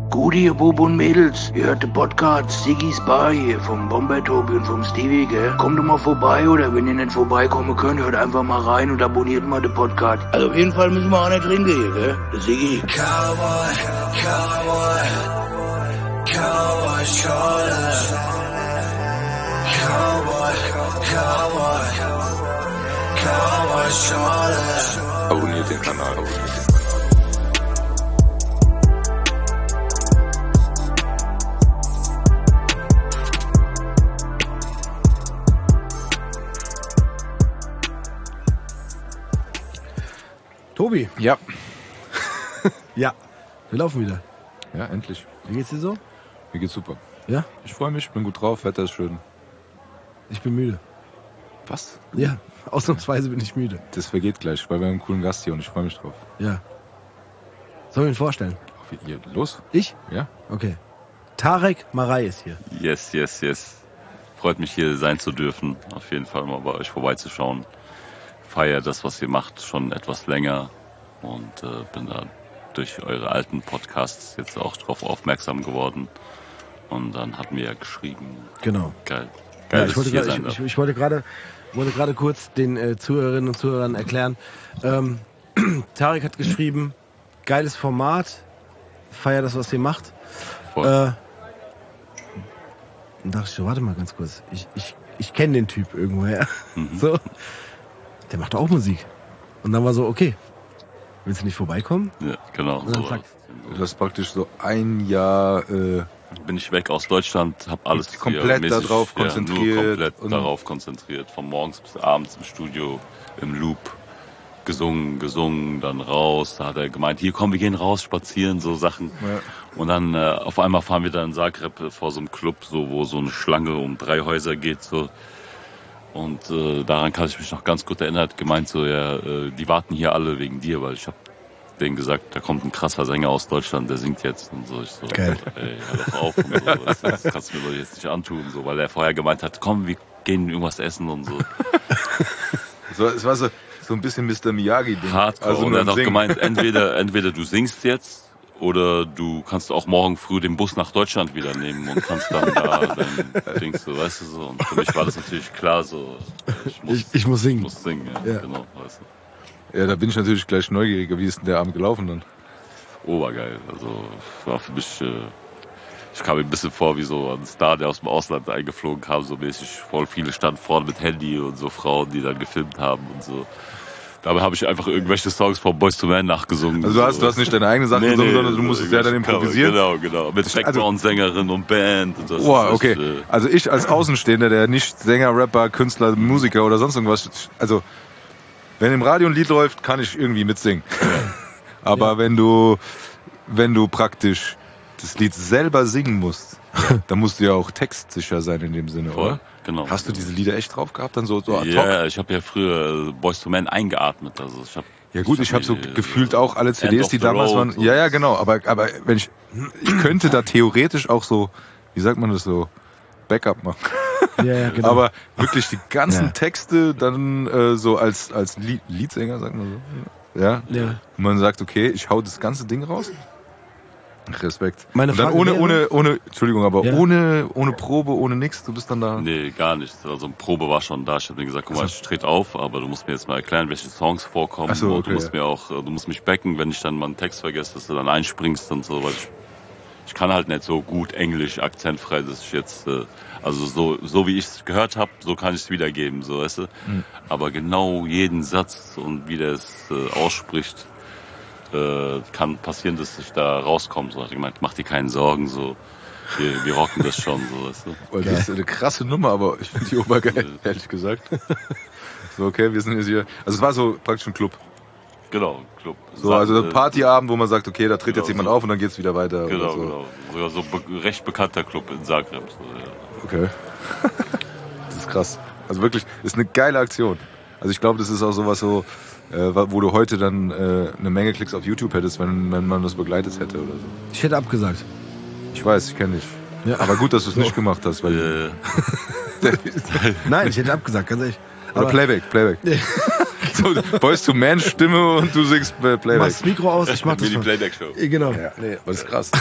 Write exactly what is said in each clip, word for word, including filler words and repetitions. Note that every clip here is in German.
Gute, ihr Bub und Mädels, ihr hört den Podcast Siggy's Bar hier vom Bombay Tobi und vom Stevie, gell? Kommt doch mal vorbei, oder wenn ihr nicht vorbeikommen könnt, hört einfach mal rein und abonniert mal den Podcast. Also auf jeden Fall müssen wir auch nicht trinken hier, gell? Der Siggy. Cowboy, Cowboy, Cowboy Schorle. Cowboy, Cowboy, Cowboy Schorle. Abonniert den Kanal. Tobi. Ja. Ja, wir laufen wieder. Ja, endlich. Wie geht's dir so? Mir geht's super. Ja? Ich freue mich, bin gut drauf, Wetter ist schön. Ich bin müde. Was? Ja, ausnahmsweise bin ich müde. Das vergeht gleich, weil wir haben einen coolen Gast hier und ich freue mich drauf. Ja. Sollen wir ihn vorstellen? Auf ihr, los? Ich? Ja. Okay. Tarek Marai ist hier. Yes, yes, yes. Freut mich, hier sein zu dürfen. Auf jeden Fall mal bei euch vorbeizuschauen. Feiere das, was ihr macht, schon etwas länger und äh, bin da durch eure alten Podcasts jetzt auch drauf aufmerksam geworden. Und dann hatten wir ja geschrieben. Genau. Geil. Ja, Geil, ich, dass wollte ich hier grad, sein ich, darf. ich, ich wollte gerade wollte gerade kurz den äh, Zuhörerinnen und Zuhörern erklären. Ähm, Tarek hat geschrieben, geiles Format, feier das, was ihr macht. Voll. Äh, dann dachte ich so, warte mal ganz kurz. Ich, ich, ich kenne den Typ irgendwoher. Mhm. So. Der macht auch Musik. Und dann war so, okay, willst du nicht vorbeikommen? Ja, genau. Und dann So zack. Du hast praktisch so ein Jahr äh, bin ich weg aus Deutschland, habe alles komplett hier mäßig, darauf ja, konzentriert nur komplett und- darauf konzentriert. Von morgens bis abends im Studio, im Loop, gesungen, gesungen, dann raus. Da hat er gemeint, hier komm, wir gehen raus, spazieren, so Sachen. Ja. Und dann äh, auf einmal fahren wir dann in Zagreb äh, vor so einem Club, so wo so eine Schlange um drei Häuser geht, so. Und äh, daran kann ich mich noch ganz gut erinnern. Hat gemeint so, ja, äh, die warten hier alle wegen dir, weil ich habe denen gesagt, da kommt ein krasser Sänger aus Deutschland, der singt jetzt und so. Ich so, Geil. ey, hör doch auf und so. Das, das kannst du mir doch jetzt nicht antun, so, weil er vorher gemeint hat, komm, wir gehen irgendwas essen und so. so, es war so, so ein bisschen Mister Miyagi-Ding. Hardcore. Also und nur er hat auch Singen. gemeint, entweder, entweder du singst jetzt oder du kannst auch morgen früh den Bus nach Deutschland wieder nehmen und kannst dann da dein Ding so, weißt du so. Und für mich war das natürlich klar so, ich muss, Ich, ich muss singen. ich muss singen, ja, Ja. genau, weißt du. Ja, da bin ich natürlich gleich neugieriger. Wie ist denn der Abend gelaufen dann? Obergeil. Also war für mich, äh, ich kam mir ein bisschen vor wie so ein Star, der aus dem Ausland eingeflogen kam, so mäßig. Voll viele standen vorne mit Handy und so Frauen, die dann gefilmt haben und so. Dabei habe ich einfach irgendwelche Songs von Boyz two Men nachgesungen. Also du hast, so. du hast nicht deine eigene Sache Nee, gesungen, nee, sondern du so musstest ja dann irgendwelche improvisieren. Cover, Genau, genau. Mit Also- Background-Sängerin und Band. Und das Boah, ist okay. echt, äh, Also ich als Außenstehender, der nicht Sänger, Rapper, Künstler, Musiker oder sonst irgendwas, also wenn im Radio ein Lied läuft, kann ich irgendwie mitsingen. Aber Ja. wenn du, wenn du praktisch das Lied selber singen musst, dann musst du ja auch textsicher sein in dem Sinne, voll, oder? genau. Hast du diese Lieder echt drauf gehabt, dann so, so ad hoc? Ja, ich habe ja früher äh, Boyz two Men eingeatmet. Also ich hab, Ja gut, ich habe so mir, gefühlt äh, auch alle C Ds, End of die the damals Road, waren. so. Ja, ja, genau. Aber, aber wenn ich, ich könnte da theoretisch auch so, wie sagt man das so, Backup machen. Ja, ja, genau. Aber wirklich die ganzen Ja. Texte dann äh, so als als Lied, Leadsänger, sagt man so. Ja. Ja. Und man sagt, okay, ich hau das ganze Ding raus. Respekt. Meine Und dann Frage ohne, wäre- ohne, ohne, Entschuldigung, aber Ja. ohne, ohne Probe, ohne nix, du bist dann da. Nee, gar nicht. Also Probe war schon da. Ich habe mir gesagt, guck mal, ich trete auf, aber du musst mir jetzt mal erklären, welche Songs vorkommen. Ach so, und okay, du musst ja. mir auch, du musst mich backen, wenn ich dann mal einen Text vergesse, dass du dann einspringst und so, weil ich, ich kann halt nicht so gut Englisch, akzentfrei, dass ich jetzt, äh, also so, so wie ich es gehört habe, so kann ich es wiedergeben, so, weißt du. Mhm. Aber genau jeden Satz und wie der es äh, ausspricht, äh, kann passieren, dass ich da rauskomme. So hat er gemeint, mach dir keine Sorgen, so. Wir, wir rocken das schon, so, weißt du. Weil das ist eine krasse Nummer, aber ich finde die obergeil, ehrlich gesagt. So, okay, wir sind jetzt hier. Also es war so praktisch ein Club. Genau, Club. So, also ein äh, Partyabend, wo man sagt, okay, da tritt Genau, jetzt jemand so. auf und dann geht's wieder weiter. Genau, oder so. genau. Sogar so be recht bekannter Club in Zagreb. So, ja. Okay. Das ist krass. Also wirklich, ist eine geile Aktion. Also ich glaube, das ist auch sowas so, äh, wo du heute dann äh, eine Menge Klicks auf YouTube hättest, wenn, wenn man das begleitet hätte oder so. Ich hätte abgesagt. Ich weiß, ich kenne dich. Ja. Aber gut, dass du es nicht gemacht hast, weil Äh, Nein, ich hätte abgesagt, ganz ehrlich. oder Playback, Playback. so Boys to Man Stimme und du singst äh, Du Playback. machst das Mikro aus, ich mach das die schon. Playback-Show. Äh, Genau. Ja, nee, das ist krass.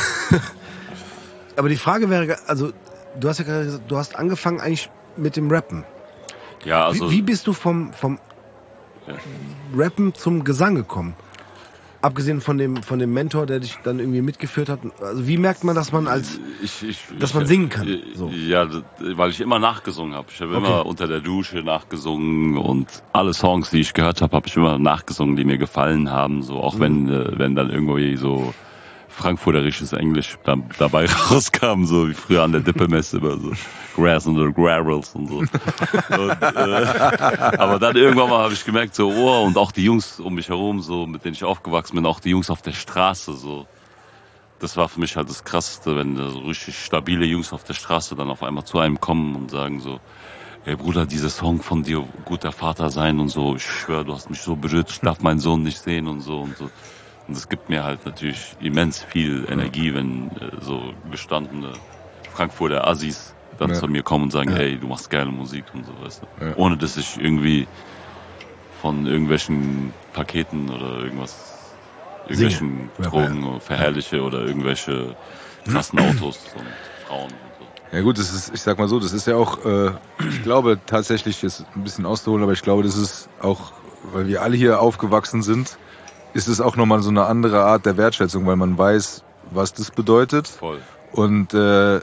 Aber die Frage wäre, also du hast ja gerade gesagt, du hast angefangen eigentlich mit dem Rappen. Ja, also. Wie, wie bist du vom, vom Ja. Rappen zum Gesang gekommen? Abgesehen von dem, von dem Mentor, der dich dann irgendwie mitgeführt hat. Also wie merkt man, dass man als, Ich, ich, dass ich, man singen kann? äh, So. Ja, das- weil ich immer nachgesungen habe. Ich habe Okay. immer unter der Dusche nachgesungen und alle Songs, die ich gehört habe, habe ich immer nachgesungen, die mir gefallen haben. So auch Mhm. wenn äh, wenn dann irgendwie so frankfurterisches Englisch da, dabei rauskam, so wie früher an der Dippelmesse immer so Grass and the Gravels und so. Und, äh, aber dann irgendwann mal habe ich gemerkt, so oh, und auch die Jungs um mich herum, so mit denen ich aufgewachsen bin, auch die Jungs auf der Straße, so. Das war für mich halt das Krasseste, wenn da so richtig stabile Jungs auf der Straße dann auf einmal zu einem kommen und sagen so, hey Bruder, dieser Song von dir, guter Vater sein und so, ich schwöre, du hast mich so berührt, ich darf meinen Sohn nicht sehen und so und so. Und das gibt mir halt natürlich immens viel Energie, wenn äh, so gestandene Frankfurter Assis dann Ja. zu mir kommen und sagen, hey, du machst geile Musik und so, weißt du. Ja. Ohne dass ich irgendwie von irgendwelchen Paketen oder irgendwas, irgendwelchen Singe. Drogen verherrliche oder irgendwelche krassen Autos und Frauen und so. Ja gut, das ist, ich sag mal so, das ist ja auch, äh, ich glaube tatsächlich, ist ein bisschen auszuholen, aber ich glaube, das ist auch, weil wir alle hier aufgewachsen sind, ist es auch nochmal so eine andere Art der Wertschätzung, weil man weiß, was das bedeutet. Voll. Und äh,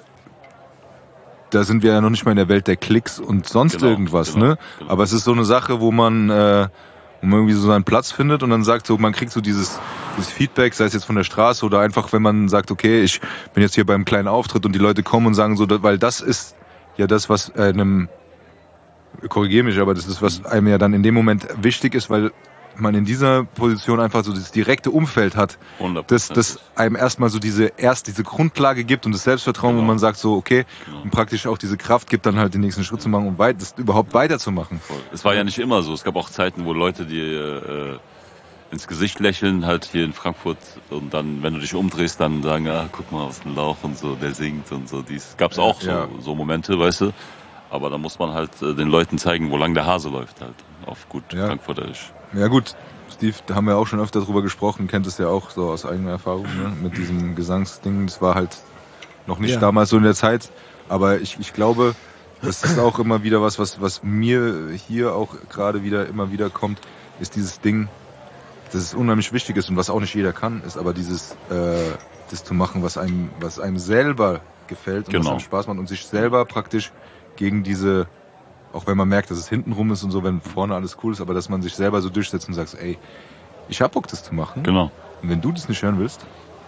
da sind wir ja noch nicht mal in der Welt der Klicks und sonst Genau, irgendwas, genau, ne? genau. Aber es ist so eine Sache, wo man, äh, wo man irgendwie so seinen Platz findet und dann sagt so, man kriegt so dieses, dieses Feedback, sei es jetzt von der Straße oder einfach, wenn man sagt, okay, ich bin jetzt hier beim kleinen Auftritt und die Leute kommen und sagen so, weil das ist ja das, was einem, korrigiere mich, aber das ist, was einem ja dann in dem Moment wichtig ist, weil man in dieser Position einfach so das direkte Umfeld hat, hundert das, Prozent. das einem erstmal so diese erst diese Grundlage gibt und das Selbstvertrauen, Genau. wo man sagt so, okay, Genau. und praktisch auch diese Kraft gibt, dann halt den nächsten Schritt zu machen, um weit, das überhaupt weiterzumachen. Voll. Es war ja nicht immer so. Es gab auch Zeiten, wo Leute dir äh, ins Gesicht lächeln, halt hier in Frankfurt und dann, wenn du dich umdrehst, dann sagen, ah, guck mal, was ein Lauch und so, der singt und so. Dies gab's auch so, Ja. so Momente, weißt du. Aber da muss man halt äh, den Leuten zeigen, wo lang der Hase läuft halt. Auf gut Ja. Frankfurterisch. Ja gut, Steve, da haben wir auch schon öfter drüber gesprochen, kennt es ja auch so aus eigener Erfahrung, ne? Mit diesem Gesangsding. Das war halt noch nicht Ja. damals so in der Zeit, aber ich, ich glaube, das ist auch immer wieder was, was, was mir hier auch gerade wieder immer wieder kommt, ist dieses Ding, dass es unheimlich wichtig ist und was auch nicht jeder kann, ist aber dieses, äh, das zu machen, was einem, was einem selber gefällt und was Genau. einem Spaß macht und sich selber praktisch gegen diese, auch wenn man merkt, dass es hintenrum ist und so, wenn vorne alles cool ist, aber dass man sich selber so durchsetzt und sagt, ey, ich hab Bock, das zu machen. Genau. Und wenn du das nicht hören willst,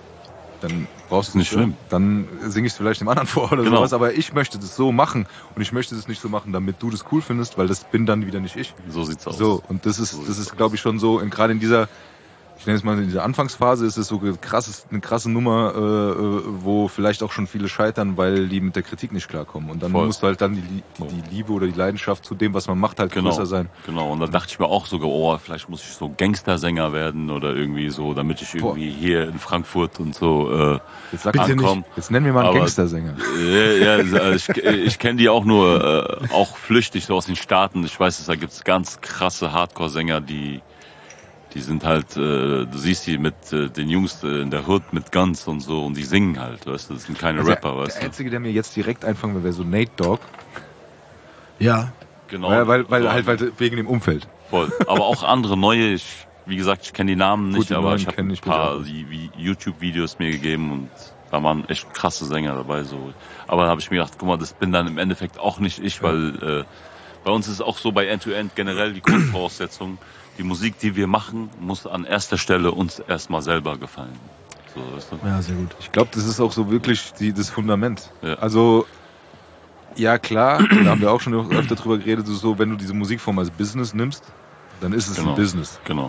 dann brauchst du es Nicht schlimm. Dann singe ich es vielleicht dem anderen vor oder Genau. sowas, aber ich möchte das so machen und ich möchte das nicht so machen, damit du das cool findest, weil das bin dann wieder nicht ich. So sieht's aus. So, und das ist, So das sieht's ist, glaube ich, schon so, in, gerade in dieser, ich nenne es mal in dieser Anfangsphase, ist es so ein krasses, eine krasse Nummer, äh, äh, wo vielleicht auch schon viele scheitern, weil die mit der Kritik nicht klarkommen. Und dann Voll. muss halt dann die, die Liebe oder die Leidenschaft zu dem, was man macht, halt Genau, größer sein. genau. Und da dachte ich mir auch sogar, oh, vielleicht muss ich so Gangstersänger werden oder irgendwie so, damit ich irgendwie hier in Frankfurt und so äh, Jetzt sag Bitte mal, ankomme. jetzt nennen wir mal einen Aber- Gangstersänger. Ja, ja, ich, ich kenne die auch nur, äh, auch flüchtig so aus den Staaten. Ich weiß, dass da gibt's ganz krasse Hardcore-Sänger, die die sind halt, äh, du siehst die mit äh, den Jungs äh, in der Hood mit Guns und so und die singen halt, weißt du, das sind keine Also Rapper, weißt der du. Einzige, der mir jetzt direkt einfangen will, wäre so Nate Dogg. Ja. Genau. Weil, weil, weil So, halt weil, wegen dem Umfeld. Voll. Aber auch andere neue, ich, wie gesagt, ich kenne die Namen Gut, nicht, die aber neuen ich habe kenn ein ich paar nicht, die, wie YouTube-Videos mir gegeben und da waren echt krasse Sänger dabei. So. Aber da habe ich mir gedacht, guck mal, das bin dann im Endeffekt auch nicht ich, weil äh, bei uns ist es auch so bei End-to-End generell die Grundvoraussetzung, die Musik, die wir machen, muss an erster Stelle uns erstmal selber gefallen. So, weißt du? Ja, sehr gut. Ich glaube, das ist auch so wirklich die, das Fundament. Ja. Also, ja klar, da haben wir auch schon öfter drüber geredet, so wenn du diese Musikform als Business nimmst, dann ist es Genau. ein Business. Genau.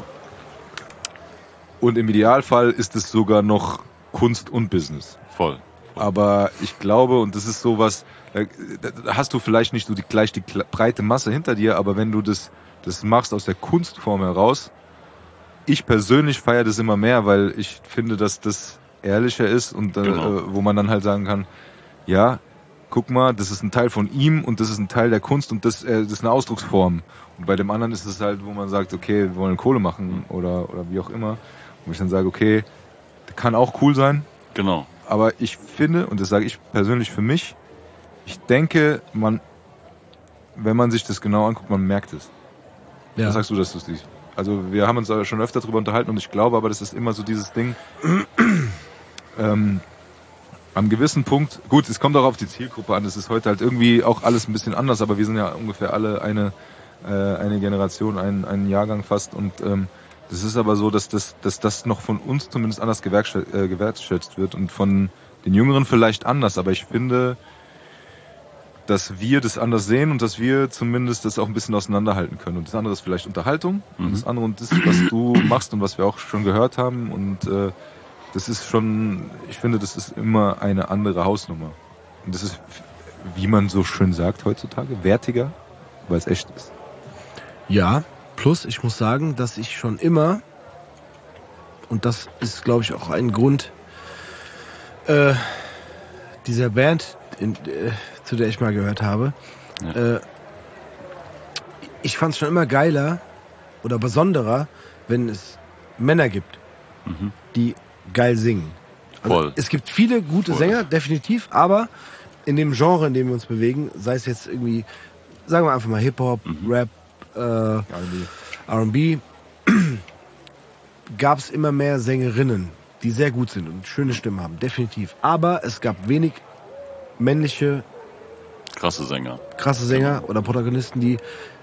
Und im Idealfall ist es sogar noch Kunst und Business. Voll. Aber ich glaube, und das ist sowas, da da hast du vielleicht nicht so die, gleich die kle- breite Masse hinter dir, aber wenn du das, das machst aus der Kunstform heraus, ich persönlich feiere das immer mehr, weil ich finde, dass das ehrlicher ist und äh, Genau. äh, wo man dann halt sagen kann, ja, guck mal, das ist ein Teil von ihm und das ist ein Teil der Kunst und das, äh, das ist eine Ausdrucksform. Und bei dem anderen ist es halt, wo man sagt, okay, wir wollen Kohle machen oder, oder wie auch immer. Wo ich dann sage, okay, das kann auch cool sein. Genau. Aber ich finde, und das sage ich persönlich für mich, ich denke, man, wenn man sich das genau anguckt, man merkt es. Ja. Was sagst du, dass du es siehst? Also wir haben uns da schon öfter drüber unterhalten und ich glaube aber, das ist immer so dieses Ding, ähm, am gewissen Punkt, gut, es kommt auch auf die Zielgruppe an, es ist heute halt irgendwie auch alles ein bisschen anders, aber wir sind ja ungefähr alle eine, äh, eine Generation, ein, ein Jahrgang fast und ähm, das ist aber so, dass das, dass das noch von uns zumindest anders gewerkschätzt, äh, gewertschätzt wird und von den Jüngeren vielleicht anders, aber ich finde, dass wir das anders sehen und dass wir zumindest das auch ein bisschen auseinanderhalten können. Und das andere ist vielleicht Unterhaltung mhm. und das andere und das, was du machst und was wir auch schon gehört haben und äh, das ist schon, ich finde, das ist immer eine andere Hausnummer. Und das ist, wie man so schön sagt heutzutage, wertiger, weil es echt ist. Ja, plus ich muss sagen, dass ich schon immer, und das ist, glaube ich, auch ein Grund äh, dieser Band, in, äh, zu der ich mal gehört habe, ja. äh, ich fand es schon immer geiler oder besonderer, wenn es Männer gibt, mhm. die geil singen. Also Voll. Es gibt viele gute Voll. Sänger, definitiv, aber in dem Genre, in dem wir uns bewegen, sei es jetzt irgendwie, sagen wir einfach mal Hip-Hop, mhm. Rap, äh, R und B, gab es immer mehr Sängerinnen, die sehr gut sind und schöne Stimmen haben, definitiv. Aber es gab wenig männliche krasse Sänger. Krasse Sänger oder Protagonisten, die,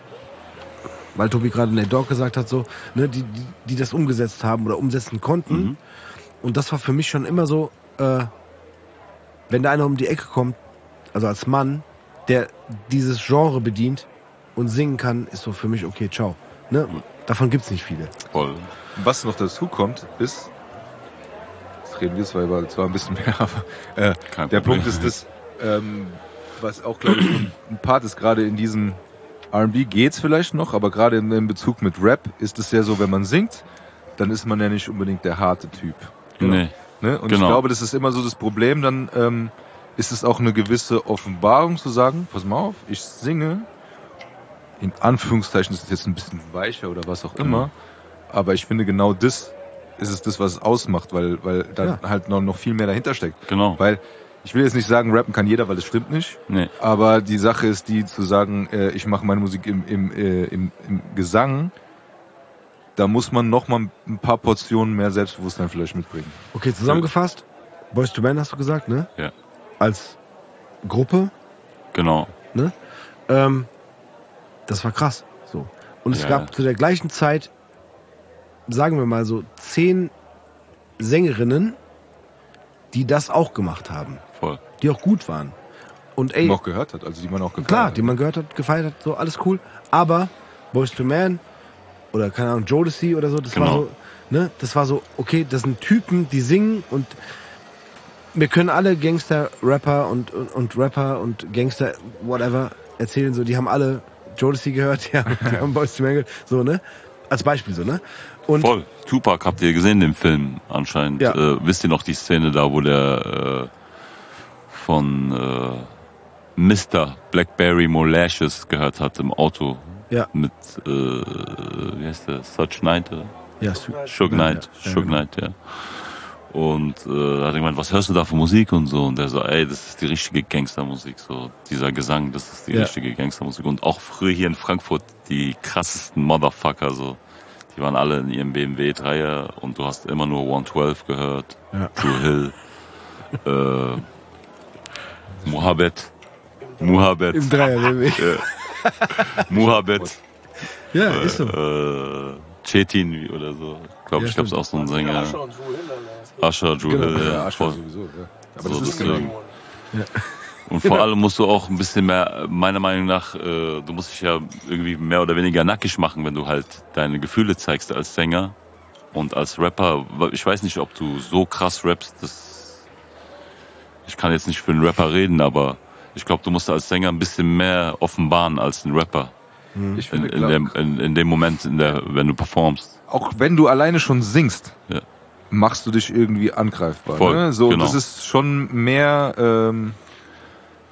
weil Tobi gerade Nate Dogg gesagt hat, so, ne, die, die, die das umgesetzt haben oder umsetzen konnten. Mhm. Und das war für mich schon immer so, äh, wenn da einer um die Ecke kommt, also als Mann, der dieses Genre bedient und singen kann, ist so für mich okay, ciao. Ne? Mhm. Davon gibt's nicht viele. Voll. Was noch dazu kommt, ist, jetzt reden wir zwar über zwar ein bisschen mehr, aber äh, der Punkt ist das, ähm, was auch, glaube ich, ein Part ist, gerade in diesem R und B geht's vielleicht noch, aber gerade in, in Bezug mit Rap ist es ja so, wenn man singt, dann ist man ja nicht unbedingt der harte Typ. Genau. Nee. Ne? Und genau. ich glaube, das ist immer so das Problem, dann ähm, ist es auch eine gewisse Offenbarung zu sagen, pass mal auf, ich singe, in Anführungszeichen ist es jetzt ein bisschen weicher oder was auch immer, mhm. aber ich finde genau das ist es das, was es ausmacht, weil, weil da ja. halt noch, noch viel mehr dahinter steckt. Genau. Weil ich will jetzt nicht sagen, rappen kann jeder, weil das stimmt nicht. Nee. Aber die Sache ist die, zu sagen, äh, ich mache meine Musik im, im, äh, im, im Gesang, da muss man noch mal ein paar Portionen mehr Selbstbewusstsein vielleicht mitbringen. Okay, zusammengefasst, Boyz two Men hast du gesagt, ne? Ja. Als Gruppe. Genau. Ne? Ähm, das war krass. So. Und es ja, gab ja. zu der gleichen Zeit, sagen wir mal so, zehn Sängerinnen, die das auch gemacht haben. Voll. Die auch gut waren. Und ey, die man auch gehört hat, also die man auch gefeiert klar, hat. die man gehört hat, gefeiert hat, so alles cool. Aber Boyz two Men oder keine Ahnung, Jodeci oder so, das genau. war so, ne, das war so, okay, das sind Typen, die singen und wir können alle Gangster-Rapper und, und, und Rapper und Gangster, whatever, erzählen so, die haben alle Jodeci gehört, die haben, die haben Boyz two Men gehört, so, ne? Als Beispiel so, ne? Und voll. Tupac habt ihr gesehen, den Film anscheinend. Ja. Äh, wisst ihr noch die Szene da, wo der äh, von äh, Mister Blackberry Molashes gehört hat im Auto? Ja. Mit, äh, wie heißt der? Such Knight? Oder? Ja, Suge Knight. Ja, Suge Knight, ja. Und äh, da hat er gemeint, was hörst du da für Musik und so? Und der so, ey, das ist die richtige Gangstermusik. So, dieser Gesang, das ist die ja. richtige Gangstermusik. Und auch früher hier in Frankfurt, die krassesten Motherfucker, so. Die waren alle in ihrem B M W Dreier und du hast immer nur one twelve gehört. Ja. Drew Hill. äh, Mohabet. Mohabet. Im Dreier B M W. Ja. Mohabet. Ja, ist so. Äh, Chetin oder so. Glaub, Ja, ich glaube, es ist auch so ein Sänger. Asher und Drew Hill. Asher, Drew Genau. Hill, Ja, ja. Asher Voll. sowieso, ja. Aber So, das ist deswegen. genau. Und vor allem musst du auch ein bisschen mehr, meiner Meinung nach, äh, du musst dich ja irgendwie mehr oder weniger nackig machen, wenn du halt deine Gefühle zeigst als Sänger und als Rapper. Ich weiß nicht, ob du so krass rappst, das, ich kann jetzt nicht für einen Rapper reden, aber ich glaube, du musst als Sänger ein bisschen mehr offenbaren als ein Rapper. Ich In, finde, in, dem, in, in dem Moment, in der, wenn du performst. auch wenn du alleine schon singst, Ja. machst du dich irgendwie angreifbar. Voll, Ne? So, genau. das ist schon mehr, ähm,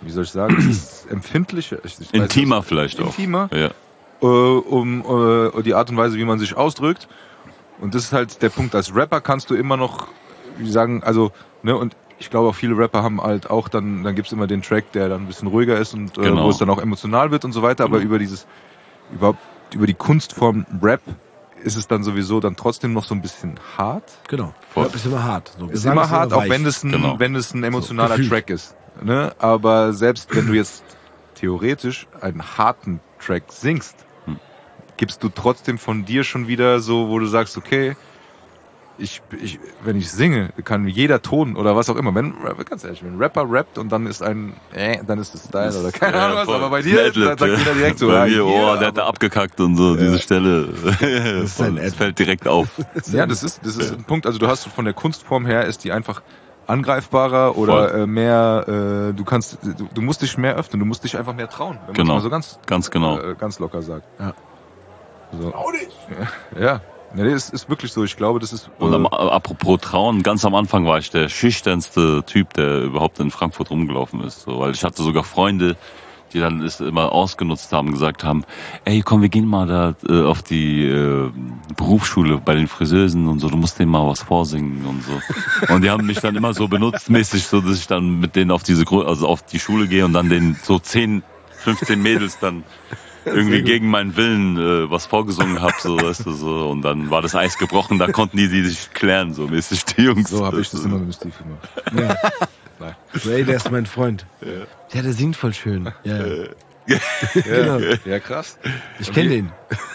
wie soll ich sagen, es ist empfindlicher. Ich, ich Intimer weiß, vielleicht intimer, auch. Ja. Äh, um äh, die Art und Weise, wie man sich ausdrückt. Und das ist halt der Punkt. Als Rapper kannst du immer noch, wie sagen, also, ne, und ich glaube auch viele Rapper haben halt auch dann, dann gibt's immer den Track, der dann ein bisschen ruhiger ist und äh, Genau. wo es dann auch emotional wird und so weiter. Aber Genau. über dieses, überhaupt über die Kunstform Rap ist es dann sowieso dann trotzdem noch so ein bisschen hart. Genau. Voll. Rap ist immer hart. So, Ist Gesang immer hart, auch weich. wenn es ein, Genau. wenn es ein emotionaler So, Track ist. Ne? Aber selbst wenn du jetzt theoretisch einen harten Track singst, Hm. gibst du trotzdem von dir schon wieder so, wo du sagst, okay, ich, ich, wenn ich singe, kann jeder Ton oder was auch immer, wenn, ganz ehrlich, wenn ein Rapper rappt und dann ist ein, äh, dann ist es Style oder keine Ja, Ahnung was, voll. aber bei dir, Adlib, da sagt ja. jeder direkt so, Bei ja, mir, oh, yeah, der hat da aber- abgekackt und so, diese Stelle. ist ein Voll, das Adlib. fällt direkt auf. Ja, das ist, das ist ein Punkt. Also du hast von der Kunstform her ist die einfach angreifbarer oder äh, mehr, äh, du kannst, du, du musst dich mehr öffnen, du musst dich einfach mehr trauen, wenn man Genau. mal so ganz, Ganz genau. äh, ganz locker sagt. Ja. So. Ja, ja. Nee, das ist wirklich so. Ich glaube, das ist. Und am, Äh, apropos Trauen, ganz am Anfang war ich der schüchternste Typ, der überhaupt in Frankfurt rumgelaufen ist. So, weil ich hatte sogar Freunde, die dann es immer ausgenutzt haben, gesagt haben, ey komm, wir gehen mal da äh, auf die äh, Berufsschule bei den Friseusen und so, du musst denen mal was vorsingen und so. Und die haben mich dann immer so benutzt mäßig, so dass ich dann mit denen auf diese Gru- also auf die Schule gehe und dann den so zehn, fünfzehn Mädels dann irgendwie gegen meinen Willen äh, was vorgesungen hab, so, weißt du, so, und dann war das Eis gebrochen, da konnten die, die sich klären, so mäßig, die Jungs. so habe ich das immer mit Steve gemacht. Ja. Nein. So, ey, der ist mein Freund. Ja, der singt voll schön. Ja, ja. Ja, Genau. ja krass. Ich kenne den.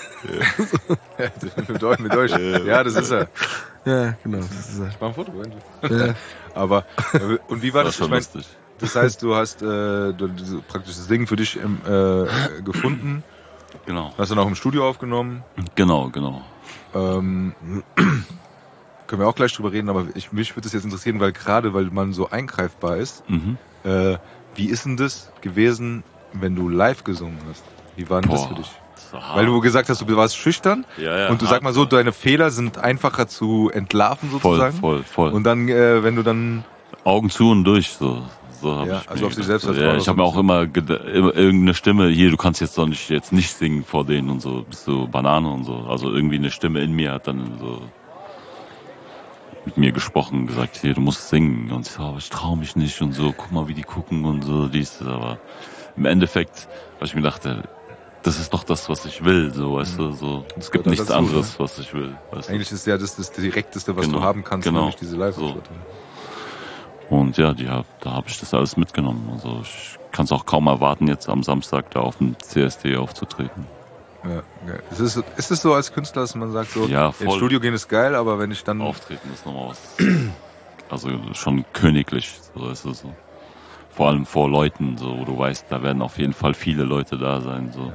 mit euch, mit euch. Ja, das ist er. Ja, genau. Das ist er. Ich mach ein Foto. Irgendwie. Ja. Aber äh, und wie war Das das? war Ich mein, lustig. das heißt, du hast äh, du, diese, praktisch das Singen für dich im, äh, gefunden, Genau. hast dann auch im Studio aufgenommen. Genau, genau. Ähm, können wir auch gleich drüber reden, aber ich, mich würde das jetzt interessieren, weil gerade, weil man so eingreifbar ist, Mhm. äh, wie ist denn das gewesen, wenn du live gesungen hast? Wie war denn das Boah, für dich? das war hart. Weil du gesagt hast, du warst schüchtern Ja, ja, und du hart. sag mal so, deine Fehler sind einfacher zu entlarven voll, sozusagen. voll, voll. Und dann, äh, wenn du dann, Augen zu und durch, so. So hab Ja, ich also mir auf sich gedacht. selbst Ja, vertrauen, ich habe mir auch immer, geda- immer irgendeine Stimme, hier, du kannst jetzt doch nicht, jetzt nicht singen vor denen und so, bist du Banane und so. Also irgendwie eine Stimme in mir hat dann so mit mir gesprochen, gesagt, hier, du musst singen. Und ich so, aber ich trau mich nicht und so, guck mal, wie die gucken und so, dies, das. Aber im Endeffekt, weil ich mir dachte, das ist doch das, was ich will, so, weißt du, so. Es gibt gehört nichts dazu, anderes, was ich will, weißt du. eigentlich ist ja das das Direkteste, was Genau, du haben kannst, genau. nämlich diese live So. Und ja, die hab, da habe ich das alles mitgenommen. Also ich kann es auch kaum erwarten, jetzt am Samstag da auf dem C S D aufzutreten. Ja, ja. Ist, es, ist es so als Künstler, dass man sagt, so, Ja, ins voll. Studio gehen ist geil, aber wenn ich dann Auftreten ist nochmal was. Also schon königlich, so ist es so. Vor allem vor Leuten, so, wo du weißt, da werden auf jeden Fall viele Leute da sein. So.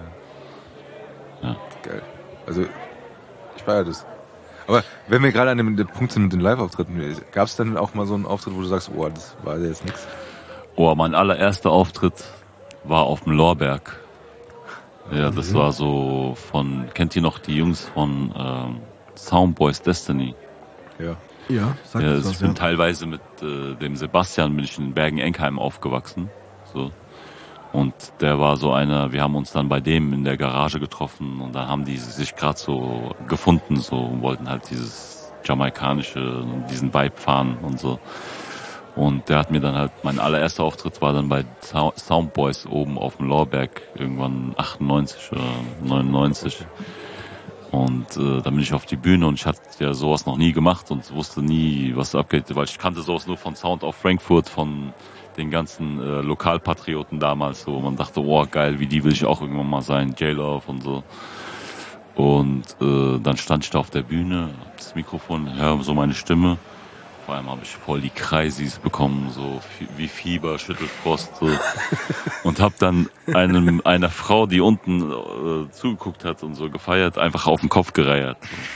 Ja. geil. Also ich feiere das. Aber wenn wir gerade an dem, dem Punkt sind mit den Live-Auftritten, gab es dann auch mal so einen Auftritt, wo du sagst, oh, das war jetzt nichts? Oh, mein allererster Auftritt war auf dem Lorberg. Ja, das war so von, kennt ihr noch die Jungs von ähm, Soundboys Destiny? Ja. Ja, sag Ja, das also was, ich bin ja. teilweise mit äh, dem Sebastian bin ich in Bergen-Enkheim aufgewachsen. So. Und der war so einer, wir haben uns dann bei dem in der Garage getroffen und da haben die sich gerade so gefunden so und wollten halt dieses jamaikanische, diesen Vibe fahren und so. Und der hat mir dann halt, mein allererster Auftritt war dann bei Sou- Soundboys oben auf dem Lorberg, irgendwann achtundneunzig oder neunundneunzig. Und äh, dann bin ich auf die Bühne und ich hatte ja sowas noch nie gemacht und wusste nie, was abgeht, weil ich kannte sowas nur von Sound of Frankfurt, von den ganzen äh, Lokalpatrioten damals, so. Man dachte, oh geil, wie die will ich auch irgendwann mal sein, J-Love und so. Und äh, dann stand ich da auf der Bühne, hab das Mikrofon, höre so meine Stimme. Vor allem habe ich voll die Kreisis bekommen, so wie Fieber, Schüttelfrost. So. Und habe dann einem, einer Frau, die unten äh, zugeguckt hat und so gefeiert, einfach auf den Kopf gereiert.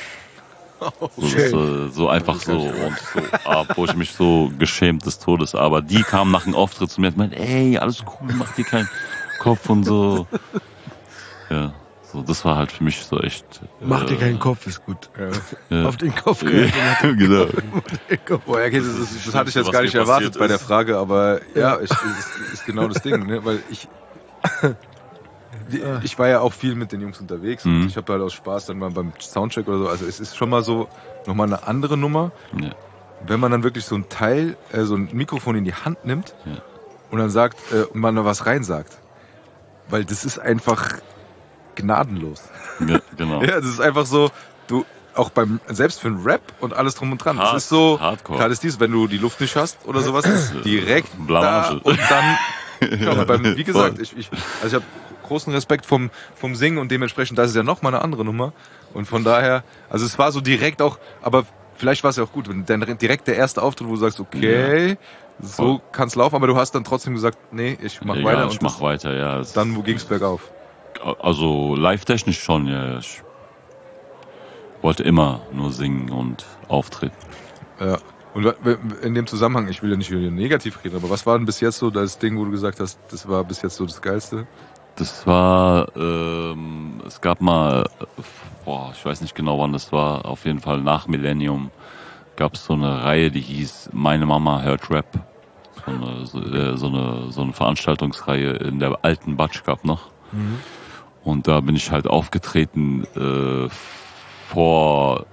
So, das, äh, so einfach so. Und so, ah, wo ich mich so geschämt des Todes. Aber die kam nach dem Auftritt zu mir und meinte, ey, alles cool, mach dir keinen Kopf und so. Ja, So, das war halt für mich so echt. Mach äh, dir keinen Kopf, ist gut. Ja. Auf den Kopf gehört. Ja, genau. Boah, ja, okay, das, ist, das hatte ich jetzt Was gar nicht mir erwartet passiert bei der ist. Frage, aber ja, ich, ist, ist genau das Ding, ne? Weil ich die, ich war ja auch viel mit den Jungs unterwegs Mhm. und ich habe halt aus Spaß dann mal beim Soundcheck oder so, also es ist schon mal so nochmal eine andere Nummer, Ja. wenn man dann wirklich so ein Teil, äh, so ein Mikrofon in die Hand nimmt Ja. und dann sagt, äh, und man da was reinsagt. Weil das ist einfach gnadenlos. Ja, genau. Ja, das ist einfach so, du, auch beim, selbst für einen Rap und alles drum und dran. Hard- das ist so, Hardcore. klar ist dies, wenn du die Luft nicht hast oder sowas, ist direkt da Blamage. und dann, ja, und beim, wie gesagt, Voll. ich, ich, also ich habe großen Respekt vom, vom Singen und dementsprechend, das ist ja noch mal eine andere Nummer und von daher, also es war so direkt auch, aber vielleicht war es ja auch gut, wenn dann direkt der erste Auftritt, wo du sagst, okay, so Voll. kann's laufen, aber du hast dann trotzdem gesagt, nee, ich mach Egal, weiter ich und mach das, weiter, ja. Es- dann, wo ging's bergauf? Also live-technisch schon, ja. Ich wollte immer nur singen und auftreten. Ja. Und in dem Zusammenhang, ich will ja nicht wieder negativ reden, aber was war denn bis jetzt so das Ding, wo du gesagt hast, das war bis jetzt so das Geilste? Das war, ähm, es gab mal, boah, ich weiß nicht genau wann das war, auf jeden Fall nach Millennium gab es so eine Reihe, die hieß Meine Mama hört Rap. So eine, so, äh, so eine, so eine Veranstaltungsreihe in der alten Batsch Cup noch. Mhm. Und da bin ich halt aufgetreten äh, vor,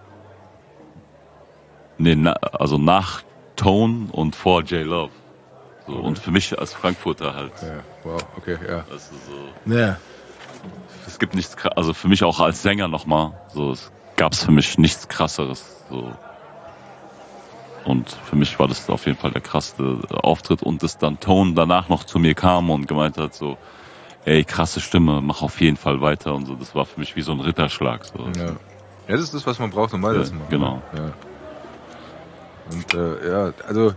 nee, na, also nach Tone und vor J-Love. So, und für mich als Frankfurter halt. Ja, wow, okay, ja. Das ist so. Ja. Es gibt nichts, kra- also für mich auch als Sänger nochmal, so, es gab's für mich nichts krasseres, so. Und für mich war das auf jeden Fall der krasseste Auftritt und dass dann Tone danach noch zu mir kam und gemeint hat so, ey, krasse Stimme, mach auf jeden Fall weiter und so. Das war für mich wie so ein Ritterschlag, so. Ja, ja das ist das, was man braucht, um weiterzumachen. Ja, genau. Ja. Und äh, ja, also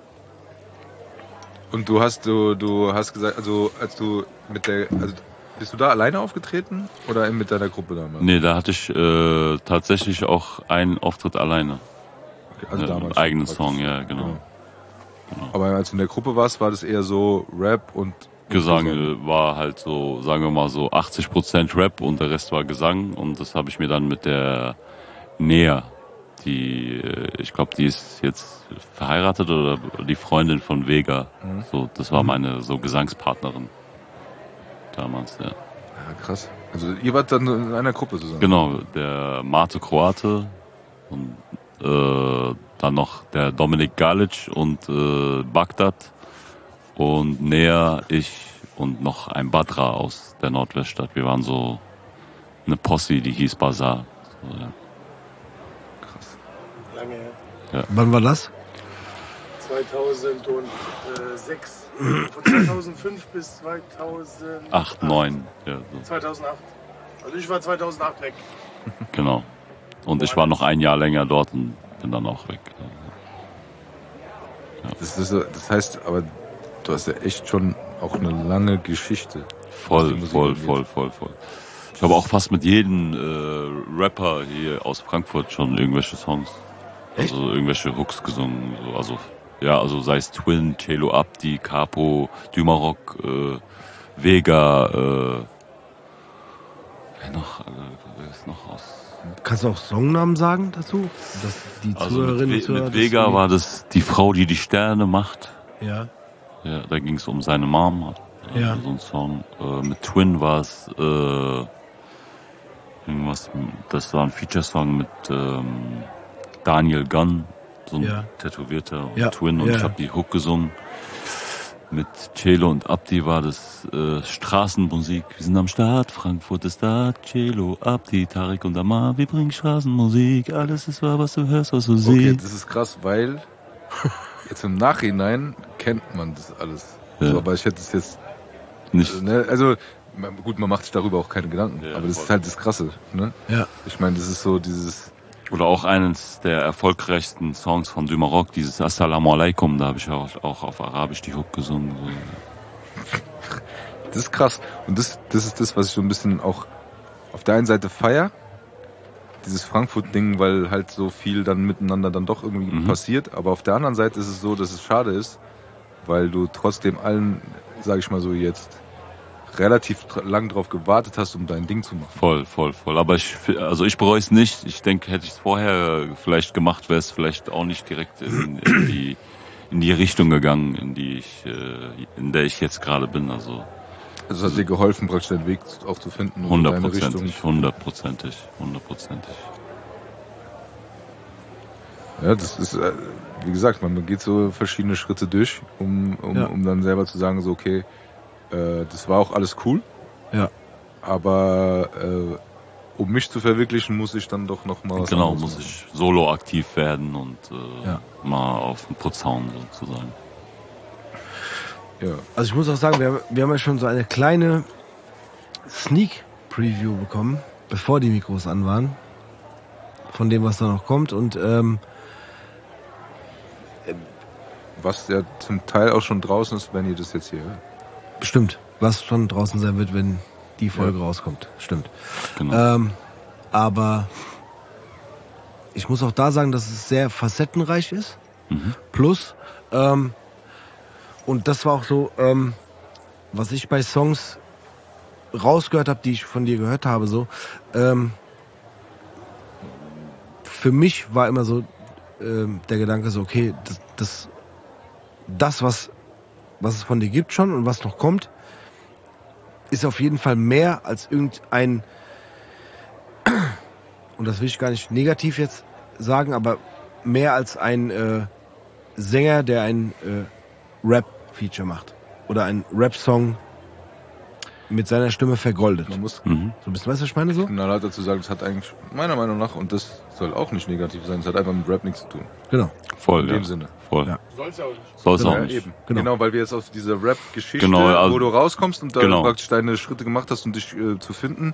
und du hast du du hast gesagt, also als du mit der, also bist du da alleine aufgetreten oder mit deiner Gruppe damals? Nee, da hatte ich äh, tatsächlich auch einen Auftritt alleine. Okay, also Äh, damals. eigenen schon Song, praktisch. ja, genau. Ja. Aber als du in der Gruppe warst, war das eher so Rap und Gesang und äh, war halt so, sagen wir mal so achtzig Prozent Rap und der Rest war Gesang und das habe ich mir dann mit der Nea, die, äh, ich glaube, die ist jetzt verheiratet oder die Freundin von Vega, Mhm. so, das war meine so Gesangspartnerin damals, ja. Ja, krass. Also ihr wart dann in einer Gruppe zusammen. Genau, der Mate Kroate und äh, dann noch der Dominik Galic und äh, Bagdad und Nea, ich und noch ein Badra aus der Nordweststadt. Wir waren so eine Posse, die hieß Bazar. So, ja. Lange her. Wann war das? zweitausendsechs. Von zweitausendfünf bis zweitausendacht. Acht, neun, ja, so, zweitausendacht. Also ich war zweitausendacht weg. genau. Und ich war noch ein Jahr länger dort und bin dann auch weg. Das, ist, so- das heißt, aber du hast ja echt schon auch eine lange Geschichte. was die Voll, Musik voll, angeht. voll, voll, voll. Ich habe auch fast mit jedem äh, Rapper hier aus Frankfurt schon irgendwelche Songs, also irgendwelche Hooks gesungen. So. Also ja, also sei es Twin, Celo Abdi, Capo, Dümarok, äh, Vega, äh, wer noch, äh, wer ist noch aus? Kannst du auch Songnamen sagen dazu? Dass die Also Zuhörerinnen und mit, Zuhörer mit das Vega irgendwie- war das die Frau, die die Sterne macht. Ja. Ja, da ging es um seine Mom. Also Ja. so ein Song. Äh, mit Twin war es äh, irgendwas, das war ein Feature-Song mit ähm, Daniel Gunn, so ein Ja. tätowierter Ja, Twin und ja. ich habe die Hook gesungen. Mit Celo und Abdi war das äh, Straßenmusik. Wir sind am Start, Frankfurt ist da, Celo, Abdi, Tarek und Amar, wir bringen Straßenmusik, alles ist wahr, was du hörst, was du Okay, siehst. das ist krass, weil jetzt im Nachhinein kennt man das alles. Ja. So, aber ich hätte es jetzt, Nicht, ne, also man- gut, man macht sich darüber auch keine Gedanken, Ja, aber das voll. ist halt das Krasse, ne? Ja. Ich meine, das ist so dieses, Oder auch eines der erfolgreichsten Songs von Dümarok, dieses Assalamu alaikum, da habe ich auch, auch auf Arabisch die Hook gesungen. das ist krass. Und das, das ist das, was ich so ein bisschen auch auf der einen Seite feier, dieses Frankfurt-Ding, weil halt so viel dann miteinander dann doch irgendwie Mhm. passiert. Aber auf der anderen Seite ist es so, dass es schade ist, weil du trotzdem allen, sage ich mal so jetzt, relativ lang drauf gewartet hast, um dein Ding zu machen. Voll, voll, voll. Aber ich, also ich bereue es nicht. Ich denke, hätte ich es vorher vielleicht gemacht, wäre es vielleicht auch nicht direkt in, in die in die Richtung gegangen, in die ich, in der ich jetzt gerade bin. Also, also es hat dir geholfen, praktisch deinen Weg auch zu finden. Hundertprozentig, hundertprozentig, hundertprozentig. Ja, das ist, wie gesagt, man geht so verschiedene Schritte durch, um, um, ja. um dann selber zu sagen, so okay, äh, das war auch alles cool. Ja. Aber äh, um mich zu verwirklichen, muss ich dann doch noch mal was Genau, muss machen. ich solo aktiv werden und äh, ja. mal auf den Putz hauen sozusagen. Ja. Also ich muss auch sagen, wir haben, wir haben ja schon so eine kleine Sneak Preview bekommen, bevor die Mikros an waren, von dem, was da noch kommt. Und ähm, was ja zum Teil auch schon draußen ist, wenn ihr das jetzt hier hört. Stimmt, was schon draußen sein wird, wenn die Folge ja. rauskommt. Stimmt. Genau. Ähm, aber ich muss auch da sagen, dass es sehr facettenreich ist. Mhm. Plus, ähm, und das war auch so, ähm, was ich bei Songs rausgehört habe, die ich von dir gehört habe, so, ähm, für mich war immer so ähm, der Gedanke so, okay, das, das, das was, was es von dir gibt schon und was noch kommt, ist auf jeden Fall mehr als irgendein, und das will ich gar nicht negativ jetzt sagen, aber mehr als ein äh, Sänger, der ein äh, Rap-Feature macht. Oder ein Rap-Song mit seiner Stimme vergoldet. Man muss mhm. so ein bisschen, weißt du, was ich meine so? knallhart dazu sagen, das hat eigentlich meiner Meinung nach, und das soll auch nicht negativ sein, das hat einfach mit Rap nichts zu tun. Genau. Voll, In ja. dem Sinne. Voll. Ja. Soll's auch nicht. Soll's Genau. auch Ja, nicht. eben. Genau. Genau. Weil wir jetzt aus dieser Rap-Geschichte, Genau, also- wo du rauskommst und da Genau. praktisch deine Schritte gemacht hast, um dich äh, zu finden.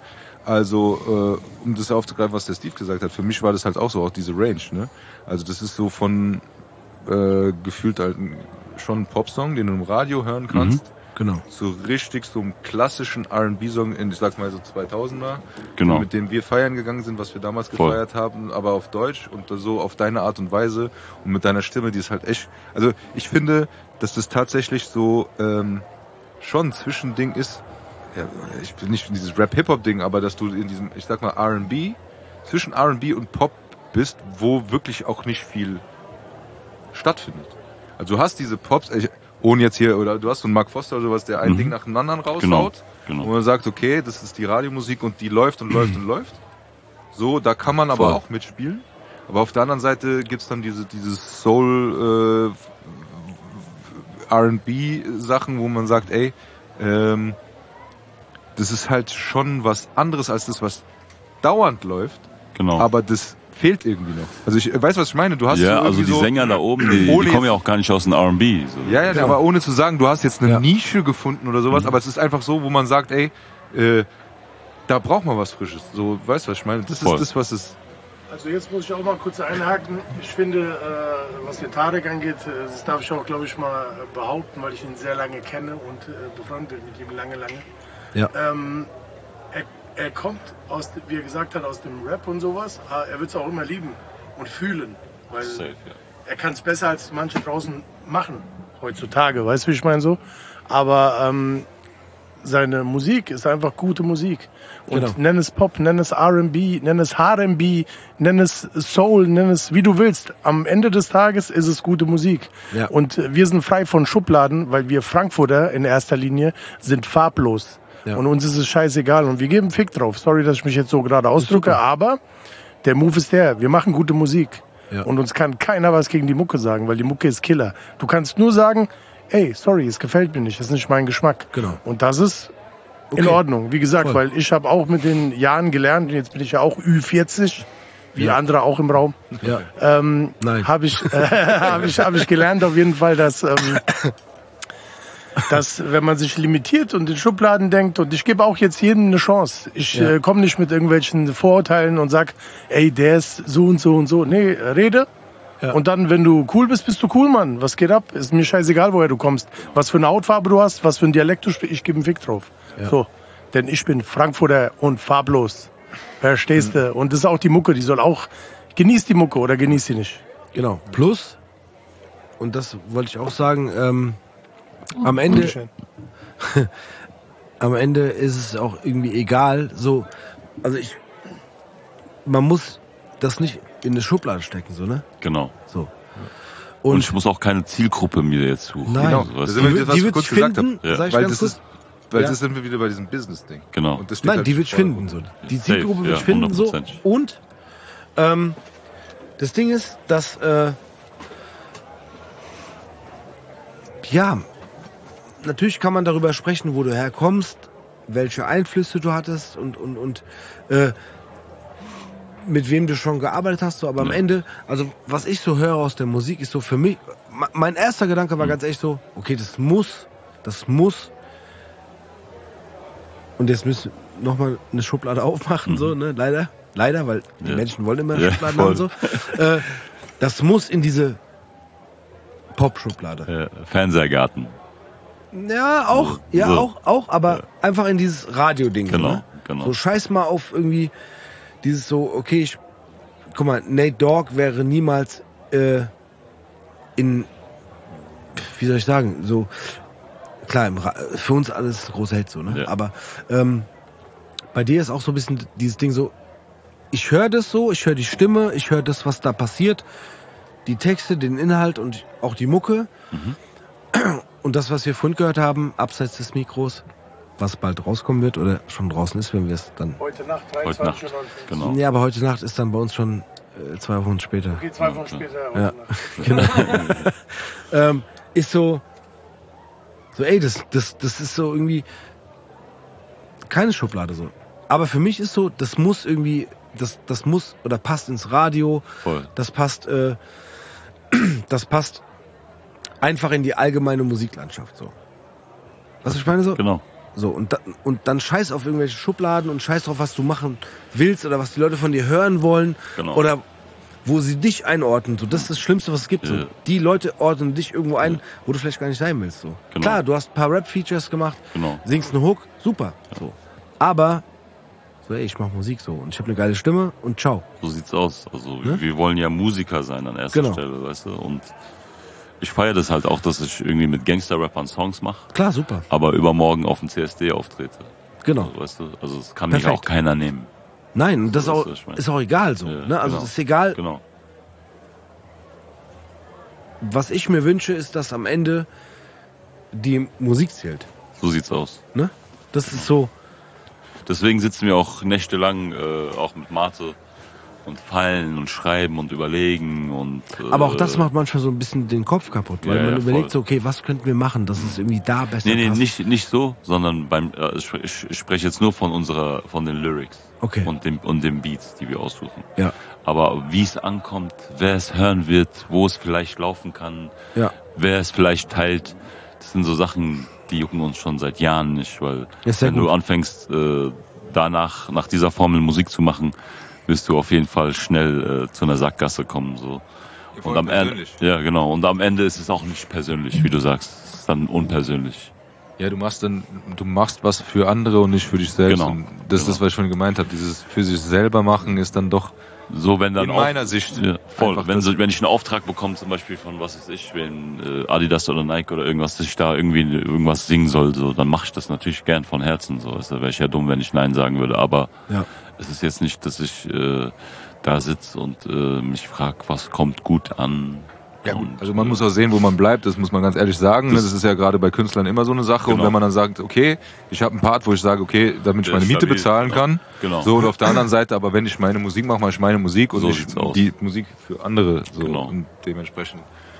Also, äh, um das aufzugreifen, was der Steve gesagt hat, für mich war das halt auch so, auch diese Range, ne? Also das ist so von äh, gefühlt halt ein, schon ein Popsong, den du im Radio hören kannst, Genau. so richtig so einem klassischen R and B-Song in, ich sag mal so zweitausender, Genau. mit dem wir feiern gegangen sind, was wir damals Voll. gefeiert haben, aber auf Deutsch und so auf deine Art und Weise und mit deiner Stimme, die ist halt echt, also ich finde, dass das tatsächlich so ähm, schon ein Zwischending ist, ja, ich bin nicht in dieses Rap-Hip-Hop-Ding, aber dass du in diesem, ich sag mal R and B, zwischen R and B und Pop bist, wo wirklich auch nicht viel stattfindet. Also du hast diese Pops, ich, ohne jetzt hier, oder du hast so einen Mark Foster oder sowas, der ein Mhm. Ding nach dem anderen raushaut, Genau. Genau. wo man sagt, okay, das ist die Radiomusik und die läuft und läuft und läuft. So, da kann man aber Voll. auch mitspielen. Aber auf der anderen Seite gibt's dann diese dieses Soul äh, R and B Sachen, wo man sagt, ey, ähm, das ist halt schon was anderes als das, was dauernd läuft, Genau. aber das fehlt irgendwie noch. Also ich weiß, was ich meine. Du hast ja, so also die so, Sänger da oben, die, ohne die kommen ja jetzt- auch gar nicht aus dem R and B. So. Ja, ja, Genau. aber ohne zu sagen, du hast jetzt eine Ja. Nische gefunden oder sowas, Mhm. aber es ist einfach so, wo man sagt, ey, äh, da braucht man was Frisches. So, weißt du, was ich meine? Das Voll. ist das, was es. Also jetzt muss ich auch mal kurz einhaken. Ich finde, äh, was den Tarek angeht, äh, das darf ich auch, glaube ich, mal äh, behaupten, weil ich ihn sehr lange kenne und äh, befreundet bin mit ihm lange, lange. Ja. Ähm, er, er kommt, aus, wie er gesagt hat, aus dem Rap und sowas. Aber er wird es auch immer lieben und fühlen. Weil Safe, ja. er kann es besser als manche draußen machen heutzutage. Weißt du, wie ich meine so? Aber ähm, seine Musik ist einfach gute Musik. Und Genau. nenn es Pop, nenn es R and B, nenn es R and B, nenn es Soul, nenn es wie du willst. Am Ende des Tages ist es gute Musik. Ja. Und äh, wir sind frei von Schubladen, weil wir Frankfurter in erster Linie sind farblos. Ja. Und uns ist es scheißegal. Und wir geben Fick drauf. Sorry, dass ich mich jetzt so gerade ausdrücke, aber der Move ist der. Wir machen gute Musik. Ja. Und uns kann keiner was gegen die Mucke sagen, weil die Mucke ist Killer. Du kannst nur sagen, ey, sorry, es gefällt mir nicht, das ist nicht mein Geschmack. Genau. Und das ist in Okay. Ordnung. Wie gesagt, Voll. weil ich habe auch mit den Jahren gelernt, und jetzt bin ich ja auch Ü vierzig, wie Ja. andere auch im Raum, Ja. ähm, Nein. habe ich, äh, hab ich, hab ich gelernt auf jeden Fall, dass, ähm, dass wenn man sich limitiert und in Schubladen denkt, und ich gebe auch jetzt jedem eine Chance. Ich Ja. äh, komme nicht mit irgendwelchen Vorurteilen und sag, ey, der ist so und so und so. Nee, rede. Ja. Und dann, wenn du cool bist, bist du cool, Mann. Was geht ab? Ist mir scheißegal, woher du kommst. Was für eine Hautfarbe du hast, was für ein Dialekt du sprichst, ich gebe einen Fick drauf. Ja. So. Denn ich bin Frankfurter und farblos. Verstehst du? Und das ist auch die Mucke, die soll auch, genieß die Mucke oder genieß sie nicht. Genau. Plus, und das wollte ich auch sagen, ähm, am Ende, am Ende ist es auch irgendwie egal. So, also ich, man muss das nicht in eine Schublade stecken, so, ne? Genau. So. Und, Und, ich muss auch keine Zielgruppe mir jetzt suchen. Nein. Also, Das weißt ist du? immer die, wieder, was die ich wird kurz ich gesagt finden, habe. sag ich Weil ganz das kurz. ist, weil Ja. das sind wir wieder bei diesem Business-Ding. Genau. Und das steht Nein, halt die wird voll finden, so. Die Safe, Zielgruppe wird ja, finden, so. hundertprozentig. Und, ähm, das Ding ist, dass, äh, ja, natürlich kann man darüber sprechen, wo du herkommst, welche Einflüsse du hattest und, und, und, äh, mit wem du schon gearbeitet hast, so, aber am Ja. Ende, also was ich so höre aus der Musik, ist so für mich, me- mein erster Gedanke war Mhm. ganz echt so, okay, das muss, das muss, und jetzt müssen wir nochmal eine Schublade aufmachen, Mhm. so, ne, leider, leider, weil die Ja. Menschen wollen immer Ja, Schubladen voll. haben, so, äh, das muss in diese Pop-Schublade. Äh, Fernsehgarten. Ja, auch, ja, So. auch, auch, aber Ja. einfach in dieses Radio-Ding. Genau, ne? genau. So scheiß mal auf irgendwie dieses so, okay, ich, guck mal, Nate Dogg wäre niemals äh, in, wie soll ich sagen, so, klar, im Ra für uns alles große Hit so, ne? Ja. Aber ähm, bei dir ist auch so ein bisschen dieses Ding so, ich höre das so, ich höre die Stimme, ich höre das, was da passiert, die Texte, den Inhalt und auch die Mucke. Mhm. Und das, was wir vorhin gehört haben, abseits des Mikros, was bald rauskommen wird oder schon draußen ist, wenn wir es dann... Heute Nacht, Heute dreiundzwanzig Nacht. Uhr neunundfünfzig. Genau. Ja, aber heute Nacht ist dann bei uns schon äh, zwei Wochen später. Okay, zwei Wochen später. Heute Ja. Nacht. Genau. ähm, ist so, so ey, das, das, das ist so irgendwie keine Schublade so. Aber für mich ist so, das muss irgendwie, das, das muss oder passt ins Radio, Voll. das passt, äh, das passt einfach in die allgemeine Musiklandschaft so. Was ich meine so? Genau. So, und, da, und dann scheiß auf irgendwelche Schubladen und scheiß drauf, was du machen willst oder was die Leute von dir hören wollen. Genau. Oder wo sie dich einordnen. So, das ist das Schlimmste, was es gibt. So. Ja. Die Leute ordnen dich irgendwo ein, wo du vielleicht gar nicht sein willst. So. Genau. Klar, du hast ein paar Rap-Features gemacht, Genau. singst einen Hook, super. So. Aber, so, ey, ich mach Musik so und ich habe eine geile Stimme und ciao. So sieht's aus. Also Ne? wir wollen ja Musiker sein an erster Genau. Stelle, weißt du? Und ich feiere das halt auch, dass ich irgendwie mit Gangster-Rappern Songs mache, Klar, super. aber übermorgen auf dem C S D auftrete. Genau. Also, weißt du? Also das kann mich Perfekt. auch keiner nehmen. Nein, das ist So auch, ist es, ich mein. ist auch egal so. Ja, ne? Also genau. das ist egal. Genau. Was ich mir wünsche, ist, dass am Ende die Musik zählt. So sieht's aus. Ne? Das ist so. Deswegen sitzen wir auch nächtelang, äh, auch mit Mate und feilen und schreiben und überlegen und. Äh, Aber auch das macht manchmal so ein bisschen den Kopf kaputt, weil Ja, man ja, überlegt voll. so, okay, was könnten wir machen, dass es irgendwie da besser Nee, nee, passt. nicht, nicht so, sondern beim, äh, ich, ich, ich spreche jetzt nur von unserer, von den Lyrics. Okay. Und dem, und den Beats, die wir aussuchen. Ja, Aber wie es ankommt, wer es hören wird, wo es vielleicht laufen kann, ja. wer es vielleicht teilt, das sind so Sachen, die jucken uns schon seit Jahren nicht, weil Ist sehr wenn du gut. anfängst, äh, danach, nach dieser Formel Musik zu machen, wirst du auf jeden Fall schnell äh, zu einer Sackgasse kommen, so. Voll Und am Ende, persönlich. ja, genau. Und am Ende ist es auch nicht persönlich, wie du sagst. Es ist dann unpersönlich. Ja, du machst dann, du machst was für andere und nicht für dich selbst. Genau. Und das ist Genau. das, was ich schon gemeint habe. Dieses für sich selber machen ist dann doch So, wenn dann in auch, meiner Sicht ja, voll. einfach Wenn, das- so, wenn ich einen Auftrag bekomme, zum Beispiel von, was weiß ich, wenn äh, Adidas oder Nike oder irgendwas, dass ich da irgendwie irgendwas singen soll, so, dann mache ich das natürlich gern von Herzen. So, also, wäre ich ja dumm, wenn ich Nein sagen würde. Aber Ja. es ist jetzt nicht, dass ich äh, da sitze und äh, mich frage, was kommt gut an. Ja gut, Und, also man äh, muss auch sehen, wo man bleibt, das muss man ganz ehrlich sagen. Das- Das ist ja gerade bei Künstlern immer so eine Sache. Und Genau. wenn man dann sagt, okay, ich habe einen Part, wo ich sage, okay, damit ich Der meine ist Miete stabil, bezahlen genau. kann. Genau. So, und auf der anderen Seite, aber wenn ich meine Musik mache, mache ich meine Musik und So nicht sieht's aus. die Musik für andere. So. Genau. Und dementsprechend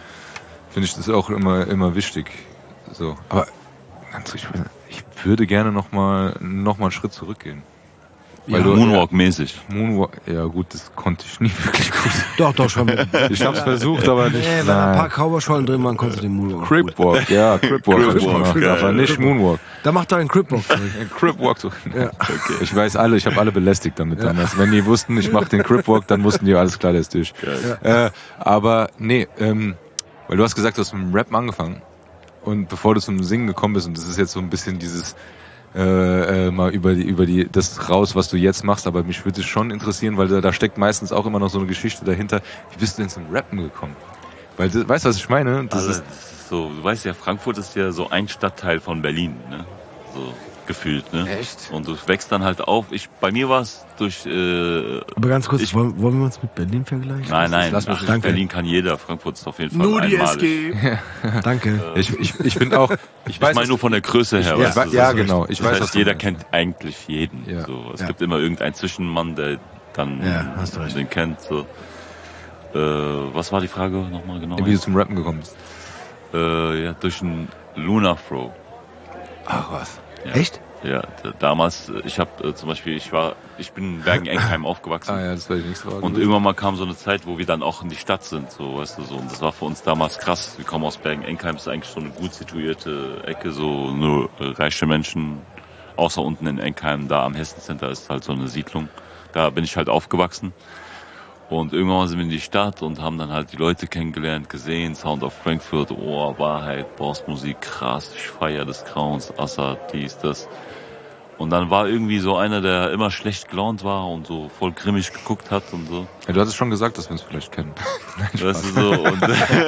finde ich das auch immer, immer wichtig. So. Aber ganz ich, ich würde gerne nochmal noch mal einen Schritt zurückgehen. Ja, Weil du- Moonwalk-mäßig. Moonwalk, ja gut, das konnte ich nie wirklich gut. Doch, doch, schon. Ich habe es versucht, aber nicht. Nee, wenn da ein paar Cowboy-Schollen drin waren, konntest du den Moonwalk. Cripwalk, ja, Cripwalk habe ich Cripwalk, gemacht, geil. aber nicht Moonwalk. Da macht er einen Cripwalk zurück. Cripwalk. So. Ja. Ich weiß alle, ich habe alle belästigt damit damals. Wenn die wussten, ich mache den Cripwalk, dann wussten die, alles klar, der ist durch. Äh, aber nee, ähm, weil du hast gesagt, du hast mit dem Rappen angefangen und bevor du zum Singen gekommen bist, und das ist jetzt so ein bisschen dieses äh, äh, mal über die über die das raus, was du jetzt machst, aber mich würde es schon interessieren, weil da, da steckt meistens auch immer noch so eine Geschichte dahinter. Wie bist du denn zum Rappen gekommen? Weil das, weißt du, was ich meine? Das Also, ist das ist so, du weißt ja, Frankfurt ist ja so ein Stadtteil von Berlin, ne? So. gefühlt, ne? Echt? Und du wächst dann halt auf. Ich, bei mir war es durch, äh, Aber ganz kurz, ich, wollen, wollen wir uns mit Berlin vergleichen? nein, nein, lass mich ach, nicht. Danke. Berlin kann jeder, Frankfurt ist auf jeden Fall Nur die einmalig. S G. Danke. Ich, ich, ich finde auch, ich Ich weiß, meine nur von der Größe her. ja, weißt du, so. ja, genau. Ich Das weiß, heißt, was du jeder meinst. kennt eigentlich jeden. Ja. So. Es Ja. gibt immer irgendeinen Zwischenmann, der dann Ja, hast du recht. den kennt. So. Äh, was war die Frage nochmal genau? wie du zum Rappen gekommen bist. Äh, ja, durch einen Lunafro. Ach was. Ja. Echt? Ja, d- damals, äh, ich habe äh, zum Beispiel, ich war, ich bin in Bergen-Enkheim aufgewachsen. Ah ja, das war die nächste Frage. Und irgendwann mal kam so eine Zeit, wo wir dann auch in die Stadt sind, so, weißt du, so. Und das war für uns damals krass. Wir kommen aus Bergen-Enkheim, ist eigentlich so eine gut situierte Ecke, so nur äh, reiche Menschen. Außer unten in Enkheim, da am Hessen Center ist halt so eine Siedlung. Da bin ich halt aufgewachsen. Und irgendwann mal sind wir in die Stadt und haben dann halt die Leute kennengelernt, gesehen, Sound of Frankfurt, oh, Wahrheit, Bossmusik, krass, ich feier des Grauens, Assad, dies, das. Und dann war irgendwie so einer, der immer schlecht gelaunt war und so voll grimmig geguckt hat und so. Ja, du hattest schon gesagt, dass wir uns vielleicht kennen. Weißt du, so. Und,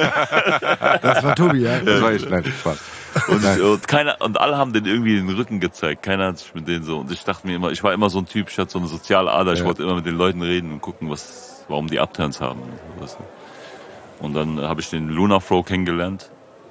Das war Tobi, ja? Das war ich, nein, Spaß. und, Nein. und keiner, und alle haben den irgendwie den Rücken gezeigt. Keiner hat sich mit denen so. Und ich dachte mir immer, ich war immer so ein Typ, ich hatte so eine soziale Ader, ich Ja. wollte immer mit den Leuten reden und gucken, was, warum die Upturns haben. Weißt du. Und dann habe ich den Lunafro kennengelernt.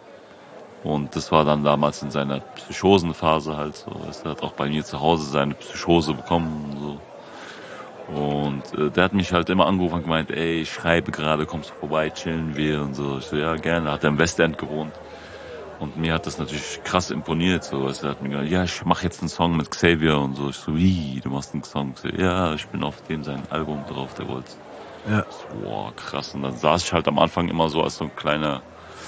Und das war dann damals in seiner Psychosenphase halt so. Er hat auch bei mir zu Hause seine Psychose bekommen und so. Und äh, der hat mich halt immer angerufen und gemeint, ey, ich schreibe gerade, kommst du vorbei, chillen wir und so. Ich so, ja, gerne. Hat er im Westend gewohnt. Und mir hat das natürlich krass imponiert. So. Er hat mir gesagt, ja, ich mache jetzt einen Song mit Xavier und so. Ich so, wie, du machst einen Song? Ich so, ja, ich bin auf dem sein Album drauf, der wollte. Ja. So, boah, krass. Und dann saß ich halt am Anfang immer so als so ein kleiner,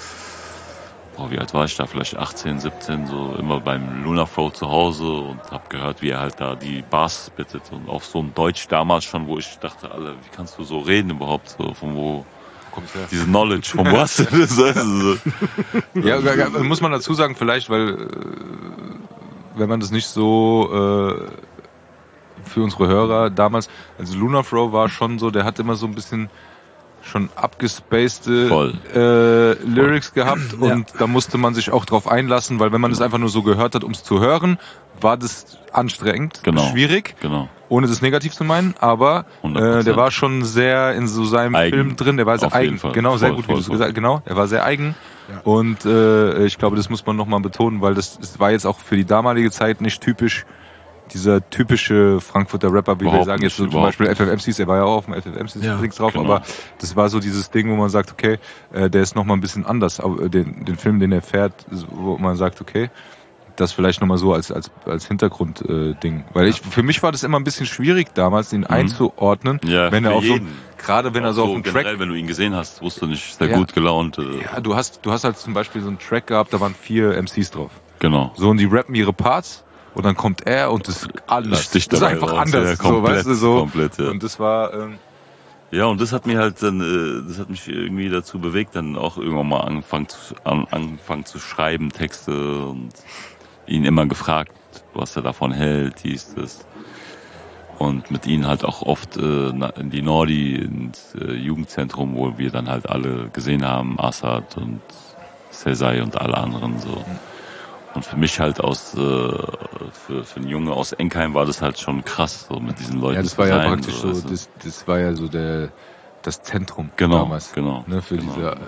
boah, wie alt war ich da? Vielleicht achtzehn, siebzehn, so immer beim Lunafro zu Hause und hab gehört, wie er halt da die Bars spittet. Und auf so ein Deutsch damals schon, wo ich dachte, Alter, wie kannst du so reden überhaupt? So, von wo Kommst her. diese Knowledge, von wo hast du das? Also, Ja, ja, ja, muss man dazu sagen, vielleicht, weil, äh, wenn man das nicht so, äh, für unsere Hörer damals, also Lunafro war schon so, der hat immer so ein bisschen schon abgespacede Voll. äh, Lyrics gehabt und da musste man sich auch drauf einlassen, weil wenn man das einfach nur so gehört hat, um es zu hören, war das anstrengend, Genau. schwierig, genau. ohne das negativ zu meinen, aber hundert äh, Prozent. der war schon sehr in so seinem Eigen. Film drin, der war sehr Auf jeden eigen, Fall. genau, sehr Voll, gut, voll, wie du es voll. gesagt, genau, er war sehr eigen und äh, ich glaube, das muss man nochmal betonen, weil das, das war jetzt auch für die damalige Zeit nicht typisch, dieser typische Frankfurter Rapper, wie wir Überhaupt sagen jetzt so nicht, zum Beispiel überhaupt F F M Cs, er war ja auch auf dem F F M Cs Ja, drauf, genau. aber das war so dieses Ding, wo man sagt, okay, äh, der ist nochmal ein bisschen anders, aber, äh, den, den Film, den er fährt, wo man sagt, okay, das vielleicht nochmal so als als als Hintergrund äh, Ding, weil ich für mich war das immer ein bisschen schwierig damals, ihn einzuordnen, Ja, wenn er für auf so jeden. gerade wenn er Auch so auf dem generell, Track, wenn du ihn gesehen hast, wusst du nicht, ist der Ja. gut gelaunt. Äh, ja, du hast du hast halt zum Beispiel so einen Track gehabt, da waren vier M Cs drauf, Genau. so und die rappen ihre Parts. Und dann kommt er und das ist anders. Sticht Das ist dabei einfach raus, anders. ja, so, komplett, weißt du, so. komplett, ja. Und das war, ähm, Ja, und das hat mir halt dann, äh, das hat mich irgendwie dazu bewegt, dann auch irgendwann mal angefangen zu, an, angefangen zu schreiben, Texte und ihn immer gefragt, was er davon hält, dies, das. Und mit ihnen halt auch oft äh, na- in die Nordi, ins äh, Jugendzentrum, wo wir dann halt alle gesehen haben, Assad und Sezai und alle anderen so. Und für mich halt aus, äh, für, für einen Junge aus Enkheim war das halt schon krass, so mit diesen Leuten ja, das zu war ja sein, praktisch so, weißt du. das, das war ja so der, das Zentrum Genau, damals. genau, Ne, für genau. diese,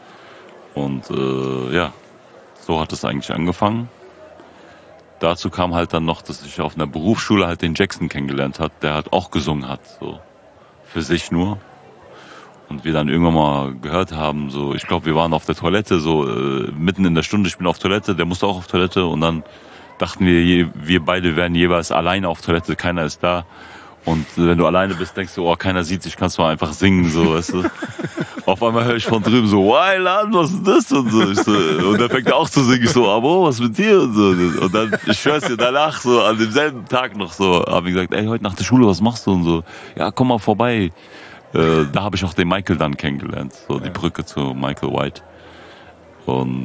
Und äh, ja, so hat es eigentlich angefangen. Dazu kam halt dann noch, dass ich auf einer Berufsschule halt den Jackson kennengelernt hat, der halt auch gesungen hat, so für sich nur. Und wir dann irgendwann mal gehört haben, so, ich glaube, wir waren auf der Toilette, so äh, mitten in der Stunde, ich bin auf Toilette, der musste auch auf Toilette und dann dachten wir, je, wir beide wären jeweils alleine auf Toilette, keiner ist da. Und äh, wenn du alleine bist, denkst du, oh, keiner sieht dich, kannst du mal einfach singen, so, weißt du. Auf einmal höre ich von drüben so, Weiland, was ist das? Und so, ich so, und dann fängt er auch zu singen, ich so, aber was mit dir? Und so, und dann, ich schwör's dir, danach, so, an demselben Tag noch so, habe ich gesagt, ey, heute nach der Schule, was machst du? Und so, ja, komm mal vorbei. Äh, da habe ich auch den Michael dann kennengelernt, so die Brücke zu Michael White. Und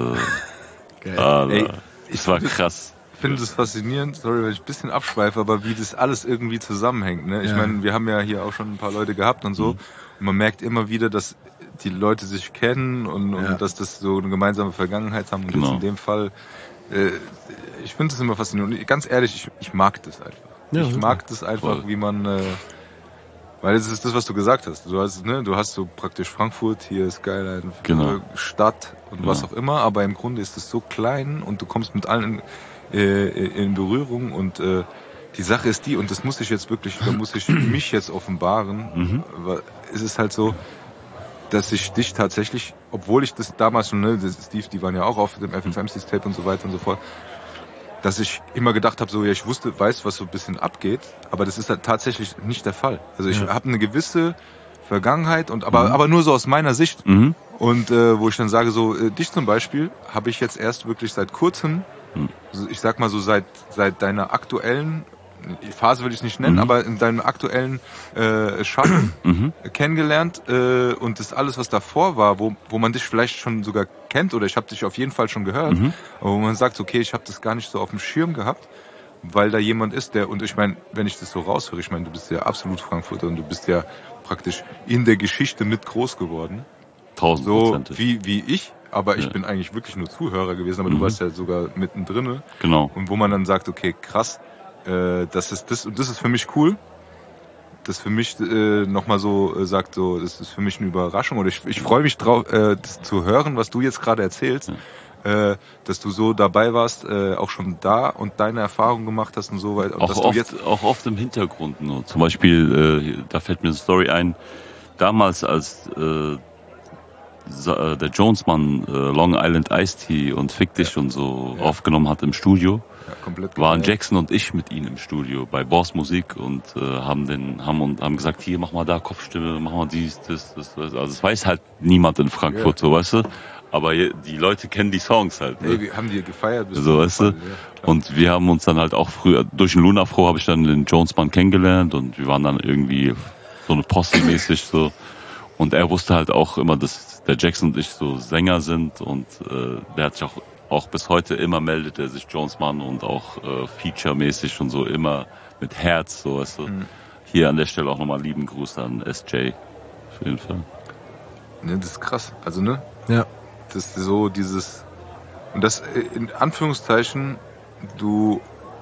äh, Alter, Ey, es war krass. ich finde das faszinierend, sorry, wenn ich ein bisschen abschweife, aber wie das alles irgendwie zusammenhängt. Ne? Ich Ja. meine, wir haben ja hier auch schon ein paar Leute gehabt und so. Mhm. Und man merkt immer wieder, dass die Leute sich kennen und, und Ja. dass das so eine gemeinsame Vergangenheit haben. Und Genau. jetzt in dem Fall äh, ich finde es immer faszinierend. Und ganz ehrlich, ich, ich mag das einfach. Ja, ich super. mag das einfach, Voll. wie man, äh, weil das ist das, was du gesagt hast. Du hast, ne, du hast so praktisch Frankfurt, hier ist Skyline, Genau. Stadt und was Genau. auch immer, aber im Grunde ist es so klein und du kommst mit allen äh, in Berührung und äh, die Sache ist die, und das muss ich jetzt wirklich, da muss ich mich jetzt offenbaren, Mhm. weil es ist halt so, dass ich dich tatsächlich, obwohl ich das damals schon, ne, das Steve, die waren ja auch auf dem F F M C-Tape und so weiter und so fort, dass ich immer gedacht habe, so, ja, ich wusste, weiß, was so ein bisschen abgeht, aber das ist halt tatsächlich nicht der Fall. Also ich Ja. habe eine gewisse Vergangenheit, und aber, aber nur so aus meiner Sicht. Mhm. Und äh, wo ich dann sage, so, äh, dich zum Beispiel habe ich jetzt erst wirklich seit kurzem, Mhm. so, ich sag mal so seit seit deiner aktuellen Phase will ich es nicht nennen, Mhm. aber in deinem aktuellen äh, Schaffen Mhm. kennengelernt, äh, und das alles, was davor war, wo wo man dich vielleicht schon sogar kennt, oder ich habe dich auf jeden Fall schon gehört, Mhm. aber wo man sagt, okay, ich habe das gar nicht so auf dem Schirm gehabt, weil da jemand ist, der, und ich meine, wenn ich das so raushöre, ich meine, du bist ja absolut Frankfurter und du bist ja praktisch in der Geschichte mit groß geworden, so Tausendprozentig. wie wie ich, aber ich Ja. bin eigentlich wirklich nur Zuhörer gewesen, aber Mhm. du warst ja sogar mittendrin, Genau. und wo man dann sagt, okay, krass, äh, das ist das, und das ist für mich cool. Das für mich äh, nochmal so äh, sagt, so, das ist für mich eine Überraschung, oder ich, ich freue mich drauf, äh, das zu hören, was du jetzt gerade erzählst, äh, dass du so dabei warst, äh, auch schon da und deine Erfahrungen gemacht hast und so weiter. Und Auch dass du oft, jetzt, auch oft im Hintergrund nur. Zum Beispiel, äh, da fällt mir eine Story ein, damals als äh, Sa- äh, der Jonesmann äh, Long Island Iced Tea und Fick dich und so Ja. aufgenommen hat im Studio, ja, komplett waren geil. Jackson und ich mit ihm im Studio bei Boss Musik und äh, haben den haben und haben gesagt, hier mach mal da Kopfstimme, mach mal dies, das, das, das. Also es weiß halt niemand in Frankfurt, so weißt du. Aber je- die Leute kennen die Songs halt. Ne? Ey, wir haben die gefeiert. bis So, zum weißt du? Fall, ja, klar. Und wir haben uns dann halt auch früher, durch den Lunafro habe ich dann den Jonesmann kennengelernt und wir waren dann irgendwie so eine Posse-mäßig so. Und er wusste halt auch immer, dass der Jackson und ich so Sänger sind und äh, der hat sich auch, auch bis heute immer meldet er sich Jonesmann und auch äh, Feature-mäßig und so immer mit Herz, so weißt du. Mhm. Hier an der Stelle auch nochmal lieben Gruß an S J. Auf jeden Fall. Ne, das ist krass. Also, ne? Ja. Das ist so dieses, und das äh, in Anführungszeichen, du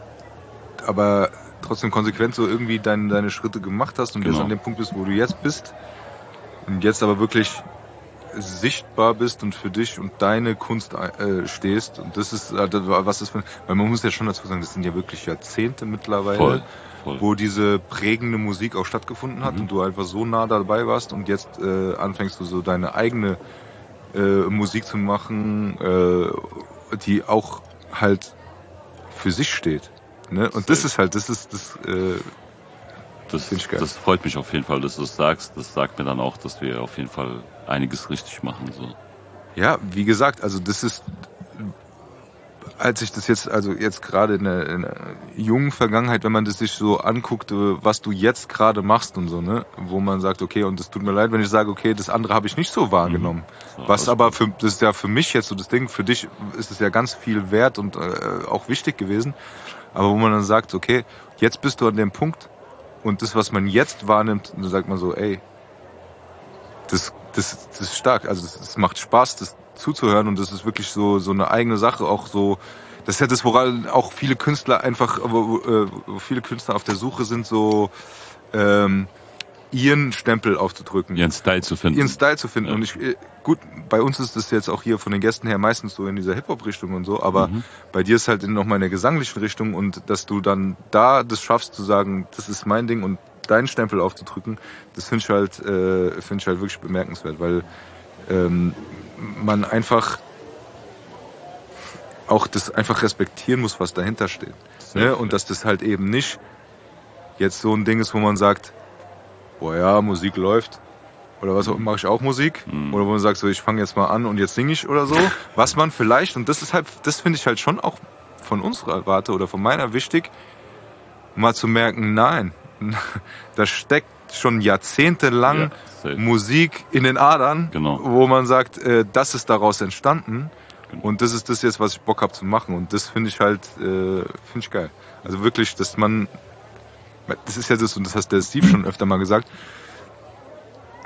aber trotzdem konsequent so irgendwie deine, deine Schritte gemacht hast und Genau. jetzt an dem Punkt bist, wo du jetzt bist, und jetzt aber wirklich sichtbar bist und für dich und deine Kunst äh, stehst, und das ist, äh, das, was ist für, weil man muss ja schon dazu sagen, das sind ja wirklich Jahrzehnte mittlerweile, Voll. Voll. wo diese prägende Musik auch stattgefunden hat, Mhm. und du einfach so nah dabei warst, und jetzt äh, anfängst du so deine eigene äh, Musik zu machen, äh, die auch halt für sich steht. Ne? Und das ist halt, das ist das. Äh, Das, Find ich geil. das freut mich auf jeden Fall, dass du das sagst. Das sagt mir dann auch, dass wir auf jeden Fall einiges richtig machen. So. ja, wie gesagt, also das ist, als ich das jetzt, also jetzt gerade in der, in der jungen Vergangenheit, wenn man das sich so anguckt, äh, was du jetzt gerade machst und so, ne, wo man sagt, okay, und es tut mir leid, wenn ich sage, okay, das andere habe ich nicht so wahrgenommen. So, Was alles aber gut. für, das ist ja für mich jetzt so das Ding, für dich ist es ja ganz viel wert und äh, auch wichtig gewesen. Aber wo man dann sagt, okay, jetzt bist du an dem Punkt, und das, was man jetzt wahrnimmt, dann sagt man so, ey, das, das, das ist stark. Also es das macht Spaß, das zuzuhören, und das ist wirklich so so eine eigene Sache, auch so. Das ist ja das, woran auch viele Künstler einfach, wo, wo, wo viele Künstler auf der Suche sind, so ähm, ihren Stempel aufzudrücken. Ihren Style zu finden. Ihren Style zu finden. Ja. Und ich, äh, gut, bei uns ist das jetzt auch hier von den Gästen her meistens so in dieser Hip-Hop-Richtung und so, aber Mhm. bei dir ist halt in nochmal in der gesanglichen Richtung, und dass du dann da das schaffst zu sagen, das ist mein Ding, und deinen Stempel aufzudrücken, das finde ich halt, äh, finde ich halt wirklich bemerkenswert, weil ähm, man einfach auch das einfach respektieren muss, was dahinter steht. Ne? Und dass das halt eben nicht jetzt so ein Ding ist, wo man sagt, boah ja, Musik läuft, oder was mache ich auch Musik, Mhm. oder wo man sagt, so ich fange jetzt mal an und jetzt singe ich oder so, was man vielleicht, und das ist halt, das finde ich halt schon auch von unserer Warte oder von meiner wichtig, mal zu merken, nein, da steckt schon jahrzehntelang Ja, safe. Musik in den Adern, Genau. wo man sagt, äh, das ist daraus entstanden, Genau. und das ist das jetzt, was ich Bock habe zu machen, und das finde ich halt, äh, finde ich geil. Also wirklich, dass man, das ist ja das, und das hat der Steve schon öfter mal gesagt,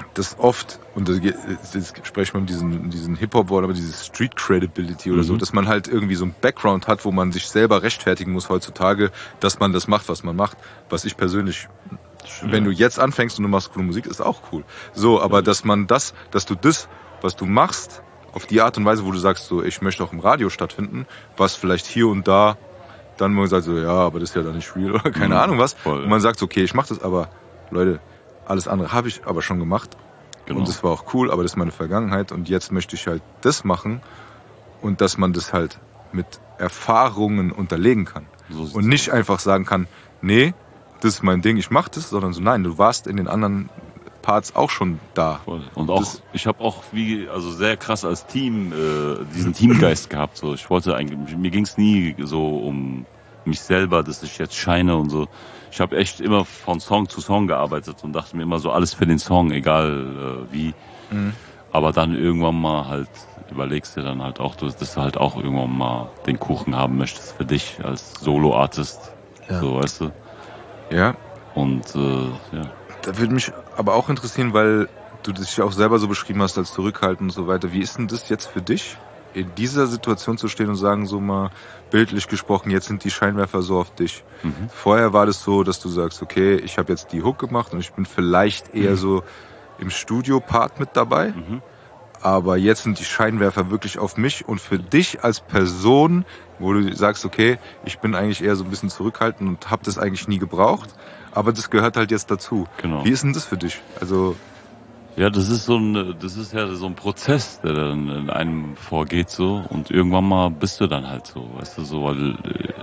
das oft, und das, das sprechen wir um diesen, diesen Hip-Hop-Wort, aber dieses Street Credibility oder mhm. so, dass man halt irgendwie so ein Background hat, wo man sich selber rechtfertigen muss heutzutage, dass man das macht, was man macht. Was ich persönlich, Schön. wenn du jetzt anfängst und du machst coole Musik, ist auch cool. So, aber ja. dass man das, dass du das, was du machst, auf die Art und Weise, wo du sagst, so, ich möchte auch im Radio stattfinden, was vielleicht hier und da, dann man sagt so, ja, aber das ist ja dann nicht real oder keine mhm. Ahnung was. Voll. Und man sagt so, okay, ich mach das, aber Leute, alles andere habe ich aber schon gemacht. Genau. Und das war auch cool, aber das ist meine Vergangenheit und jetzt möchte ich halt das machen und dass man das halt mit Erfahrungen unterlegen kann. So und nicht einfach sagen kann, nee, das ist mein Ding, ich mach das, sondern so, nein, du warst in den anderen Parts auch schon da. Voll. Und auch, das, ich habe auch wie, also sehr krass als Team äh, diesen Teamgeist gehabt. So, ich wollte eigentlich, mir ging es nie so um mich selber, dass ich jetzt scheine und so. Ich habe echt immer von Song zu Song gearbeitet und dachte mir immer so, alles für den Song, egal äh, wie. Mhm. Aber dann irgendwann mal halt überlegst du dann halt auch, dass du halt auch irgendwann mal den Kuchen haben möchtest für dich als Solo-Artist. Ja. So, weißt du? Ja. Und äh, ja. Da würde mich aber auch interessieren, weil du dich ja auch selber so beschrieben hast als zurückhaltend und so weiter. Wie ist denn das jetzt für dich, in dieser Situation zu stehen und sagen, so mal bildlich gesprochen, jetzt sind die Scheinwerfer so auf dich. Mhm. Vorher war das so, dass du sagst, okay, ich habe jetzt die Hook gemacht und ich bin vielleicht eher mhm. so im Studio-Part mit dabei, mhm. aber jetzt sind die Scheinwerfer wirklich auf mich und für dich als Person, wo du sagst, okay, ich bin eigentlich eher so ein bisschen zurückhaltend und habe das eigentlich nie gebraucht, aber das gehört halt jetzt dazu. Genau. Wie ist denn das für dich? Also ja, das ist so ein, das ist ja so ein Prozess, der dann in einem vorgeht so und irgendwann mal bist du dann halt so, weißt du, so, weil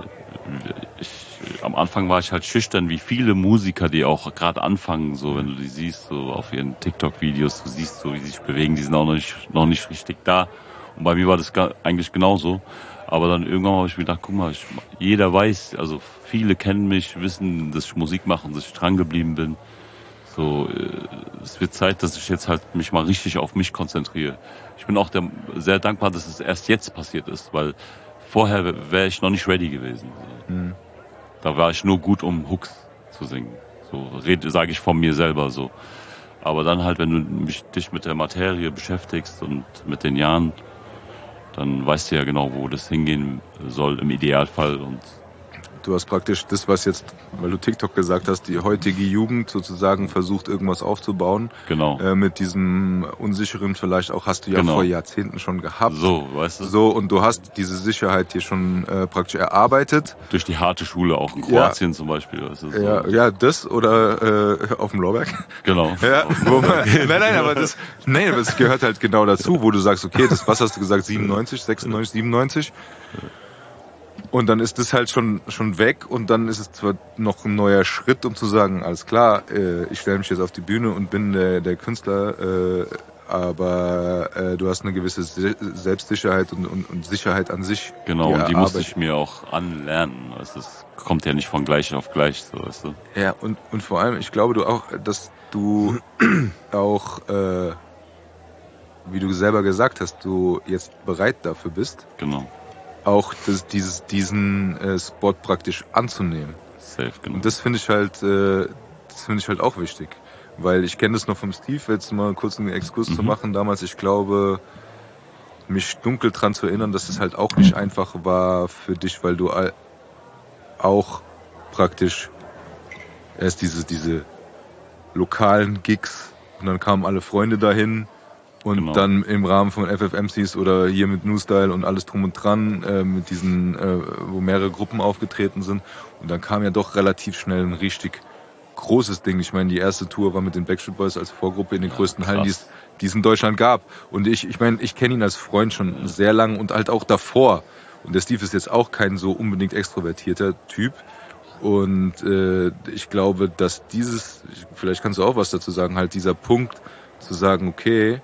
ich, am Anfang war ich halt schüchtern, wie viele Musiker, die auch gerade anfangen, so, wenn du die siehst, so auf ihren TikTok-Videos, du siehst so, wie sie sich bewegen, die sind auch noch nicht, noch nicht richtig da und bei mir war das eigentlich genauso, aber dann irgendwann habe ich mir gedacht, guck mal, ich, jeder weiß, also viele kennen mich, wissen, dass ich Musik mache und dass ich dran geblieben bin. So, es wird Zeit, dass ich jetzt halt mich mal richtig auf mich konzentriere. Ich bin auch der, sehr dankbar, dass es erst jetzt passiert ist, weil vorher wäre ich noch nicht ready gewesen. Mhm. Da war ich nur gut, um Hooks zu singen. So rede, sage ich von mir selber so. Aber dann halt, wenn du mich, dich mit der Materie beschäftigst und mit den Jahren, dann weißt du ja genau, wo das hingehen soll im Idealfall und du hast praktisch das, was jetzt, weil du TikTok gesagt hast, die heutige Jugend sozusagen versucht, irgendwas aufzubauen. Genau. Äh, mit diesem Unsicheren vielleicht auch, hast du ja genau. vor Jahrzehnten schon gehabt. So, weißt du? So, und du hast diese Sicherheit hier schon äh, praktisch erarbeitet. Durch die harte Schule, auch in Kroatien ja. zum Beispiel. Weißt du, so. ja, ja, das oder äh, auf dem Lorberg. Genau. Ja, wo man, nein, nein, aber das, nee, das gehört halt genau dazu, wo du sagst, okay, das, was hast du gesagt, siebenundneunzig, sechsundneunzig, siebenundneunzig? Und dann ist das halt schon schon weg und dann ist es zwar noch ein neuer Schritt, um zu sagen, alles klar, äh, ich stelle mich jetzt auf die Bühne und bin der, der Künstler, äh, aber äh, du hast eine gewisse Se- Selbstsicherheit und, und, und Sicherheit an sich. Genau, die und die musste ich mir auch anlernen. Also es kommt ja nicht von gleich auf gleich, so, weißt du. Ja, und, und vor allem, ich glaube du auch, dass du auch, äh, wie du selber gesagt hast, du jetzt bereit dafür bist. Genau. Auch das, dieses, diesen äh, Spot praktisch anzunehmen. Safe, genau. Und das finde ich halt, äh, das finde ich halt auch wichtig, weil ich kenne das noch vom Steve, jetzt mal kurz einen Exkurs mhm. zu machen. Damals, ich glaube, mich dunkel dran zu erinnern, dass es halt auch nicht einfach war für dich, weil du auch praktisch erst diese diese lokalen Gigs und dann kamen alle Freunde dahin. Und genau. dann im Rahmen von F F M Cs oder hier mit New Style und alles drum und dran, äh, mit diesen, äh, wo mehrere Gruppen aufgetreten sind. Und dann kam ja doch relativ schnell ein richtig großes Ding. Ich meine, die erste Tour war mit den Backstreet Boys als Vorgruppe in den ja, größten krass. Hallen, die es, die es in Deutschland gab. Und ich, ich meine, ich kenne ihn als Freund schon ja. sehr lang und halt auch davor. Und der Steve ist jetzt auch kein so unbedingt extrovertierter Typ. Und äh, ich glaube, dass dieses, vielleicht kannst du auch was dazu sagen, halt dieser Punkt zu sagen, okay,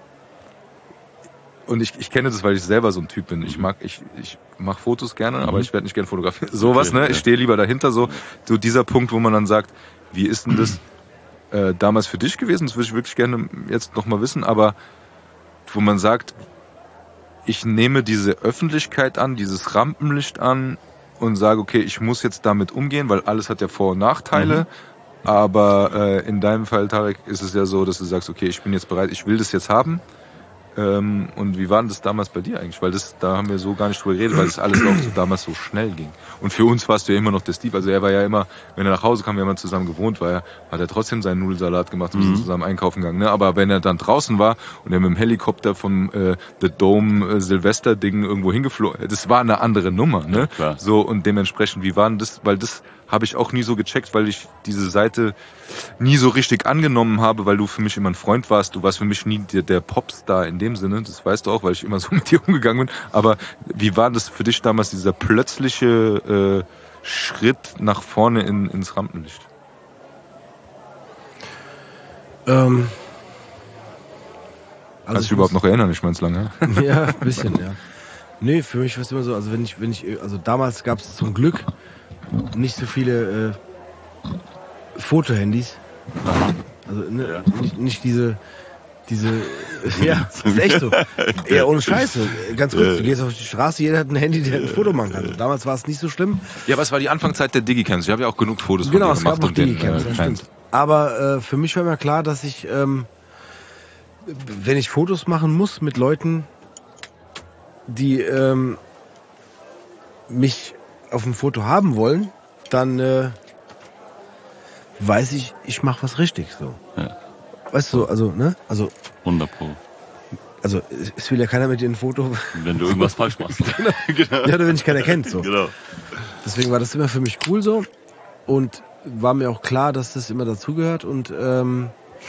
und ich, ich kenne das, weil ich selber so ein Typ bin. Ich mag, ich, ich mache Fotos gerne, mhm. aber ich werde nicht gerne fotografieren. Sowas, okay, ne? Ja. Ich stehe lieber dahinter, so. So dieser Punkt, wo man dann sagt, wie ist denn das äh, damals für dich gewesen? Das würde ich wirklich gerne jetzt nochmal wissen, aber wo man sagt, ich nehme diese Öffentlichkeit an, dieses Rampenlicht an und sage, okay, ich muss jetzt damit umgehen, weil alles hat ja Vor- und Nachteile. Mhm. Aber äh, in deinem Fall, Tarek, ist es ja so, dass du sagst, okay, ich bin jetzt bereit, ich will das jetzt haben. Ähm, und wie war denn das damals bei dir eigentlich? Weil das, da haben wir so gar nicht drüber geredet, weil das alles auch so damals so schnell ging. Und für uns warst du ja immer noch der Steve. Also er war ja immer, wenn er nach Hause kam, wir haben ja zusammen gewohnt, war er, hat er trotzdem seinen Nudelsalat gemacht und wir sind zusammen einkaufen gegangen. Ne? Aber wenn er dann draußen war und er mit dem Helikopter vom äh, The Dome äh, Silvester-Ding irgendwo hingeflogen, das war eine andere Nummer. Ne? Ja, klar. So, und dementsprechend, wie war denn das? Weil das habe ich auch nie so gecheckt, weil ich diese Seite nie so richtig angenommen habe, weil du für mich immer ein Freund warst. Du warst für mich nie der, der Popstar in dem Sinne, das weißt du auch, weil ich immer so mit dir umgegangen bin. Aber wie war das für dich damals, dieser plötzliche äh, Schritt nach vorne in, ins Rampenlicht? Ähm, Also Kannst du dich ich überhaupt muss- noch erinnern? Ich meine es lange. Ja, ein bisschen, ja. Nee, für mich war es immer so, also wenn ich, wenn ich, also damals gab es zum Glück nicht so viele äh, Fotohandys. Also ne, nicht, nicht diese, diese, ja, das ist echt so. Ja, ohne Scheiße. Ganz kurz, du gehst auf die Straße, jeder hat ein Handy, der ein Foto machen kann. Damals war es nicht so schlimm. Ja, aber es war die Anfangszeit der Digicams. Ich habe ja auch genug Fotos Genau, von es dir gab gemacht. noch und den, Digicams, äh, das Fans. stimmt. Aber äh, für mich war immer klar, dass ich, ähm, wenn ich Fotos machen muss mit Leuten, die ähm, mich auf dem Foto haben wollen, dann äh, weiß ich, ich mache was richtig. So, Ja. weißt du, also ne, also hundert Pro. also es- es will ja keiner mit dir ein Foto. Wenn du irgendwas falsch machst. Ja, oder wenn ich keiner kennt. So. Genau. Deswegen war das immer für mich cool so und war mir auch klar, dass das immer dazugehört und ähm,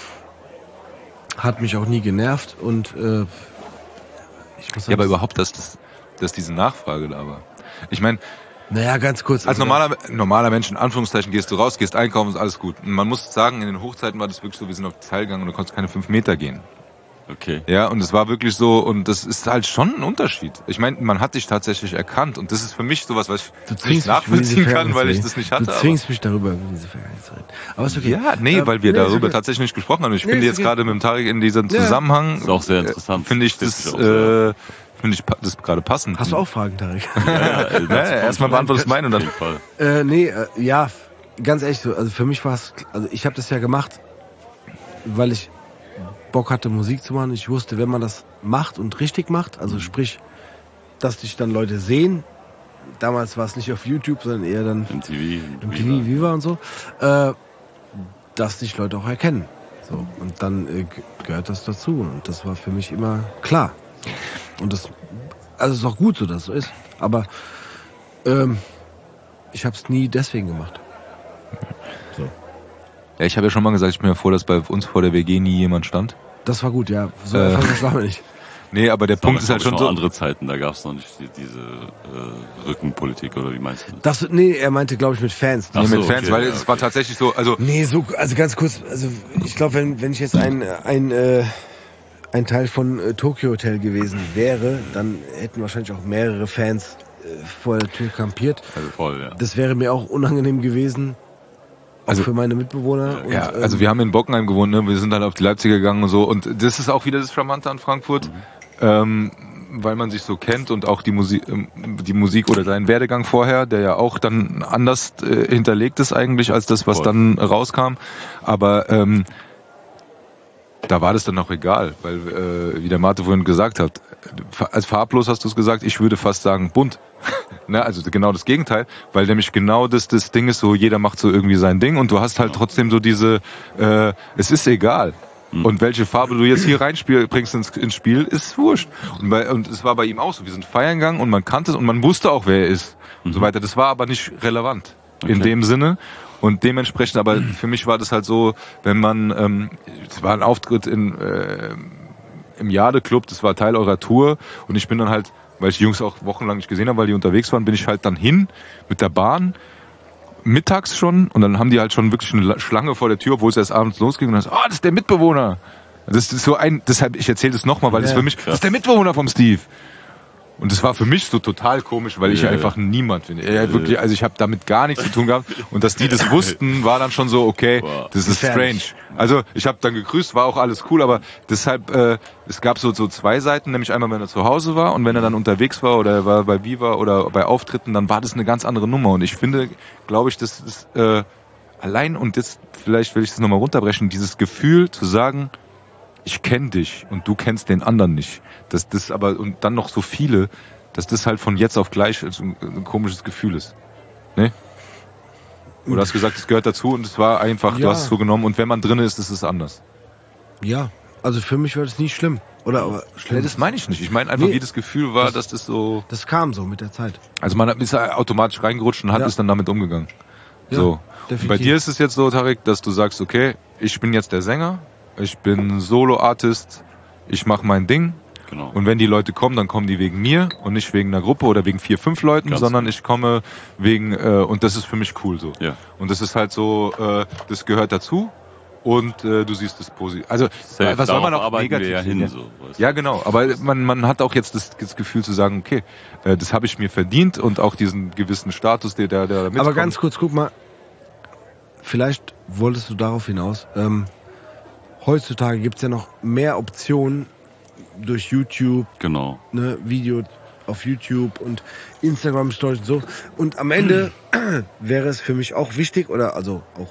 hat mich auch nie genervt und äh, ich muss sagen, Ja, aber überhaupt, dass, das, dass diese Nachfrage da war. Ich meine, naja, ganz kurz. als also- normaler, normaler Mensch, in Anführungszeichen, gehst du raus, gehst einkaufen, ist alles gut. Und man muss sagen, in den Hochzeiten war das wirklich so, wir sind auf die Zeil gegangen und du konntest keine fünf Meter gehen. Okay. Ja, und es war wirklich so, und das ist halt schon ein Unterschied. Ich meine, man hat dich tatsächlich erkannt und das ist für mich sowas, was Du ich zwingst nicht mich, über nachvollziehen diese kann, weil ich Vergangenheit das nicht zu reden. hatte. Du zwingst mich darüber, über diese Vergangenheit zu reden. Aber ist okay. Ja, nee, Ähm, weil wir nee, ist darüber okay. tatsächlich nicht gesprochen haben. Ich Nee, finde ist jetzt okay. gerade mit dem Tarek in diesem Zusammenhang, Ist auch sehr interessant. äh, finde ich Finde das, ich auch sehr. äh, finde ich pa- das gerade passend. Hast du auch Fragen, Tarek? Ja, ja, Ja, erstmal beantwortest du meine und Auf dann. jeden Fall. äh, nee, äh, ja, ganz ehrlich so. Also für mich war es, also ich habe das ja gemacht, weil ich Bock hatte, Musik zu machen. Ich wusste, wenn man das macht und richtig macht, also sprich, dass dich dann Leute sehen. Damals war es nicht auf YouTube, sondern eher dann Im T V. im T V, Viva und so, äh, dass dich Leute auch erkennen. So, und dann äh, ge- gehört das dazu. Und das war für mich immer klar. So. Und das, also es ist auch gut so, dass es so ist. Aber ähm, ich habe es nie deswegen gemacht. So. Ja, ich habe ja schon mal gesagt, ich bin mir froh, dass bei uns vor der W G nie jemand stand. Das war gut, ja. So Äh. erfolgreich waren wir nicht. Nee, aber der Punkt ist halt schon noch so. andere Zeiten, da gab es noch nicht die, diese äh, Rückenpolitik, oder wie meinst du das? Das, nee, er meinte, glaube ich, mit Fans. Ach Nee, so, mit Fans, okay, weil ja, es okay. war tatsächlich so, also Nee, so, also ganz kurz, also ich glaube, wenn, wenn ich jetzt ein, ein, äh, ein Teil von äh, Tokyo Hotel gewesen wäre, dann hätten wahrscheinlich auch mehrere Fans äh, vor der Tür kampiert. Also voll, ja. Das wäre mir auch unangenehm gewesen, auch Also- für meine Mitbewohner. Und, ja, ähm, also wir haben in Bockenheim gewohnt, ne? Wir sind dann auf die Leipziger gegangen und so. Und das ist auch wieder das Charmante an Frankfurt, ähm, weil man sich so kennt und auch die Musik, ähm, die Musik oder dein Werdegang vorher, der ja auch dann anders äh, hinterlegt ist eigentlich als das, was Voll. dann rauskam. Aber ähm, da war das dann auch egal, weil äh, wie der Mate vorhin gesagt hat, als farblos hast du es gesagt, ich würde fast sagen bunt. Ne, also genau das Gegenteil, weil nämlich genau das das Ding ist, so jeder macht so irgendwie sein Ding und du hast halt trotzdem so diese, äh, es ist egal. Und welche Farbe du jetzt hier reinspiel, bringst ins, ins Spiel, ist wurscht. Und, bei, und es war bei ihm auch so, wir sind feiern gegangen und man kannte es und man wusste auch, wer er ist und so weiter. Das war aber nicht relevant in Okay. dem Sinne. Und dementsprechend, aber für mich war das halt so, wenn man, ähm, es war ein Auftritt in, äh, im Jade-Club, das war Teil eurer Tour und ich bin dann halt, weil ich die Jungs auch wochenlang nicht gesehen habe, weil die unterwegs waren, bin ich halt dann hin mit der Bahn, mittags schon und dann haben die halt schon wirklich eine Schlange vor der Tür, obwohl es erst abends losging und dann so, ah, das ist der Mitbewohner. Das ist so ein, deshalb, ich erzähle das nochmal, weil das Ja, für mich, das ist der Mitbewohner vom Steve. Und das war für mich so total komisch, weil ich Ja, einfach niemand bin. Ja, wirklich, also ich habe damit gar nichts zu tun gehabt. Und dass die das wussten, war dann schon so, okay, Wow. das ist strange. Gefährlich. Also ich habe dann gegrüßt, war auch alles cool, aber deshalb, äh, es gab so, so zwei Seiten, nämlich einmal, wenn er zu Hause war und wenn er dann unterwegs war oder er war bei Viva oder bei Auftritten, dann war das eine ganz andere Nummer. Und ich finde, glaube ich, das ist, äh, allein, und jetzt vielleicht will ich das nochmal runterbrechen, dieses Gefühl zu sagen, ich kenne dich und du kennst den anderen nicht. Dass das aber, und dann noch so viele, dass das halt von jetzt auf gleich ein, ein komisches Gefühl ist. Ne? Oder hast gesagt, es gehört dazu und es war einfach, Ja. du hast es so genommen und wenn man drin ist, ist es anders. Ja, also für mich war das nie schlimm. Oder aber Ja, schlimm. das meine ich nicht. Ich meine einfach, Nee. wie das Gefühl war, Das- dass das so... Das kam so mit der Zeit. Also man ist ja automatisch reingerutscht und hat Ja. es dann damit umgegangen. Ja, so. Und definitiv. bei dir ist es jetzt so, Tarek, dass du sagst, okay, ich bin jetzt der Sänger, ich bin Solo-Artist, ich mache mein Ding. Genau. Und wenn die Leute kommen, dann kommen die wegen mir und nicht wegen einer Gruppe oder wegen vier, fünf Leuten, Ganz sondern genau. ich komme wegen, äh, und das ist für mich cool so. Ja. Und das ist halt so, äh, das gehört dazu und äh, du siehst es positiv. Also, Safe, was soll man darauf auch arbeiten negativ wir ja sehen? hin, so, weißt du? Ja, genau. Aber man, man hat auch jetzt das, das Gefühl zu sagen, okay, äh, das habe ich mir verdient und auch diesen gewissen Status, der, der, der da mitkommt. Aber ganz kurz, guck mal. Vielleicht wolltest du darauf hinaus. Ähm, heutzutage gibt's ja noch mehr Optionen durch YouTube, Genau. ne, Video auf YouTube und Instagram Stories und so. Und am Ende wäre es für mich auch wichtig, oder also auch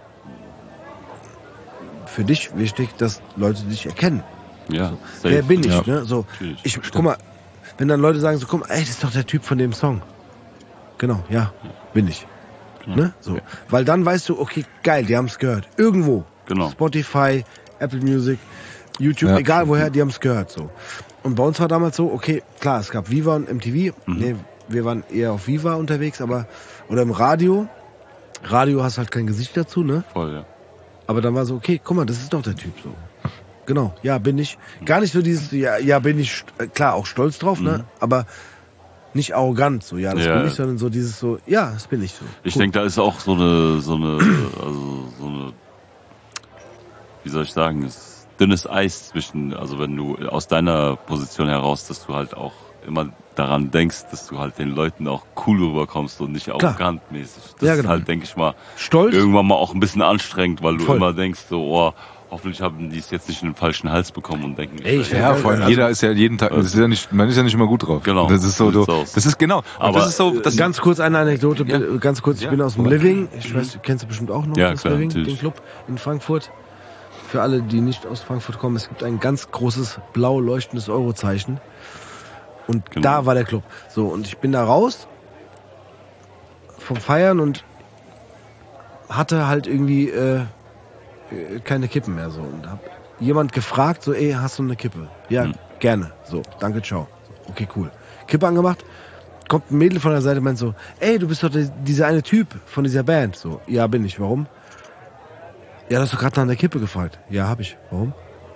für dich wichtig, dass Leute dich erkennen. Ja. Safe. Wer bin ich? Ja. Ne? So, Natürlich. ich guck mal, wenn dann Leute sagen so, guck mal, ey, das ist doch der Typ von dem Song. Genau, ja, bin ich. Ne? So, weil dann weißt du, okay, geil, die haben es gehört. Irgendwo. Genau. Spotify, Apple Music, YouTube, Ja. egal woher, die haben es gehört. So. Und bei uns war damals so, okay, klar, es gab Viva und M T V. Mhm. Nee, wir waren eher auf Viva unterwegs, aber oder im Radio. Radio hast halt kein Gesicht dazu, ne? Voll, ja. Aber dann war so, okay, guck mal, das ist doch der Typ so. Genau, ja, bin ich. Gar nicht so dieses, ja, ja bin ich, äh, klar, auch stolz drauf, ne? Aber nicht arrogant, so, ja, das Ja. bin ich, sondern so dieses so, ja, das bin ich so. Ich Cool. denke, da ist auch so eine, so eine, also so eine, wie soll ich sagen, ist dünnes Eis zwischen, also wenn du aus deiner Position heraus, dass du halt auch immer daran denkst, dass du halt den Leuten auch cool rüberkommst und nicht Klar. arrogant mäßig. Das Ja, ist genau. halt, denke ich mal, Stolz, irgendwann mal auch ein bisschen anstrengend, weil du Voll. immer denkst, so, oh, hoffentlich haben die es jetzt nicht in den falschen Hals bekommen und denken, Ey, ich- Ja, vor allem Also- jeder ist ja jeden Tag, das ist ja nicht, man ist ja nicht immer gut drauf. Genau. Das ist so, So so sieht's aus. das ist genau. Und Aber, das ist so, das ganz kurz eine Anekdote, Ja. bitte, ganz kurz, ich Ja. bin aus dem Living, ich weiß, kennst du bestimmt auch noch, Ja, das klar, Living, natürlich. den Club in Frankfurt. Für alle, die nicht aus Frankfurt kommen, es gibt ein ganz großes, blau leuchtendes Eurozeichen. Und Genau. da war der Club. So, und ich bin da raus vom Feiern und hatte halt irgendwie äh, äh, keine Kippen mehr so. Und hab jemand gefragt, so, ey, hast du eine Kippe? Ja, Hm. gerne. So, danke, ciao. Okay, cool. Kippe angemacht, kommt ein Mädel von der Seite, meint so, ey, du bist doch der, dieser eine Typ von dieser Band. So, ja, bin ich. Warum? Ja, du hast doch gerade nach der Kippe gefragt. Ja, hab ich. Warum?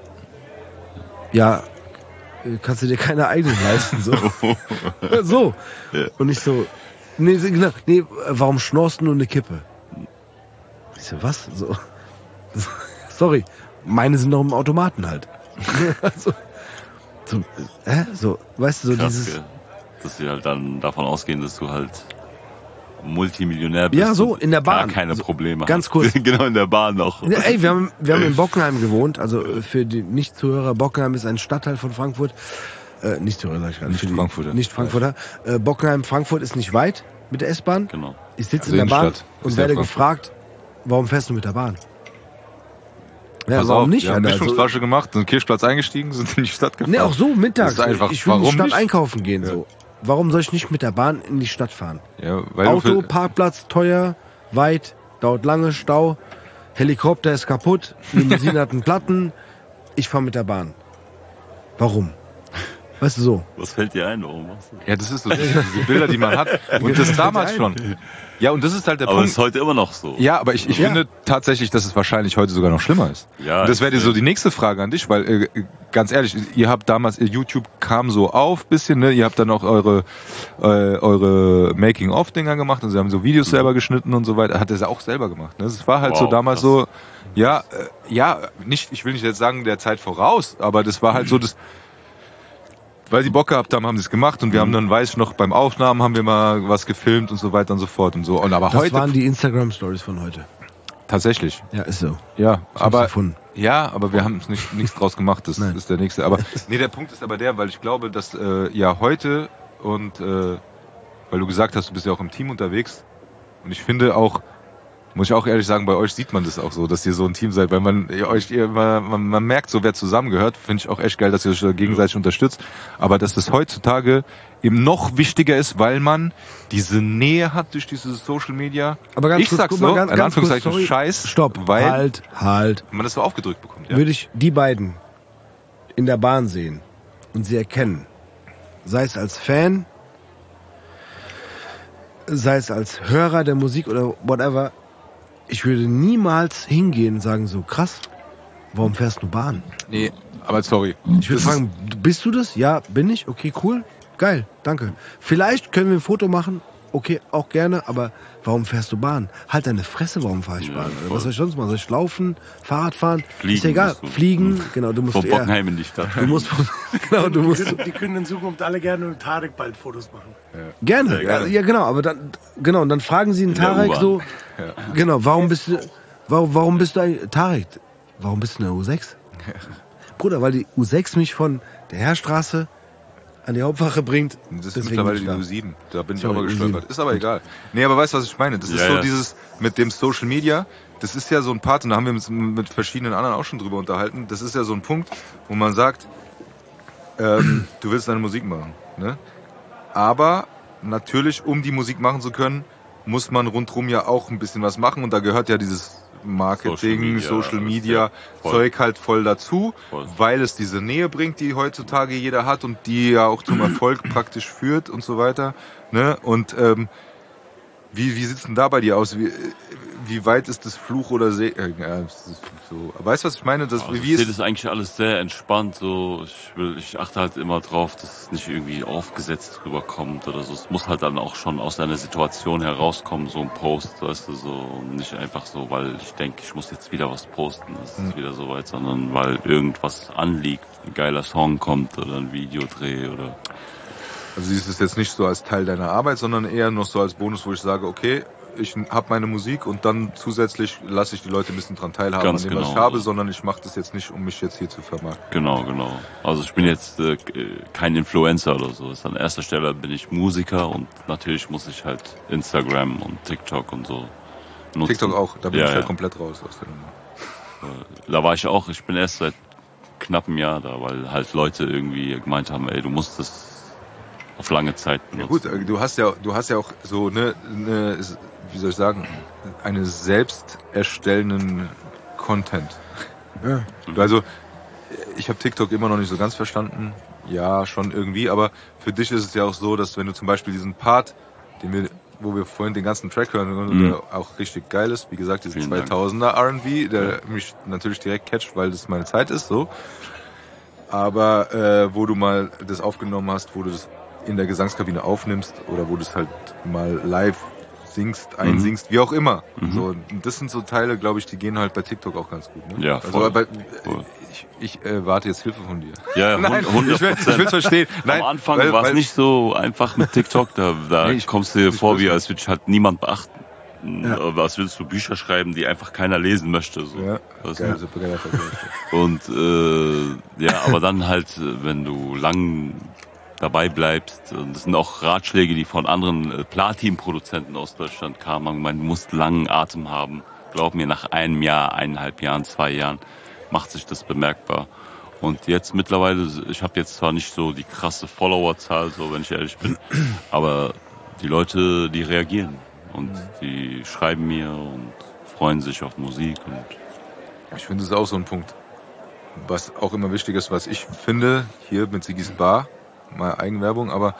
Ja, äh, kannst du dir keine eigene leisten, so. so. Ja. Und ich so, nee, so, genau, nee, äh, warum schnorst du nur eine Kippe? Ich so, was? So. Sorry, meine sind noch im Automaten halt. also, so, äh, so, weißt du, so krass, dieses, gell? Dass sie halt dann davon ausgehen, dass du halt Multimillionär bist. Ja, so, und in der Bahn. Gar keine So, Probleme ganz hast. kurz. Genau, in der Bahn noch. Ja, ey, wir haben, wir haben in Bockenheim gewohnt, also äh, für die Nicht-Zuhörer, Bockenheim ist ein Stadtteil von Frankfurt. Äh, Nicht-Zuhörer, sag ich gerade. Nicht für die Frankfurter. Nicht-Frankfurter. Äh, Bockenheim, Frankfurt ist nicht weit mit der S-Bahn. Genau. Ich sitze Also in der Bahn Innenstadt. und Ist ja werde Frankfurt. gefragt, warum fährst du mit der Bahn? Ja, Pass warum auf, nicht? wir haben Alter? Also, Mischungsflasche gemacht, sind Kirchplatz eingestiegen, sind in die Stadt gefahren. nee, auch so mittags. Das ist einfach, ich will in die warum Stadt nicht? einkaufen gehen. So. Warum soll ich nicht mit der Bahn in die Stadt fahren? Ja, weil Auto, du für, Parkplatz, teuer, weit, dauert lange, Stau, Helikopter ist kaputt, Limousine hat einen Platten, ich fahre mit der Bahn. Warum? Weißt du so? Was fällt dir ein? Warum machst du das? ja, das ist so, diese Bilder, die man hat. Und das damals schon. Ja, und das ist halt der Aber es Punkt. ist heute immer noch so. Ja, aber ich, ich Ja. finde tatsächlich, dass es wahrscheinlich heute sogar noch schlimmer ist. Ja, und das wäre ich- so die nächste Frage an dich, weil äh, ganz ehrlich, ihr habt damals, ihr YouTube kam so auf, bisschen, ne? Ihr habt dann auch eure äh, eure Making-of-Dinger gemacht, also sie haben so Videos selber geschnitten und so weiter. Hat er es auch selber gemacht. Ne? Das war halt Wow, so damals krass. so, ja, äh, ja, nicht, ich will nicht jetzt sagen der Zeit voraus, aber das war halt so das. Weil sie Bock gehabt haben, haben sie es gemacht und wir haben dann, weiß ich noch, beim Aufnahmen haben wir mal was gefilmt und so weiter und so fort und so. Und aber Das heute waren die Instagram-Stories von heute. tatsächlich. Ja, ist so. Ja, hab's aber gefunden. ja, aber wir haben es nicht nichts draus gemacht. Das Nein. ist der nächste. Aber nee, der Punkt ist aber der, weil ich glaube, dass äh, ja heute und äh, weil du gesagt hast, du bist ja auch im Team unterwegs und ich finde auch Muss ich auch ehrlich sagen, bei euch sieht man das auch so, dass ihr so ein Team seid, weil man ihr euch ihr, man, man, man merkt so, wer zusammengehört. Finde ich auch echt geil, dass ihr euch gegenseitig unterstützt. Aber dass das heutzutage eben noch wichtiger ist, weil man diese Nähe hat durch diese Social Media. Aber ganz ich kurz, sag guck so, mal, ganz, in ganz Anführungszeichen kurz, sorry. Scheiß, Stopp, weil halt, halt. man das so aufgedrückt bekommt. Ja. Würde ich die beiden in der Bahn sehen und sie erkennen, sei es als Fan, sei es als Hörer der Musik oder whatever, ich würde niemals hingehen und sagen so, krass, warum fährst du Bahn? Nee, aber sorry. Ich würde fragen, bist du das? Ja, bin ich? Okay, cool. Geil, danke. Vielleicht können wir ein Foto machen. Okay, auch gerne, aber warum fährst du Bahn? Halt deine Fresse, warum fahre ich Ja, Bahn? voll. Was soll ich sonst machen? Soll ich laufen, Fahrrad fahren? Fliegen Ist ja egal. musst du. Fliegen, genau, du musst Von eher, Bockenheim in die Stadt. du musst, genau, du Die musst, können, die können in Zukunft alle gerne mit Tarek bald Fotos machen. gerne, Sehr gerne. Ja, ja, genau, aber dann, genau, und dann fragen sie einen der Tarek U-Bahn. so, genau, warum bist du, warum, warum bist du eigentlich, Tarek, warum bist du in der U sechs? Bruder, weil die U sechs mich von der Heerstraße an die Hauptwache bringt. Das ist deswegen mittlerweile bin die ich da. U sieben. Da bin ich Sorry, auch mal U gestolpert. sieben. Ist aber egal. Nee, aber weißt du, was ich meine? Das ist Ja, so ja. dieses mit dem Social Media. Das ist ja so ein Part, und da haben wir uns mit verschiedenen anderen auch schon drüber unterhalten. Das ist ja so ein Punkt, wo man sagt, ähm, du willst deine Musik machen. Ne? Aber natürlich, um die Musik machen zu können, muss man rundherum ja auch ein bisschen was machen. Und da gehört ja dieses Marketing, Social Social Media, Media, alles, ja. Voll. Zeug halt voll dazu, Voll. weil es diese Nähe bringt, die heutzutage jeder hat und die ja auch zum Erfolg praktisch führt und so weiter. Ne? Und ähm, wie, wie sieht's denn da bei dir aus? Wie, wie weit ist das Fluch oder Segen? Ja, das ist so. Weißt du, was ich meine? Das, Also wie ich sehe ist das eigentlich alles sehr entspannt. So, ich will, ich achte halt immer drauf, dass es nicht irgendwie aufgesetzt rüberkommt oder so. Es muss halt dann auch schon aus einer Situation herauskommen, so ein Post, weißt du, so nicht einfach so, weil ich denke, ich muss jetzt wieder was posten, es ist wieder soweit, sondern weil irgendwas anliegt, ein geiler Song kommt oder ein Videodreh oder. Also siehst du es jetzt nicht so als Teil deiner Arbeit, sondern eher noch so als Bonus, wo ich sage, okay, ich habe meine Musik und dann zusätzlich lasse ich die Leute ein bisschen dran teilhaben Ganz an dem, was genau. ich habe, sondern ich mache das jetzt nicht, um mich jetzt hier zu vermarkten. Genau, genau. Also ich bin jetzt äh, kein Influencer oder so. An erster Stelle bin ich Musiker und natürlich muss ich halt Instagram und TikTok und so nutzen. TikTok auch, da bin Ja, ich halt ja. komplett raus aus der Nummer. Da war ich auch, ich bin erst seit knapp einem Jahr da, weil halt Leute irgendwie gemeint haben, ey, du musst das auf lange Zeit Ja benutzen. gut, du hast ja, du hast ja auch so eine, eine wie soll ich sagen, eine selbst erstellenden Content. Ja. Also ich habe TikTok immer noch nicht so ganz verstanden. Ja, schon irgendwie, aber für dich ist es ja auch so, dass wenn du zum Beispiel diesen Part, den wir, wo wir vorhin den ganzen Track hören, und Mhm. der auch richtig geil ist, wie gesagt, diesen Vielen Dank. zweitausender R and B, der mich natürlich direkt catcht, weil das meine Zeit ist, so. Aber äh, wo du mal das aufgenommen hast, wo du das in der Gesangskabine aufnimmst oder wo du es halt mal live singst, einsingst, wie auch immer. Mhm. So, und das sind so Teile, glaube ich, die gehen halt bei TikTok auch ganz gut. Ne? Ja, also, voll. aber, Voll. ich, ich äh, warte jetzt Hilfe von dir. Ja, ja, Nein, hundert ich will Prozent. ich will's verstehen. Nein, Am Anfang weil- war es weil- nicht so einfach mit TikTok, da, da Nee, ich- kommst du dir ich vor, weiß wie nicht. als würde ich halt niemand beachten. Ja. Aber als würdest du Bücher schreiben, die einfach keiner lesen möchte. So. Ja, Weißt du? geil, super geiler Vergleich. Und äh, ja, aber dann halt, äh, wenn du lang dabei bleibst, und das sind auch Ratschläge, die von anderen äh, Platin-Produzenten aus Deutschland kamen, haben gemeint, du musst langen Atem haben. Glaub mir, nach einem Jahr, eineinhalb Jahren, zwei Jahren macht sich das bemerkbar. Und jetzt mittlerweile, ich habe jetzt zwar nicht so die krasse Followerzahl, so wenn ich ehrlich bin, aber die Leute, die reagieren und die schreiben mir und freuen sich auf Musik und Ich finde, das ist auch so ein Punkt, was auch immer wichtig ist, was ich finde, hier mit Sigis Bar, mal Eigenwerbung, aber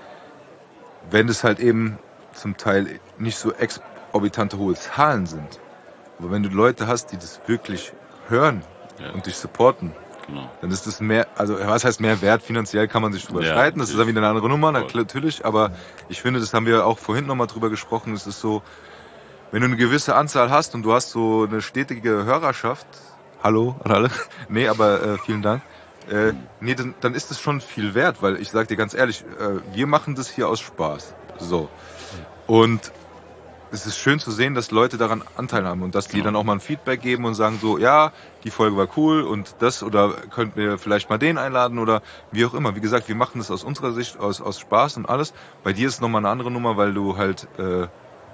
wenn es halt eben zum Teil nicht so exorbitante hohe Zahlen sind, aber wenn du Leute hast, die das wirklich hören Ja. und dich supporten, genau. dann ist das mehr, also was heißt mehr wert? Finanziell kann man sich drüber Ja, streiten, das ist dann wieder eine andere Nummer, Voll. natürlich, aber ich finde, das haben wir auch vorhin nochmal drüber gesprochen, es ist so, wenn du eine gewisse Anzahl hast und du hast so eine stetige Hörerschaft, hallo an alle, nee, aber äh, vielen Dank, äh, nee, dann, dann ist es schon viel wert, weil ich sag dir ganz ehrlich, äh, wir machen das hier aus Spaß, so, und es ist schön zu sehen, dass Leute daran Anteil haben und dass die Genau. dann auch mal ein Feedback geben und sagen so, ja, die Folge war cool und das oder könnten wir vielleicht mal den einladen oder wie auch immer. Wie gesagt, wir machen das aus unserer Sicht, aus, aus Spaß und alles. Bei dir ist es nochmal eine andere Nummer, weil du halt äh,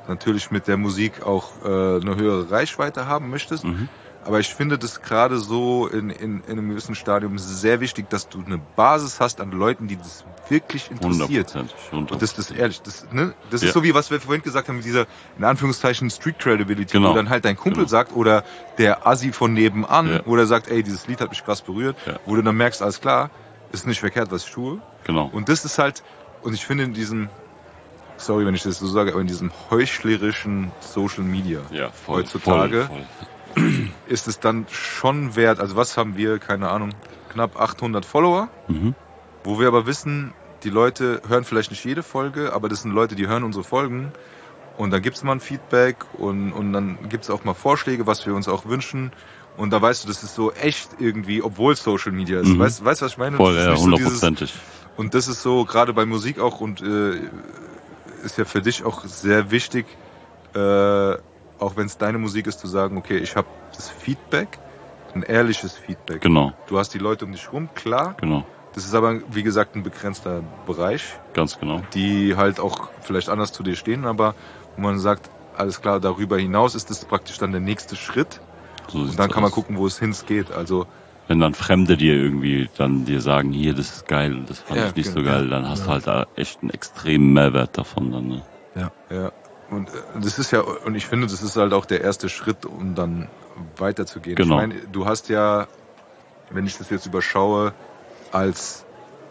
natürlich mit der Musik auch äh, eine höhere Reichweite haben möchtest. Mhm. Aber ich finde das gerade so in, in, in einem gewissen Stadium sehr wichtig, dass du eine Basis hast an Leuten, die das wirklich interessiert. hundert Prozent. Und das ist ehrlich, das, ne? das Ja. ist so wie was wir vorhin gesagt haben mit dieser, in Anführungszeichen, Street Credibility, Genau. wo dann halt dein Kumpel Genau. sagt oder der Assi von nebenan, Ja. wo der sagt, ey, dieses Lied hat mich krass berührt, Ja. wo du dann merkst, alles klar, ist nicht verkehrt, was ich tue. Genau. Und das ist halt, und ich finde in diesem, sorry, wenn ich das so sage, aber in diesem heuchlerischen Social Media ja, voll, heutzutage voll, voll. ist es dann schon wert, also was haben wir, keine Ahnung, knapp achthundert Follower, Mhm. wo wir aber wissen, die Leute hören vielleicht nicht jede Folge, aber das sind Leute, die hören unsere Folgen und dann gibt's mal ein Feedback und, und dann gibt's auch mal Vorschläge, was wir uns auch wünschen und da weißt du, das ist so echt irgendwie, obwohl es Social Media ist. Mhm. Weißt du, weißt, was ich meine? Voll, Das ist ja, nicht so dieses- hundertprozentig. Und das ist so, gerade bei Musik auch und äh, ist ja für dich auch sehr wichtig, äh, auch wenn es deine Musik ist, zu sagen, okay, ich habe das Feedback, ein ehrliches Feedback. Genau, Du hast die Leute um dich rum, klar. genau, Das ist aber, wie gesagt, ein begrenzter Bereich, ganz genau. die halt auch vielleicht anders zu dir stehen, aber wo man sagt, alles klar, darüber hinaus ist das praktisch dann der nächste Schritt. So Und sieht's dann kann man aus. gucken, wo es hingeht. Also Wenn dann Fremde dir irgendwie dann dir sagen, hier, das ist geil und das fand Ja, ich nicht so genau. geil, dann hast du halt da echt einen extremen Mehrwert davon dann, ne? ja, und äh, das ist ja, und ich finde, das ist halt auch der erste Schritt, um dann weiterzugehen. Genau. Ich meine, du hast ja, wenn ich das jetzt überschaue, als,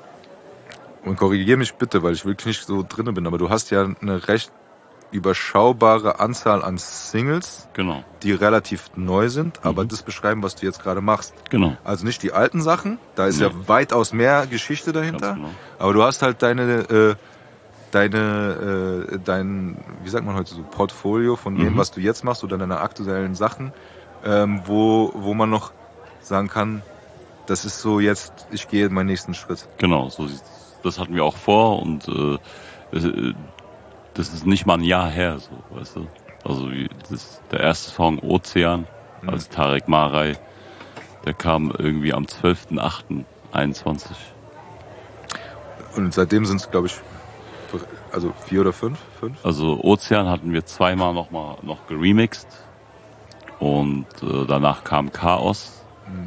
und korrigiere mich bitte, weil ich wirklich nicht so drinne bin, aber du hast ja eine recht überschaubare Anzahl an Singles, Genau, die relativ neu sind, aber Mhm. das beschreiben, was du jetzt gerade machst. genau, Also nicht die alten Sachen, da ist Nee. ja weitaus mehr Geschichte ganz dahinter. genau. Aber du hast halt deine, äh, deine, äh, dein, wie sagt man heute so, Portfolio von dem, Mhm. was du jetzt machst oder deine aktuellen Sachen, ähm, wo, wo man noch sagen kann, das ist so jetzt, ich gehe meinen nächsten Schritt. Genau, so sieht's. Das hatten wir auch vor und äh, es, äh, das ist nicht mal ein Jahr her, so, weißt du. Also wie, das, der erste Song Ozean als Tarek Marei, der kam irgendwie am zwölften achten einundzwanzig. Und seitdem sind es, glaube ich, also vier oder fünf, fünf. Also Ozean hatten wir zweimal noch mal noch geremixed und äh, danach kam Chaos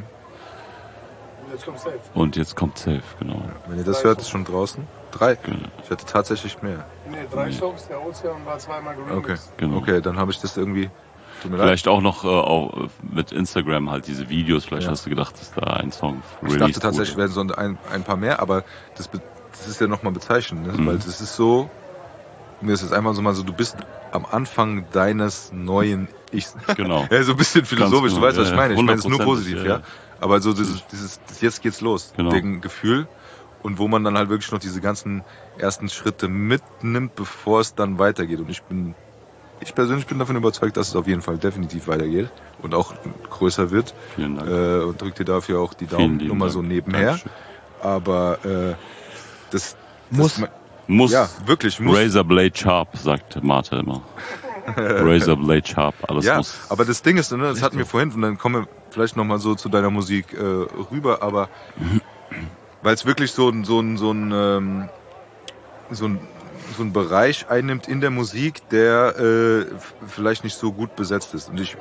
Und jetzt kommt safe. und jetzt kommt Safe, genau. Wenn ihr das hört, ist schon draußen. Drei. Genau. Ich hatte tatsächlich mehr. Nee, drei Songs, der Ozean war zweimal Okay, geremixed. Genau. okay, dann habe ich das irgendwie. Tut mir leid. Vielleicht auch noch äh, auch mit Instagram halt diese Videos, vielleicht Ja. hast du gedacht, dass da ein Song Ich released dachte tatsächlich, wurde. werden so ein, ein paar mehr, aber das, be- das ist ja nochmal bezeichnend, ne? Mhm. Weil das ist so, mir ist jetzt einfach so mal so, du bist am Anfang deines neuen Ichs. Genau. Ja, so ein bisschen philosophisch, genau, du weißt, was ja, ich meine. Ich meine, es ist nur hundertprozentig, positiv, ja, ja. Aber so dieses, dieses, das jetzt geht's los, Genau. Ding, Gefühl. Und wo man dann halt wirklich noch diese ganzen ersten Schritte mitnimmt, bevor es dann weitergeht. Und ich bin, ich persönlich bin davon überzeugt, dass es auf jeden Fall definitiv weitergeht und auch größer wird. Vielen Dank. Äh, und drück dir dafür auch die Vielen Daumen lieben nur mal Dank. so nebenher. Dankeschön. Aber äh, das Muss. das, Muss ja wirklich muss. Razorblade Sharp, sagt Martha immer. Razorblade Sharp, alles Ja, muss. aber das Ding ist, ne, das hatten wir vorhin und dann kommen wir vielleicht noch mal so zu deiner Musik äh, rüber, aber weil es wirklich so ein so ein so ein ähm, so ein so ein Bereich einnimmt in der Musik, der äh, f- vielleicht nicht so gut besetzt ist. Und ich,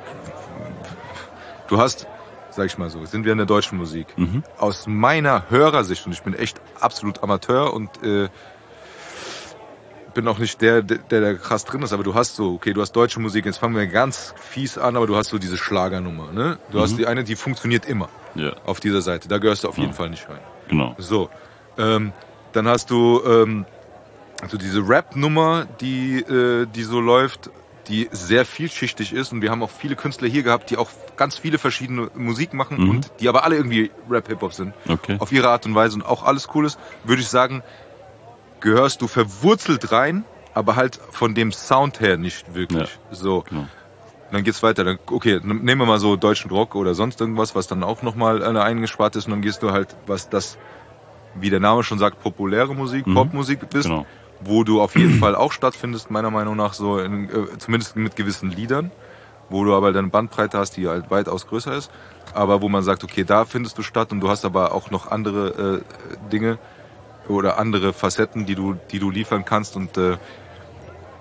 du hast, sag ich mal so, sind wir in der deutschen Musik. Mhm. Aus meiner Hörersicht, und ich bin echt absolut Amateur und äh, bin auch nicht der, der, der da krass drin ist, aber du hast so, okay, du hast deutsche Musik, jetzt fangen wir ganz fies an, aber du hast so diese Schlagernummer, ne? Du hast die eine, die funktioniert immer Ja, auf dieser Seite, da gehörst du auf jeden Fall nicht rein. genau. So, ähm, dann hast du ähm, also diese Rap-Nummer, die, äh, die so läuft, die sehr vielschichtig ist und wir haben auch viele Künstler hier gehabt, die auch ganz viele verschiedene Musik machen Mhm. und die aber alle irgendwie Rap-Hip-Hop sind. Okay. Auf ihre Art und Weise und auch alles cool ist, würde ich sagen, gehörst du verwurzelt rein, aber halt von dem Sound her nicht wirklich. So. Genau. Dann geht's weiter. Dann, okay, dann nehmen wir mal so deutschen Rock oder sonst irgendwas, was dann auch nochmal eine eingespart ist und dann gehst du halt, was das, wie der Name schon sagt, populäre Musik, Mhm. Popmusik bist, Genau. wo du auf jeden Fall auch stattfindest, meiner Meinung nach, so in, äh, zumindest mit gewissen Liedern, wo du aber deine Bandbreite hast, die halt weitaus größer ist, aber wo man sagt, okay, da findest du statt und du hast aber auch noch andere äh, Dinge oder andere Facetten, die du, die du liefern kannst und äh,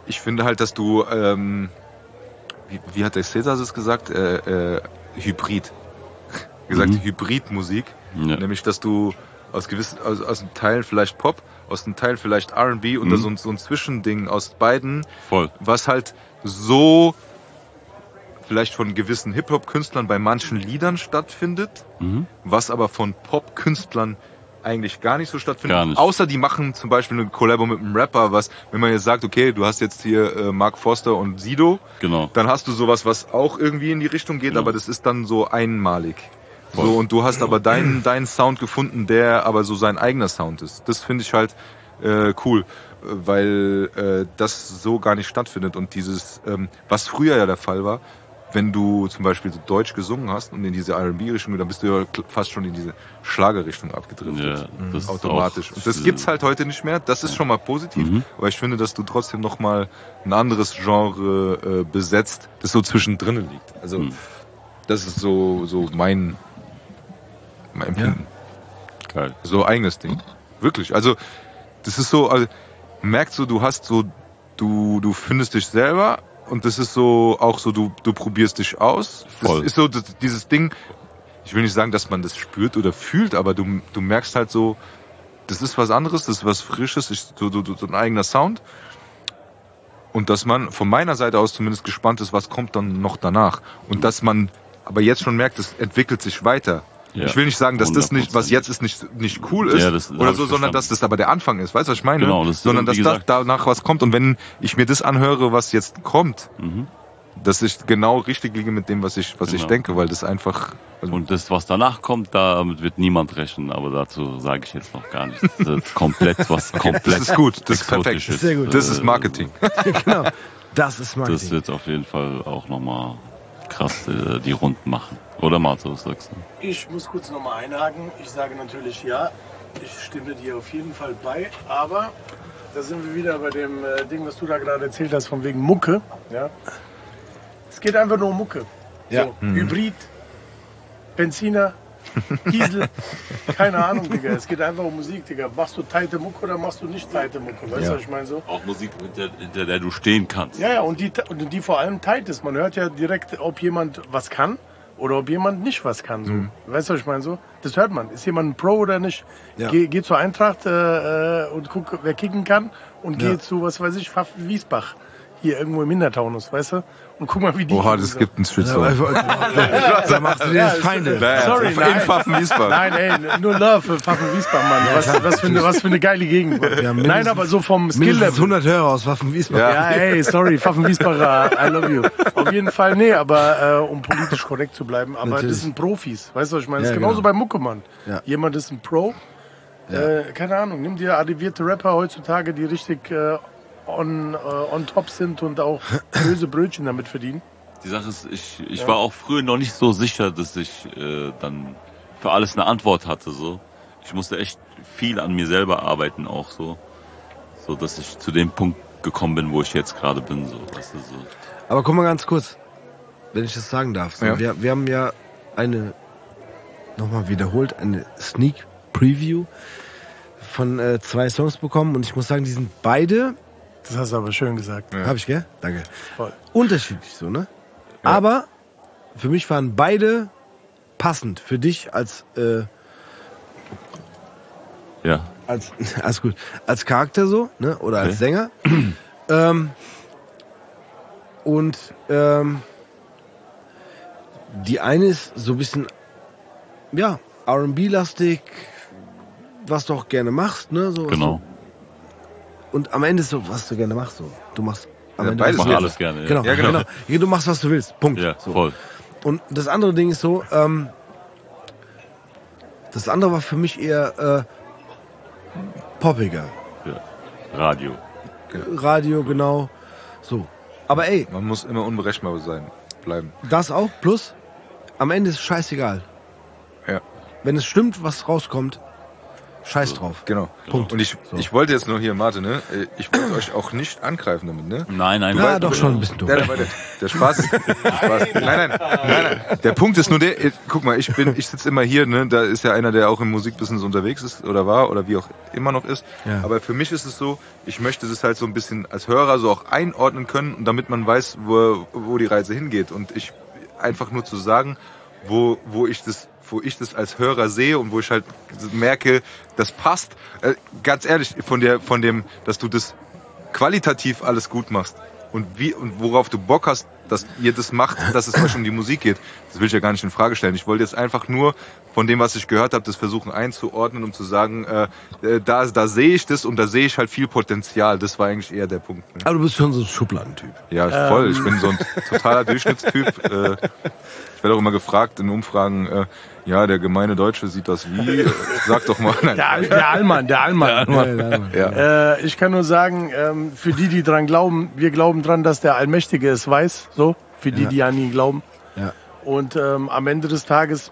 ich finde halt, dass du, ähm, wie, wie hat der Cäsar es gesagt? Äh, äh, Hybrid. gesagt, Mhm. Hybridmusik. Ja. Nämlich, dass du aus gewissen, aus, aus einem Teil vielleicht Pop, aus einem Teil vielleicht R and B und Mhm. da so, ein- so ein Zwischending aus beiden, Voll. was halt so vielleicht von gewissen Hip-Hop-Künstlern bei manchen Liedern stattfindet, Mhm. was aber von Pop-Künstlern eigentlich gar nicht so stattfindet. Gar nicht. Außer die machen zum Beispiel eine Collabo mit einem Rapper, was, wenn man jetzt sagt, okay, du hast jetzt hier äh, Mark Foster und Sido, Genau. dann hast du sowas, was auch irgendwie in die Richtung geht, Ja. aber das ist dann so einmalig. Voll. So, und du hast aber deinen, deinen Sound gefunden, der aber so sein eigener Sound ist. Das finde ich halt äh, cool, äh, weil äh, das so gar nicht stattfindet. Und dieses, ähm, was früher ja der Fall war, wenn du zum Beispiel so Deutsch gesungen hast und in diese R and B-Richtung, dann bist du ja fast schon in diese Schlagerrichtung abgedriftet. Ja, das ist Automatisch. auch- Und das gibt's halt heute nicht mehr. Das ist schon mal positiv, Mhm. aber ich finde, dass du trotzdem noch mal ein anderes Genre äh, besetzt, das so zwischendrin liegt. Also Mhm. das ist so so mein, mein Empfinden. Geil. So eigenes Ding. Wirklich. Also das ist so, also, merkst du, du hast so, du du findest dich selber. Und das ist so, auch so, du, du probierst dich aus. Das Voll. ist so das, dieses Ding, ich will nicht sagen, dass man das spürt oder fühlt, aber du, du merkst halt so, das ist was anderes, das ist was Frisches, ist so, so, so ein eigener Sound. Und dass man von meiner Seite aus zumindest gespannt ist, was kommt dann noch danach. Und dass man aber jetzt schon merkt, es entwickelt sich weiter. Ja, Ich will nicht sagen, dass das nicht, was hundert Prozent. jetzt ist, nicht, nicht cool ist Ja, das oder hab so, ich sondern verstanden. dass das aber der Anfang ist. Weißt du, was ich meine? Genau, das- sondern wie dass da, gesagt- danach was kommt. Und wenn ich mir das anhöre, was jetzt kommt, Mhm. dass ich genau richtig liege mit dem, was ich, was ich Genau. denke, weil das einfach. Also, Und das, was danach kommt, damit wird niemand rechnen, aber dazu sage ich jetzt noch gar nichts. Das ist komplett was komplett. das ist gut, das ist perfekt. Exotisches. Sehr gut. Das ist Marketing. Genau. Das ist Das Marketing. wird auf jeden Fall auch nochmal krass äh, die Runden machen. Oder Marzo, was sagst du? Ich muss kurz nochmal einhaken. Ich sage natürlich ja. Ich stimme dir auf jeden Fall bei. Aber da sind wir wieder bei dem äh, Ding, was du da gerade erzählt hast, von wegen Mucke. Ja. Es geht einfach nur um Mucke. Ja. So, Hybrid, Benziner, Diesel, keine Ahnung, Digga. Es geht einfach um Musik, Digga. Machst du teite Mucke oder machst du nicht teite Mucke? Weißt du, Ja. was ich meine so? Auch Musik, hinter, hinter der du stehen kannst. Ja, ja, und die, und die vor allem tight ist. Man hört ja direkt, ob jemand was kann oder ob jemand nicht was kann. So. Weißt du, was ich meine? So? Das hört man. Ist jemand ein Pro oder nicht? Ja. Geh, geh zur Eintracht äh, und guck, wer kicken kann. Und Ja. geh zu, was weiß ich, Pfaffen-Wiesbach. Hier irgendwo im Hintertaunus, weißt du? Und guck mal, wie die. Oha, kicken, das so. gibt einen Ja, Shitstorm. aber- da machst du dir Ja, jetzt Feinde. Naja, Sorry, in nein. Pfaffen-Wiesbaden. Nein, ey, nur Love für Pfaffen-Wiesbaden, Mann. Was, was, für eine, was für eine geile Gegend. Mann. Ja, mindestens- Nein, aber so vom Mindestens Skill-Level. hundert Hörer aus Waffen-Wiesbaden. Ja. Ja, ey, sorry, Pfaffen-Wiesbacher, I love you. Auf jeden Fall, nee, aber äh, um politisch korrekt zu bleiben, aber Natürlich. das sind Profis, weißt du, was ich meine? Das Ja, ist genauso genau. bei Mucke, Mann. Ja. Jemand ist ein Pro, äh, keine Ahnung, nimm dir arrivierte Rapper heutzutage, die richtig äh, on, äh, on top sind und auch böse Brötchen damit verdienen. Die Sache ist, ich, ich war auch früher noch nicht so sicher, dass ich äh, dann für alles eine Antwort hatte. So, ich musste echt viel an mir selber arbeiten auch so, so dass ich zu dem Punkt gekommen bin, wo ich jetzt gerade bin. So, weißt du, so. Aber guck mal ganz kurz, wenn ich das sagen darf. So, Ja. wir, wir haben ja eine, nochmal wiederholt, eine Sneak Preview von äh, zwei Songs bekommen und ich muss sagen, die sind beide, Das hast du aber schön gesagt. hab ich, gell? Danke. Voll. Unterschiedlich so, ne? Aber für mich waren beide passend. Für dich als, äh, Ja, als, alles gut, als Charakter so, ne? Oder als Okay. Sänger. ähm, und ähm, die eine ist so ein bisschen, ja, R and B-lastig, was du auch gerne machst, ne? So, was genau. Du, und am Ende ist so, was du gerne machst, so. Du machst am Ja, Ende beides Ich was mache du alles gerne. Ja, Genau, Ja, ja, genau. genau. Ja, du machst, was du willst. Punkt. Ja, so. voll. Und das andere Ding ist so, ähm, das andere war für mich eher äh, poppiger. Ja. Radio. Radio, genau. So. Aber ey, Man muss immer unberechenbar sein, bleiben. das auch, plus, am Ende ist es scheißegal. Ja. Wenn es stimmt, was rauskommt, Scheiß drauf. Genau. Punkt. Und ich, So. ich wollte jetzt nur hier, Marte, ne? Ich wollte euch auch nicht angreifen damit, ne? Nein, nein, Ja, nein. doch schon ein bisschen dumm. Nein, nein, warte. Der Spaß ist, der Spaß, nein, nein, nein, nein. Der Punkt ist nur der, guck mal, ich bin, ich sitze immer hier, ne? Da ist ja einer, der auch im Musikbusiness unterwegs ist oder war oder wie auch immer noch ist. Ja. Aber für mich ist es so, ich möchte das halt so ein bisschen als Hörer so auch einordnen können, und damit man weiß, wo, wo die Reise hingeht. Und ich einfach nur zu sagen, wo, wo ich das, wo ich das als Hörer sehe und wo ich halt merke, das passt. Äh, ganz ehrlich, von der, von dem, dass du das qualitativ alles gut machst und wie und worauf du Bock hast, dass ihr das macht, dass es euch um die Musik geht, das will ich ja gar nicht in Frage stellen. Ich wollte jetzt einfach nur von dem, was ich gehört habe, das versuchen einzuordnen, um zu sagen, äh, da, da sehe ich das und da sehe ich halt viel Potenzial. Das war eigentlich eher der Punkt. Ne? Aber du bist schon so ein Schubladentyp. Ja, voll. Ich bin so ein totaler Durchschnittstyp. Äh, ich werde auch immer gefragt in Umfragen, äh, ja, der gemeine Deutsche sieht das wie. Äh, sag doch mal. Nein. Der, Al- der Allmann, der Allmann. Ja. Äh, ich kann nur sagen, ähm, für die, die dran glauben, wir glauben dran, dass der Allmächtige es weiß. So, für die, Ja. die an ihn glauben. Ja. Und ähm, am Ende des Tages,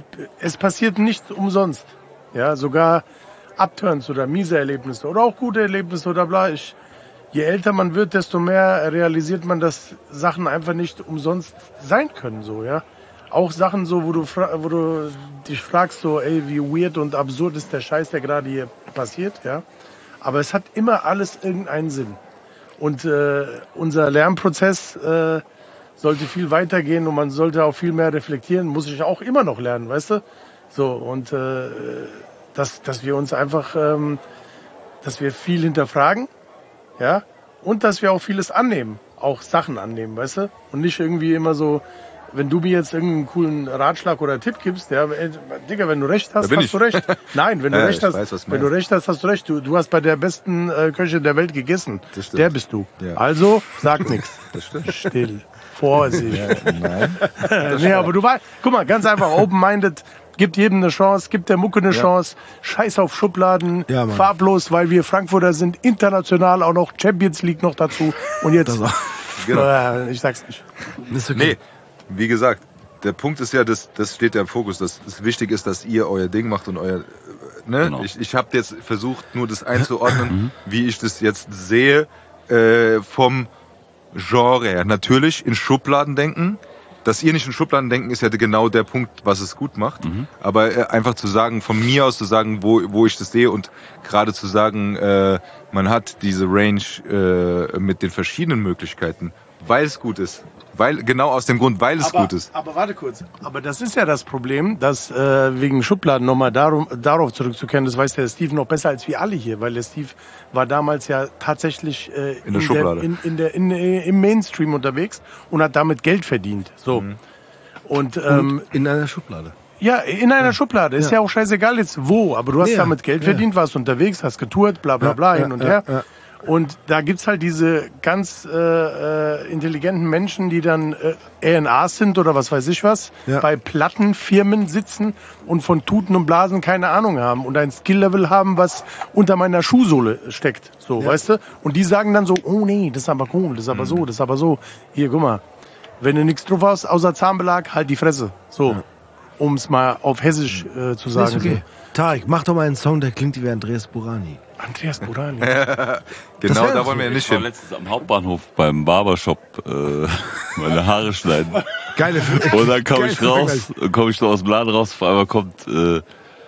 es passiert nichts umsonst. Ja, sogar Upturns oder miese Erlebnisse oder auch gute Erlebnisse oder bla. Ich, je älter man wird, desto mehr realisiert man, dass Sachen einfach nicht umsonst sein können. So, ja. Auch Sachen so, wo du, fra- wo du dich fragst, so, ey, wie weird und absurd ist der Scheiß, der gerade hier passiert, ja. Aber es hat immer alles irgendeinen Sinn. Und äh, unser Lernprozess äh, sollte viel weitergehen und man sollte auch viel mehr reflektieren. Muss ich auch immer noch lernen, weißt du? So, und äh, dass, dass wir uns einfach, ähm, dass wir viel hinterfragen, ja, und dass wir auch vieles annehmen, auch Sachen annehmen, weißt du? Und nicht irgendwie immer so, wenn du mir jetzt irgendeinen coolen Ratschlag oder Tipp gibst, ja, ey, Digga, wenn du recht hast, Da bin hast ich. du recht. Nein, wenn du Ja, recht ich hast, weiß, was du wenn du meinst. recht hast, hast du recht. Du, du hast bei der besten äh, Köchin der Welt gegessen. Das stimmt. Der bist du. Ja. Also, sag nichts. Das stimmt. Still. Vorsicht. Nein. nee, aber du weißt, guck mal, ganz einfach, open-minded, gibt jedem eine Chance, gibt der Mucke eine Chance, scheiß auf Schubladen, Ja, Mann. farblos, weil wir Frankfurter sind, international auch noch, Champions League noch dazu. Und jetzt, Das auch. Genau. äh, ich sag's nicht. Ist okay. Nee, wie gesagt, der Punkt ist ja, das, das steht ja im Fokus, dass es wichtig ist, dass ihr euer Ding macht und euer, ne? Genau. Ich, ich habe jetzt versucht, nur das einzuordnen, wie ich das jetzt sehe, äh, vom Genre her. Natürlich in Schubladen denken. Dass ihr nicht in Schubladen denken, ist ja genau der Punkt, was es gut macht. Aber äh, einfach zu sagen, von mir aus zu sagen, wo, wo ich das sehe und gerade zu sagen, äh, man hat diese Range äh, mit den verschiedenen Möglichkeiten, weil es gut ist. Weil, genau aus dem Grund, weil es aber, gut ist. aber warte kurz. Aber das ist ja das Problem, dass äh, wegen Schubladen nochmal darum, darauf zurückzukehren, das weiß der Steve noch besser als wir alle hier, weil der Steve war damals ja tatsächlich äh, In der Schublade. in, in der, in, äh, im Mainstream unterwegs und hat damit Geld verdient. So. Mhm. Und, ähm, In einer Schublade. ja, in einer Schublade. Ist ja. auch scheißegal jetzt wo, aber du hast Ja, damit Geld ja. verdient, warst unterwegs, hast getourt, bla bla bla, Ja, hin und ja, her. ja. Und da gibt's halt diese ganz äh, äh, intelligenten Menschen, die dann äh, A und R sind oder was weiß ich was, Ja. bei Plattenfirmen sitzen und von Tuten und Blasen keine Ahnung haben und ein Skill-Level haben, was unter meiner Schuhsohle steckt. So, weißt du? Und die sagen dann so, oh nee, das ist aber cool, das ist aber so, das ist aber so. Hier, guck mal, wenn du nichts drauf hast, außer Zahnbelag, halt die Fresse. So, um es mal auf Hessisch äh, zu sagen. Ist okay. Tarek, mach doch mal einen Song, der klingt wie Andreas Burani. So. Andreas Burani. Genau, wär da so. wollen wir ja nicht Ich war hin. letztens am Hauptbahnhof beim Barbershop äh, meine Haare schneiden. Geile Und dann komme ich Geil, raus, komme ich so aus dem Laden raus, auf einmal kommt äh,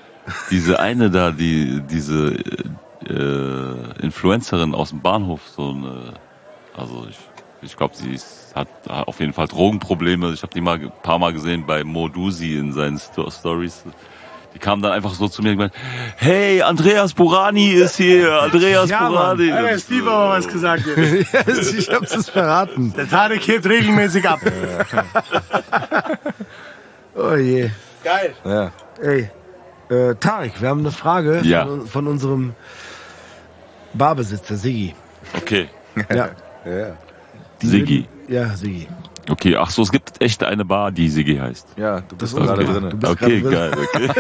diese eine da, die diese äh, Influencerin aus dem Bahnhof, so eine, also ich, ich glaube, sie ist, hat auf jeden Fall Drogenprobleme. Ich habe die mal ein paar Mal gesehen bei Modusi in seinen Sto- Stories. Die kam dann einfach so zu mir und gemeint, hey, Andreas Burani ist hier, Andreas Ja, Mann. Burani. Ja, der Und, Steve hat aber was gesagt. Jetzt. Ich hab's es verraten. Der Tarek hebt regelmäßig ab. Oh je. Geil. Ja. Ey, äh, Tarek, wir haben eine Frage Ja. von, von unserem Barbesitzer, Siggi. okay, Ja. Ja. Siggi. Ja, Siggi. Okay, ach so, es gibt echt eine Bar, die Siggi heißt. Ja, du bist Das gerade okay. drin. Du bist Okay, gerade geil, okay.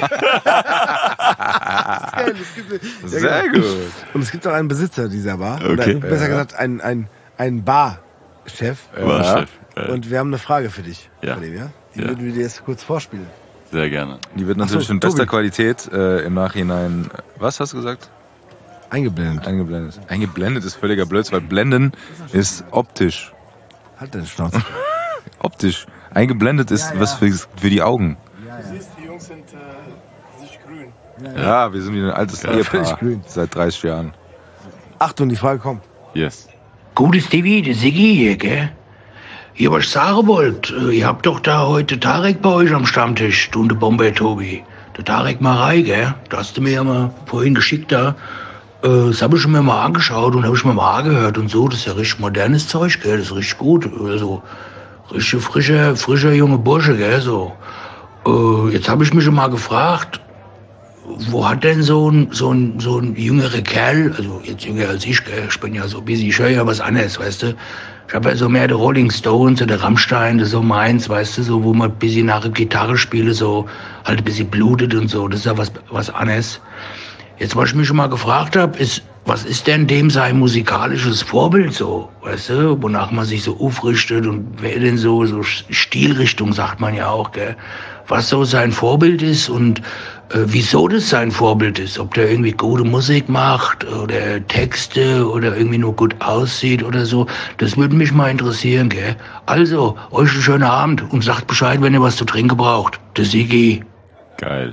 Sehr gut. Und es gibt auch einen Besitzer dieser Bar. Okay. Oder besser gesagt, einen, einen, einen Barchef. Barchef. Geil. Und wir haben eine Frage für dich. Ja. Von dem, ja? Die Ja. würden wir dir jetzt kurz vorspielen. Sehr gerne. Die wird natürlich so, in bester Tobi. Qualität äh, im Nachhinein, was hast du gesagt? Eingeblendet. Eingeblendet. Eingeblendet ist völliger Blödsinn, weil blenden ist optisch. Halt deine Schnauze. Optisch. Eingeblendet ist was für, für die Augen. Du siehst, die Jungs sind äh, sich grün. Ja, wir sind wie ein altes völlig Ehepaar grün. seit dreißig Jahren. Achtung, die Frage kommt. Yes. Gutes Stevie, der Siggi hier, gell? Hier, was ich sagen wollt, äh, ihr habt doch da heute Tarek bei euch am Stammtisch, du und der Bombay Tobi. Der Tarek Marei, gell? Da hast du mir ja mal vorhin geschickt da. Äh, das habe ich mir mal angeschaut und habe ich mir mal angehört und so. Das ist ja richtig modernes Zeug, gell? Das ist richtig gut. Also, richtig frischer, frischer junge Bursche, gell? So. Äh, jetzt habe ich mich schon mal gefragt, wo hat denn so ein, so ein, so ein jüngerer Kerl, also jetzt jünger als ich, gell? Ich bin ja so busy, ich höre ja was anderes, weißt du? Ich habe ja so mehr die Rolling Stones oder Rammstein, das ist so meins, weißt du, so, wo man ein bisschen nach der Gitarre spiele, so halt ein bisschen blutet und so, das ist ja was, was anderes. Jetzt, was ich mich schon mal gefragt habe, ist, was ist denn dem sein musikalisches Vorbild so, weißt du, wonach man sich so aufrichtet und wer denn so, so Stilrichtung, sagt man ja auch, gell, was so sein Vorbild ist und äh, wieso das sein Vorbild ist, ob der irgendwie gute Musik macht oder Texte oder irgendwie nur gut aussieht oder so, das würde mich mal interessieren, gell. Also, euch einen schönen Abend und sagt Bescheid, wenn ihr was zu trinken braucht. Der Sigi. Geil.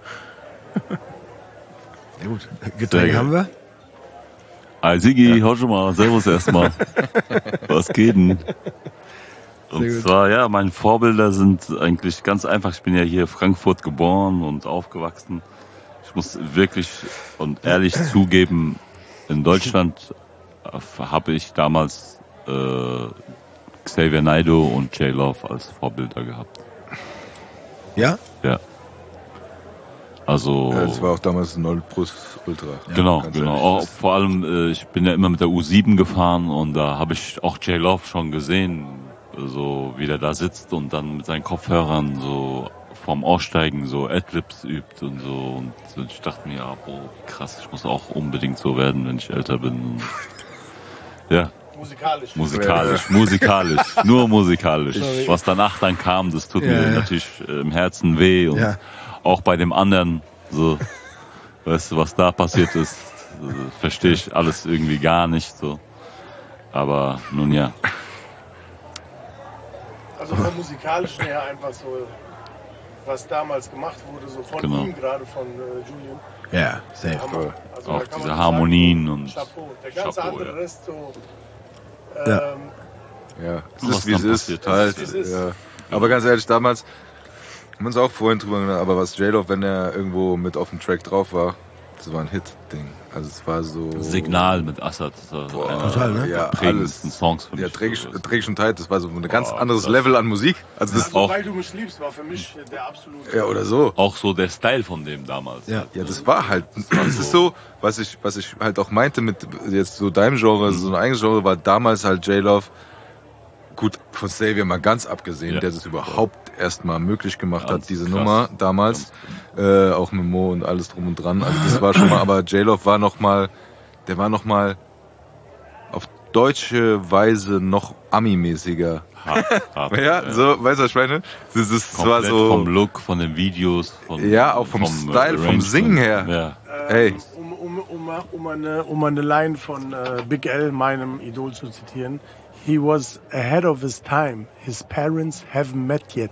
Ja gut, Getränke haben wir. Hi Sigi, hau schon mal, servus erstmal. Was geht denn? Und zwar, ja, meine Vorbilder sind eigentlich ganz einfach. Ich bin ja hier in Frankfurt geboren und aufgewachsen. Ich muss wirklich und ehrlich zugeben, in Deutschland habe ich damals äh, Xavier Naidoo und J-Love als Vorbilder gehabt. Ja? Ja. Also. Ja, das war auch damals ein null Plus Ultra. Genau, Ganz genau. ehrlich, Auch, das- vor allem, äh, ich bin ja immer mit der U sieben gefahren und da habe ich auch J-Love schon gesehen, so wie der da sitzt und dann mit seinen Kopfhörern so vorm Aussteigen so Adlibs übt und so. Und ich dachte mir, ja, boah, krass, ich muss auch unbedingt so werden, wenn ich älter bin. Und ja, Musikalisch. musikalisch, musikalisch, nur musikalisch. Was danach dann kam, das tut Ja, mir ja. natürlich äh, im Herzen weh und Ja. auch bei dem anderen, so, weißt du, was da passiert ist, äh, verstehe ich alles irgendwie gar nicht, so. Aber nun ja, Also vom Musikalischen her einfach so, was damals gemacht wurde, so von Genau. ihm, gerade von äh, Julian. Ja, safe. Hammer. Also Auch da kann diese man Harmonien sagen, und Chapeau. Der ganze Chapeau, andere ja. Rest so. Ja. Ähm, Ja, es Was ist wie es dann ist. passiert, Halt, ist, wie es ist. ja. Aber ganz ehrlich, damals, haben wir uns auch vorhin drüber gedacht, aber was J-Love, wenn er irgendwo mit auf dem Track drauf war, das war ein Hit-Ding. Also es war so... Signal mit Assad, das war Boah, einer Total, ne? der Ja, prägendsten alles. Songs für mich. Ja, Trägisch, Trägisch und Tight, das war so ein ganz Boah, anderes krass. Level an Musik. Also das also, auch- weil du mich liebst, war für mich der absolute. ja, oder so. Auch so der Style von dem damals. Ja. Ja, das war halt, das ist so, was ich, was ich halt auch meinte mit jetzt so deinem Genre, also so ein eigenes Genre, war damals halt J-Love, gut, von Xavier mal ganz abgesehen, Ja. der das überhaupt erst mal möglich gemacht Ganz hat, diese krass. Nummer damals, äh, auch mit Mo und alles drum und dran, also das war schon mal, aber J-Love war noch mal, der war noch mal auf deutsche Weise noch Ami-mäßiger. Hart, hart, Ja, so, weißt du, was ich meine? Das, ist, das war Komplett so, vom Look, von den Videos, von, Ja, auch vom Style, vom Arrangement. Singen her. Ja. ey, Um, um, um, um, eine, um eine Line von äh, Big L, meinem Idol, zu zitieren. He was ahead of his time. His parents haven't met yet.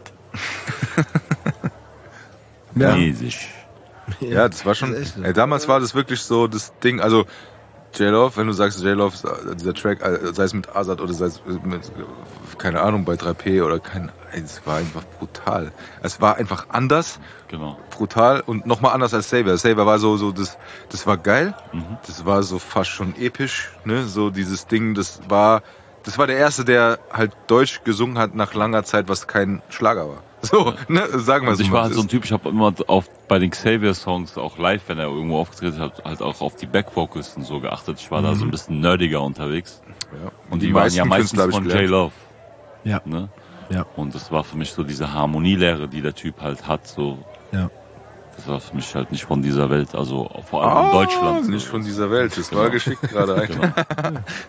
Ja. Mäßig. ja, das war schon, Das ist echt so. ey, damals war das wirklich so das Ding, also J-Love, wenn du sagst J-Love, dieser Track, äh, sei es mit Azad oder sei es mit, keine Ahnung, bei drei P oder kein, ey, es war einfach brutal. Es war einfach anders, Genau. brutal und nochmal anders als Savior. Savior war so, so, das, das war geil, Mhm. das war so fast schon episch, ne, so dieses Ding, das war, das war der erste, der halt Deutsch gesungen hat nach langer Zeit, was kein Schlager war. So, ne, sagen wir Also so ich mal. war halt so ein Typ, ich habe immer auf bei den Xavier-Songs, auch live, wenn er irgendwo aufgetreten hat, halt auch auf die Back-Vocals und so geachtet. Ich war da so ein bisschen nerdiger unterwegs. Ja. Und die, waren ja meistens Künstler hab ich von gelernt. J-Love. Ja. Ne? Ja. Und das war für mich so diese Harmonielehre, die der Typ halt hat. So. Ja. Das war für mich halt nicht von dieser Welt, also vor allem in Deutschland. so. Nicht von dieser Welt, das Genau. war geschickt gerade eigentlich. Genau.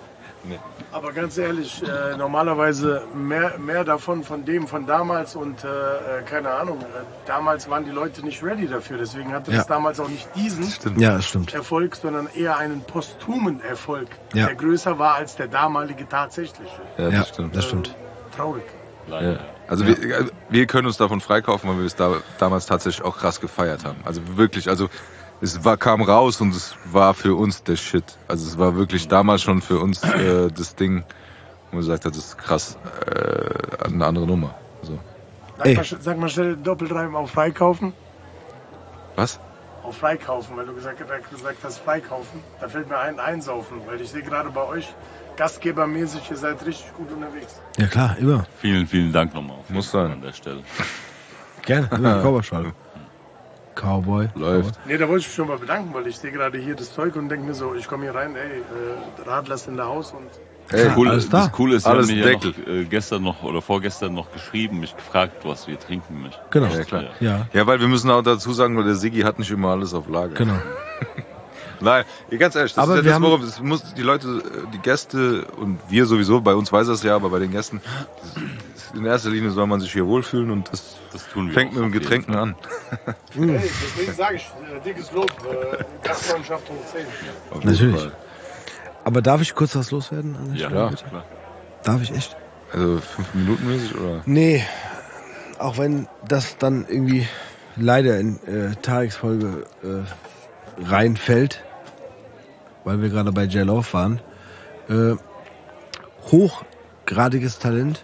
Nee. Aber ganz ehrlich, äh, normalerweise mehr, mehr davon, von dem von damals und äh, äh, keine Ahnung, äh, damals waren die Leute nicht ready dafür, deswegen hatte Ja. das damals auch nicht diesen Stimmt. Ja, das stimmt. Erfolg, sondern eher einen posthumen Erfolg, Ja. der größer war als der damalige tatsächliche. Ja, Ja, das stimmt. das stimmt. Traurig. Leider. Ja. Also wir, also wir können uns davon freikaufen, weil wir es da, damals tatsächlich auch krass gefeiert haben. Also wirklich, also es war, kam raus und es war für uns der Shit. Also es war wirklich damals schon für uns äh, das Ding, wo man gesagt hat, das ist krass, äh, eine andere Nummer. So. Sag Ey. mal, sag mal schnell Doppelreim auf Freikaufen. Was? Auf Freikaufen, weil du gesagt, gesagt hast Freikaufen. Da fällt mir ein Einsaufen, weil ich sehe gerade bei euch gastgebermäßig, ihr seid richtig gut unterwegs. Ja klar, immer. Vielen, vielen Dank nochmal auf jeden Muss Fall sein. an der Stelle. Gerne. Immer Cowboy-Schale. Cowboy. Läuft. Nee, da wollte ich mich schon mal bedanken, weil ich sehe gerade hier das Zeug und denke mir so, ich komme hier rein, ey, äh, Radler ist in der Haus und Ey, Cool, alles da. das Coole ist, Sie Alles haben mir ja Deckel. noch, äh, gestern noch oder vorgestern noch geschrieben, mich gefragt, was wir trinken möchten. Genau. Ja, klar. Ja, Ja, weil wir müssen auch dazu sagen, weil der Siggi hat nicht immer alles auf Lager. genau. Nein, ganz ehrlich, das Aber ist ja wir das, haben- worauf es muss die Leute, die Gäste und wir sowieso, bei uns weiß das ja, aber bei den Gästen, das- in erster Linie soll man sich hier wohlfühlen und das, Das tun wir fängt auch mit dem auf jeden Getränken Fall. an. hey, deswegen sage ich, äh, dickes Lob, äh, Gastfreundschaft hoch zehn. Auf jeden Natürlich. Fall. Aber darf ich kurz was loswerden? An der Ja, Stelle, Ja. bitte? klar. Darf ich echt? Also fünf Minuten mäßig oder? Nee, auch wenn das dann irgendwie leider in äh, Tareks Folge äh, reinfällt, weil wir gerade bei J-Love waren. Äh, hochgradiges Talent.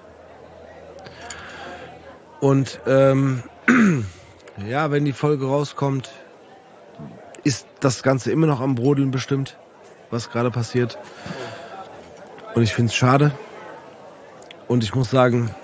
Und ähm, ja, wenn die Folge rauskommt, ist das Ganze immer noch am Brodeln bestimmt, was gerade passiert. Und ich finde es schade. Und ich muss sagen,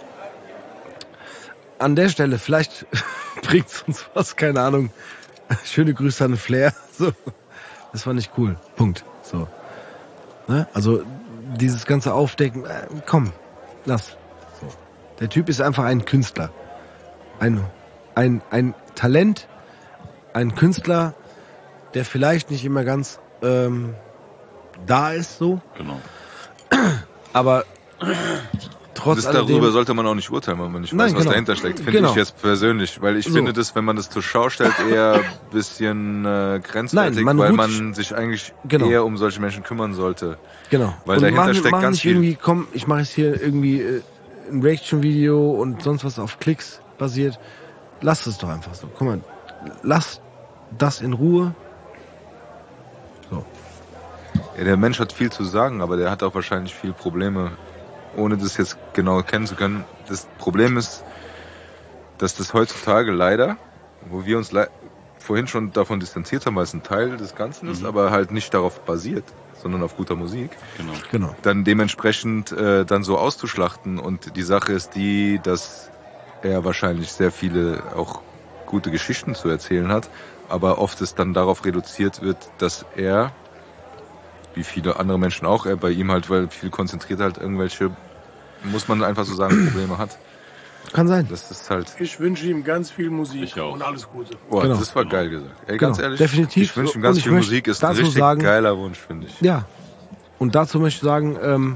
an der Stelle, vielleicht bringt's uns was, keine Ahnung. Schöne Grüße an Flair. So. Das war nicht cool. Punkt. So. Ne? Also dieses ganze Aufdecken, äh, komm, lass. So. Der Typ ist einfach ein Künstler. Ein, ein, ein Talent, ein Künstler, der vielleicht nicht immer ganz ähm, da ist, so. Genau. Aber trotz Das alledem, darüber sollte man auch nicht urteilen, wenn man nicht Nein, weiß, was genau. dahinter steckt. Finde Genau. ich jetzt persönlich, weil ich So. finde das, wenn man das zur Schau stellt, eher ein bisschen äh, grenzwertig, Nein, man weil ruht- man sich eigentlich Genau. eher um solche Menschen kümmern sollte. Genau. Weil und dahinter mach, steckt mach ganz nicht viel. irgendwie, komm, ich mache jetzt hier irgendwie äh, ein Reaction-Video und sonst was auf Klicks basiert. Lass es doch einfach so. Guck mal, lass das in Ruhe. So. Ja, der Mensch hat viel zu sagen, aber der hat auch wahrscheinlich viel Probleme, ohne das jetzt genau kennen zu können. Das Problem ist, dass das heutzutage leider, wo wir uns le- vorhin schon davon distanziert haben, weil es ein Teil des Ganzen ist, aber halt nicht darauf basiert, sondern auf guter Musik, Genau. Genau. dann dementsprechend äh, dann so auszuschlachten. Und die Sache ist die, dass er wahrscheinlich sehr viele auch gute Geschichten zu erzählen hat, aber oft es dann darauf reduziert wird, dass er, wie viele andere Menschen auch, er bei ihm halt, weil viel konzentriert halt irgendwelche, muss man einfach so sagen, Probleme hat. Kann sein. Das ist halt, Ich wünsche ihm ganz viel Musik Ich auch. und alles Gute. boah, Genau. das war geil gesagt. Ey, Genau. ganz ehrlich, Definitiv. ich wünsche ihm Und ganz ich viel möchte Musik, ist ein dazu richtig sagen- geiler Wunsch, finde ich. Ja. Und dazu möchte ich sagen, ähm,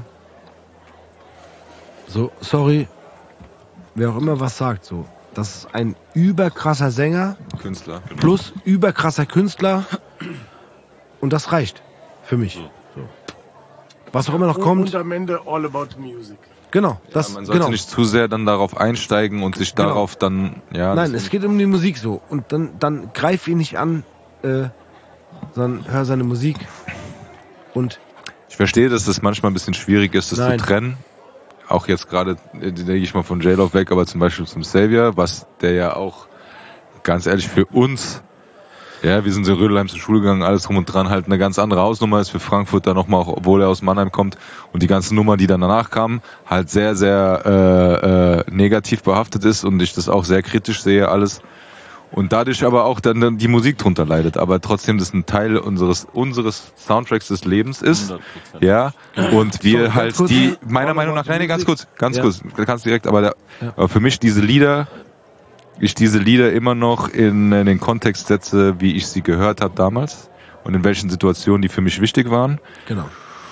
so, sorry, wer auch immer was sagt, so, das ist ein überkrasser Sänger Künstler. plus überkrasser Künstler und das reicht für mich. So. Was auch immer noch Und, kommt, und am Ende all about the music. genau, das, Man sollte genau. nicht zu sehr dann darauf einsteigen und sich Genau. darauf dann, ja. Nein, das- es geht um die Musik so. Und dann, dann greif ihn nicht an, äh, sondern hör seine Musik. Und Ich verstehe, dass das manchmal ein bisschen schwierig ist, das Nein. zu trennen. Auch jetzt gerade, äh, denke ich mal von J-Love weg, aber zum Beispiel zum Savior, was der ja auch, ganz ehrlich, für uns, ja, wir sind in Rödelheim zur Schule gegangen, alles drum und dran, halt eine ganz andere Hausnummer ist für Frankfurt dann nochmal, auch obwohl er aus Mannheim kommt und die ganzen Nummern, die dann danach kamen, halt sehr, sehr äh, äh, negativ behaftet ist und ich das auch sehr kritisch sehe alles. Und dadurch aber auch dann, dann die Musik drunter leidet, aber trotzdem das ein Teil unseres unseres Soundtracks des Lebens ist, hundert Prozent. ja, und wir So, ganz halt kurz. die, meiner All Meinung nach, about nein, nee, ganz music. kurz, ganz Ja. kurz, du kannst direkt, aber, der, Ja. aber für mich diese Lieder, ich diese Lieder immer noch in, in den Kontext setze, wie ich sie gehört habe damals und in welchen Situationen die für mich wichtig waren. genau.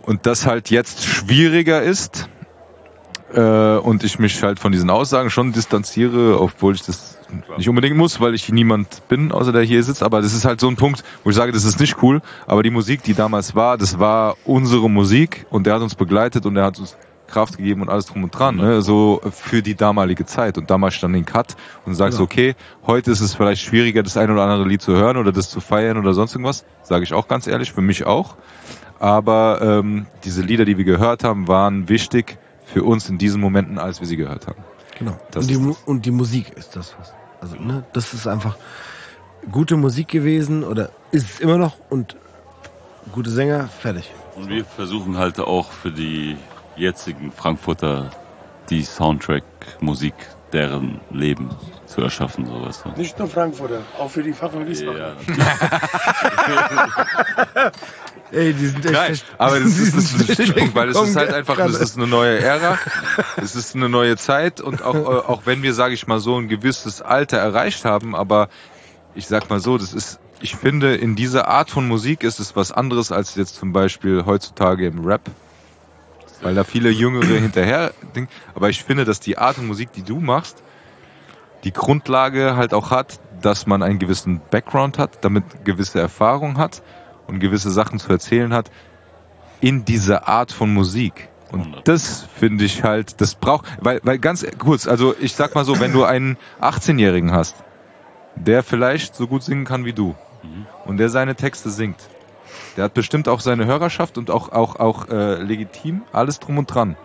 und das halt jetzt schwieriger ist äh, und ich mich halt von diesen Aussagen schon distanziere, obwohl ich das nicht unbedingt muss, weil ich niemand bin, außer der hier sitzt, aber das ist halt so ein Punkt, wo ich sage, das ist nicht cool, aber die Musik, die damals war, das war unsere Musik und der hat uns begleitet und der hat uns Kraft gegeben und alles drum und dran, ne? So für die damalige Zeit. Und damals stand den Cut und sagst, okay, heute ist es vielleicht schwieriger, das ein oder andere Lied zu hören oder das zu feiern oder sonst irgendwas, sage ich auch ganz ehrlich, für mich auch. Aber ähm, diese Lieder, die wir gehört haben, waren wichtig für uns in diesen Momenten, als wir sie gehört haben. Genau. Das und, die, ist Mu- und die Musik ist das, was. Also, ne, das ist einfach gute Musik gewesen oder ist es immer noch und gute Sänger, fertig. Und wir versuchen halt auch für die jetzigen Frankfurter die Soundtrack-Musik deren Leben zu erschaffen, sowas. Ne? Nicht nur Frankfurter, auch für die Fach- und Wiesbaden. Ja, Ey, die sind echt. Nein, echt- aber das ist, das ist ein die sind Stichpunkt, weil es ist halt weggekommen, einfach, gell? das ist eine neue Ära, es ist eine neue Zeit und auch, äh, auch wenn wir, sage ich mal so, ein gewisses Alter erreicht haben, aber ich sag mal so, das ist, ich finde, in dieser Art von Musik ist es was anderes als jetzt zum Beispiel heutzutage im Rap, weil da viele Jüngere hinterher denken, aber ich finde, dass die Art von Musik, die du machst, die Grundlage halt auch hat, dass man einen gewissen Background hat, damit gewisse Erfahrung hat und gewisse Sachen zu erzählen hat in dieser Art von Musik. Und das finde ich halt, das braucht, weil, weil ganz kurz, also ich sag mal so, wenn du einen achtzehnjährigen hast, der vielleicht so gut singen kann wie du und der seine Texte singt, der hat bestimmt auch seine Hörerschaft und auch, auch, auch äh, legitim, alles drum und dran.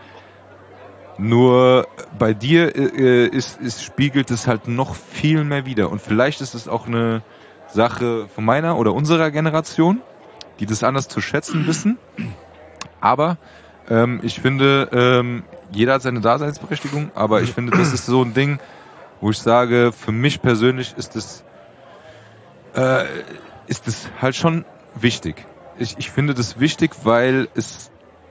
Nur bei dir äh, ist, ist, spiegelt es halt noch viel mehr wider. Und vielleicht ist es auch eine Sache von meiner oder unserer Generation, die das anders zu schätzen wissen. Aber ähm, ich finde, ähm, jeder hat seine Daseinsberechtigung, aber ich finde, das ist so ein Ding, wo ich sage, für mich persönlich ist es äh, ist es halt schon wichtig. Ich, ich finde das wichtig, weil es,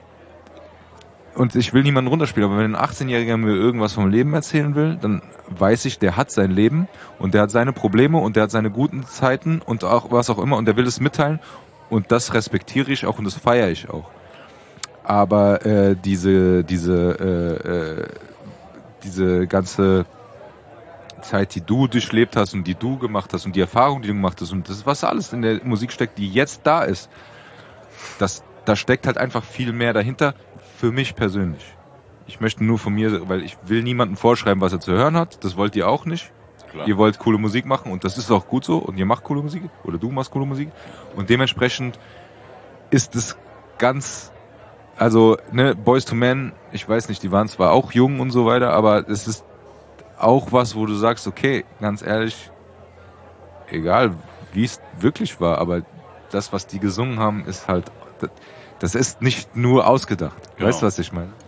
und ich will niemanden runterspielen, aber wenn ein achtzehnjähriger mir irgendwas vom Leben erzählen will, dann weiß ich, der hat sein Leben und der hat seine Probleme und der hat seine guten Zeiten und auch was auch immer und der will es mitteilen und das respektiere ich auch und das feiere ich auch. Aber äh, diese diese äh, äh, diese ganze Zeit, die du durchlebt hast und die du gemacht hast und die Erfahrung, die du gemacht hast und das, was alles in der Musik steckt, die jetzt da ist, das, da steckt halt einfach viel mehr dahinter, für mich persönlich. Ich möchte nur von mir, weil ich will niemandem vorschreiben, was er zu hören hat, das wollt ihr auch nicht. Klar. Ihr wollt coole Musik machen und das ist auch gut so und ihr macht coole Musik oder du machst coole Musik und dementsprechend ist es ganz, also ne, Boyz two Men, ich weiß nicht, die waren zwar auch jung und so weiter, aber es ist auch was, wo du sagst, okay, ganz ehrlich, egal wie es wirklich war, aber das, was die gesungen haben, ist halt, das ist nicht nur ausgedacht. Genau. Weißt du, was ich meine?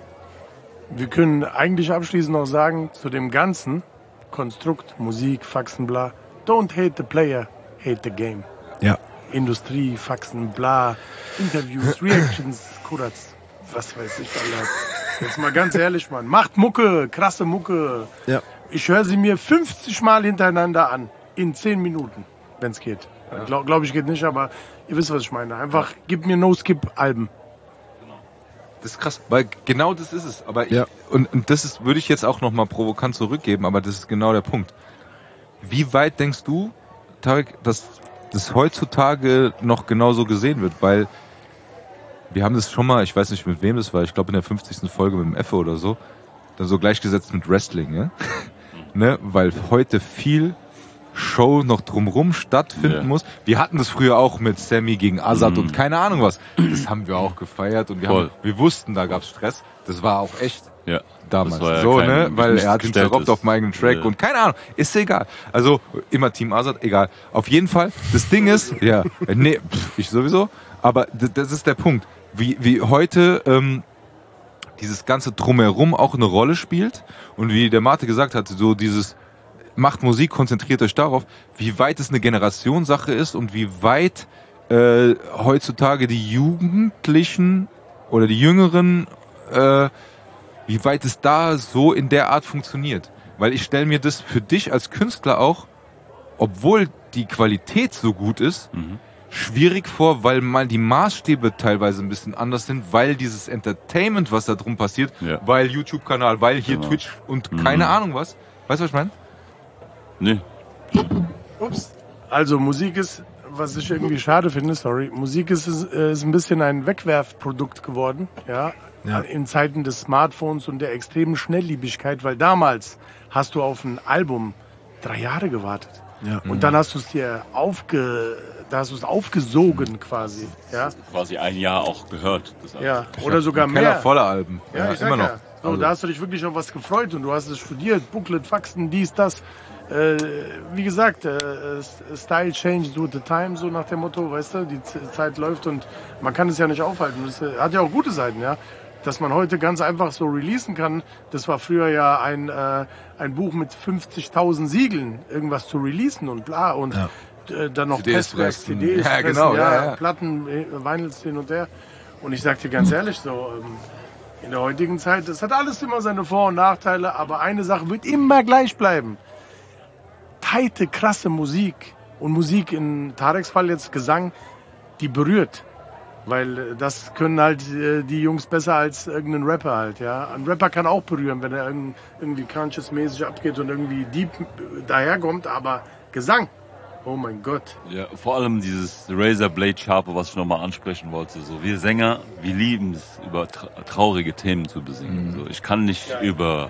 Wir können eigentlich abschließend noch sagen, zu dem ganzen Konstrukt, Musik, Faxen, bla, don't hate the player, hate the game. Ja. Industrie, Faxen, bla, Interviews, Reactions, Kuratz, was weiß ich, Alter. Jetzt mal ganz ehrlich, Mann. Macht Mucke, krasse Mucke. Ja. Ich höre sie mir fünfzig Mal hintereinander an. In zehn Minuten, wenn es geht. Ja. Glaube glaub ich geht nicht, aber ihr wisst, was ich meine. Einfach, gib mir No-Skip-Alben. Das ist krass, weil genau das ist es. Aber ja. ich, und, und das ist, würde ich jetzt auch nochmal provokant zurückgeben, aber das ist genau der Punkt. Wie weit denkst du, Tarek, dass das heutzutage noch genauso gesehen wird? Weil wir haben das schon mal, ich weiß nicht mit wem das war, ich glaube in der fünfzigsten Folge mit dem Effe oder so, dann so gleichgesetzt mit Wrestling, ja? Ne? Weil heute viel Show noch drumrum stattfinden ja. muss. Wir hatten das früher auch mit Sammy gegen Azad mhm. und keine Ahnung was. Das haben wir auch gefeiert und wir, haben, wir wussten, da gab's Stress. Das war auch echt ja. damals. Ja so, kein, ne? Weil er hat ihn verrobbt auf dem eigenen Track ja. und keine Ahnung. Ist egal. Also immer Team Azad, egal. Auf jeden Fall, das Ding ist, ja, nee, pff, ich sowieso, aber das ist der Punkt. Wie, wie heute ähm, dieses ganze Drumherum auch eine Rolle spielt und wie der Mate gesagt hat, so dieses macht Musik, konzentriert euch darauf, wie weit es eine Generationssache ist und wie weit äh, heutzutage die Jugendlichen oder die Jüngeren, äh, wie weit es da so in der Art funktioniert. Weil ich stelle mir das für dich als Künstler auch, obwohl die Qualität so gut ist, mhm. schwierig vor, weil mal die Maßstäbe teilweise ein bisschen anders sind, weil dieses Entertainment, was da drum passiert, Ja. weil YouTube-Kanal, weil hier Genau. Twitch und keine Mhm. Ahnung was. Weißt du, was ich meine? Nee. Ups. Also Musik ist, was ich irgendwie schade finde, sorry, Musik ist, äh, ist ein bisschen ein Wegwerfprodukt geworden, ja, Ja. in Zeiten des Smartphones und der extremen Schnellliebigkeit, weil damals hast du auf ein Album drei Jahre gewartet. Ja. Und dann hast du es dir aufge, da hast du es aufgesogen quasi, ja, Quasi ein Jahr auch gehört. Das ja, oder sogar Ein Keller mehr. voller Alben. Ja, Ja, ich sag immer noch. ja. So, Also- da hast du dich wirklich auf was gefreut und du hast es studiert, Booklet, Faxen, dies, das. Äh, wie gesagt, äh, Style changes with the time, so nach dem Motto, weißt du, die Z- Zeit läuft und man kann es ja nicht aufhalten. Das äh, hat ja auch gute Seiten, ja. Dass man heute ganz einfach so releasen kann, das war früher ja ein, äh, ein Buch mit fünfzigtausend Siegeln, irgendwas zu releasen und bla und Ja. äh, dann noch C Ds Presswerk, C pressen. Ds, Ja, pressen, genau, ja, ja. Platten, äh, Vinyls hin und her. Und ich sag dir ganz ehrlich, so ähm, in der heutigen Zeit, das hat alles immer seine Vor- und Nachteile, aber eine Sache wird immer gleich bleiben. Teite, krasse Musik und Musik in Tareks Fall jetzt Gesang, die berührt. Weil äh, das können halt äh, die Jungs besser als irgendein Rapper halt, ja. Ein Rapper kann auch berühren, wenn er irgend- irgendwie conscious-mäßig abgeht und irgendwie deep äh, daherkommt, aber Gesang, oh mein Gott. Ja, vor allem dieses Razorblade Sharpe, was ich nochmal ansprechen wollte. So, wir Sänger, wir lieben es, über tra traurige Themen zu besingen. So, ich kann nicht Ja. über,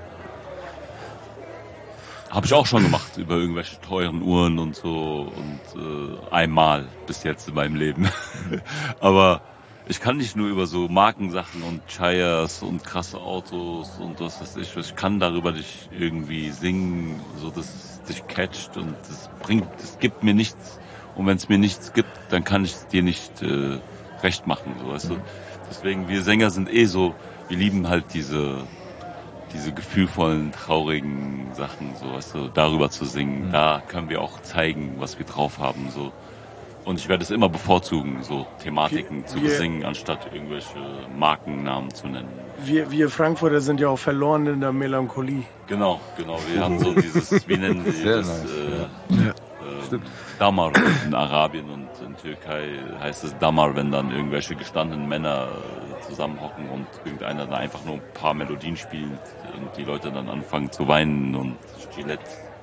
habe ich auch schon gemacht, über irgendwelche teuren Uhren und so und äh, einmal bis jetzt in meinem Leben. Aber ich kann nicht nur über so Markensachen und Chires und krasse Autos und was weiß ich. Ich kann darüber nicht irgendwie singen, so dass es dich catcht und das bringt, es gibt mir nichts. Und wenn es mir nichts gibt, dann kann ich es dir nicht äh, recht machen, so, weißt du. Deswegen, wir Sänger sind eh so, wir lieben halt diese, diese gefühlvollen, traurigen Sachen, so, weißt du, darüber zu singen. Da können wir auch zeigen, was wir drauf haben, so. Und ich werde es immer bevorzugen, so Thematiken zu Wir- besingen, anstatt irgendwelche Markennamen zu nennen. Wir, wir Frankfurter sind ja auch verloren in der Melancholie. Genau, genau. Wir haben so dieses, wie nennen die Sehr das? nice, Äh, Ja. äh, Damar in Arabien und in Türkei heißt es Damar, wenn dann irgendwelche gestandenen Männer äh, zusammenhocken und irgendeiner da einfach nur ein paar Melodien spielt und die Leute dann anfangen zu weinen und Gillette.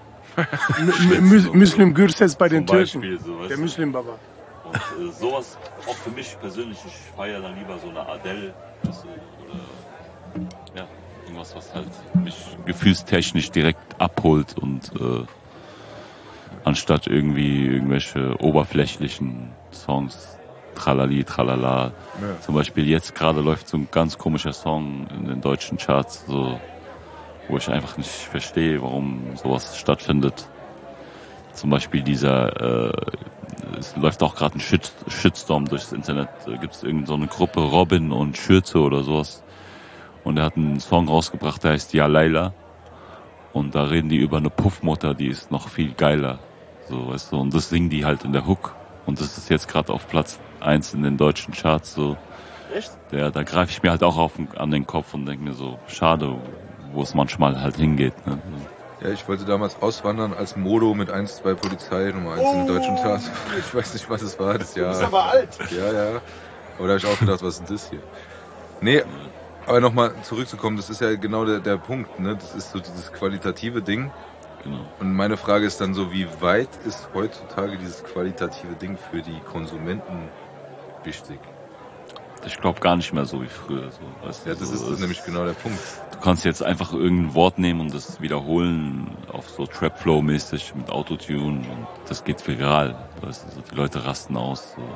M- Mü- Müslim Gürses bei den Zum Türken. Beispiel, so, weißt Der du. Muslim Baba. Und äh, sowas, auch für mich persönlich, ich feiere dann lieber so eine Adele, weißt du, oder ja, irgendwas, was halt mich gefühlstechnisch direkt abholt und äh, anstatt irgendwie irgendwelche oberflächlichen Songs, tralali, tralala. Ja. Zum Beispiel jetzt gerade läuft so ein ganz komischer Song in den deutschen Charts, so, wo ich einfach nicht verstehe, warum sowas stattfindet. Zum Beispiel dieser, äh, es läuft auch gerade ein Shit, Shitstorm durchs Internet. Da gibt es irgendeine so eine Gruppe, Robin und Schürze oder sowas. Und er hat einen Song rausgebracht, der heißt Ja Laila. Und da reden die über eine Puffmutter, die ist noch viel geiler. So, weißt du, und das singen die halt in der Hook. Und das ist jetzt gerade auf Platz eins in den deutschen Charts. So. Echt? Ja, da greife ich mir halt auch auf, an den Kopf und denke mir so, schade, wo es manchmal halt hingeht. Ne? Ja, ich wollte damals auswandern als Modo mit eins, zwei Polizei, Nummer eins in den deutschen Charts. Ich weiß nicht, was es war, das Jahr. Du bist aber alt. Ja, ja. Aber da habe ich auch gedacht, was ist denn das hier? Nee, aber nochmal zurückzukommen, das ist ja genau der, der Punkt, ne? Das ist so dieses qualitative Ding. Genau. Und meine Frage ist dann so, wie weit ist heutzutage dieses qualitative Ding für die Konsumenten wichtig? Ich glaube gar nicht mehr so wie früher. So, weißt du, Ja, das so, ist es- nämlich genau der Punkt. Du kannst jetzt einfach irgendein Wort nehmen und das wiederholen auf so Trap-Flow-mäßig mit Autotune und das geht viral. Weißt du, so, die Leute rasten aus. So.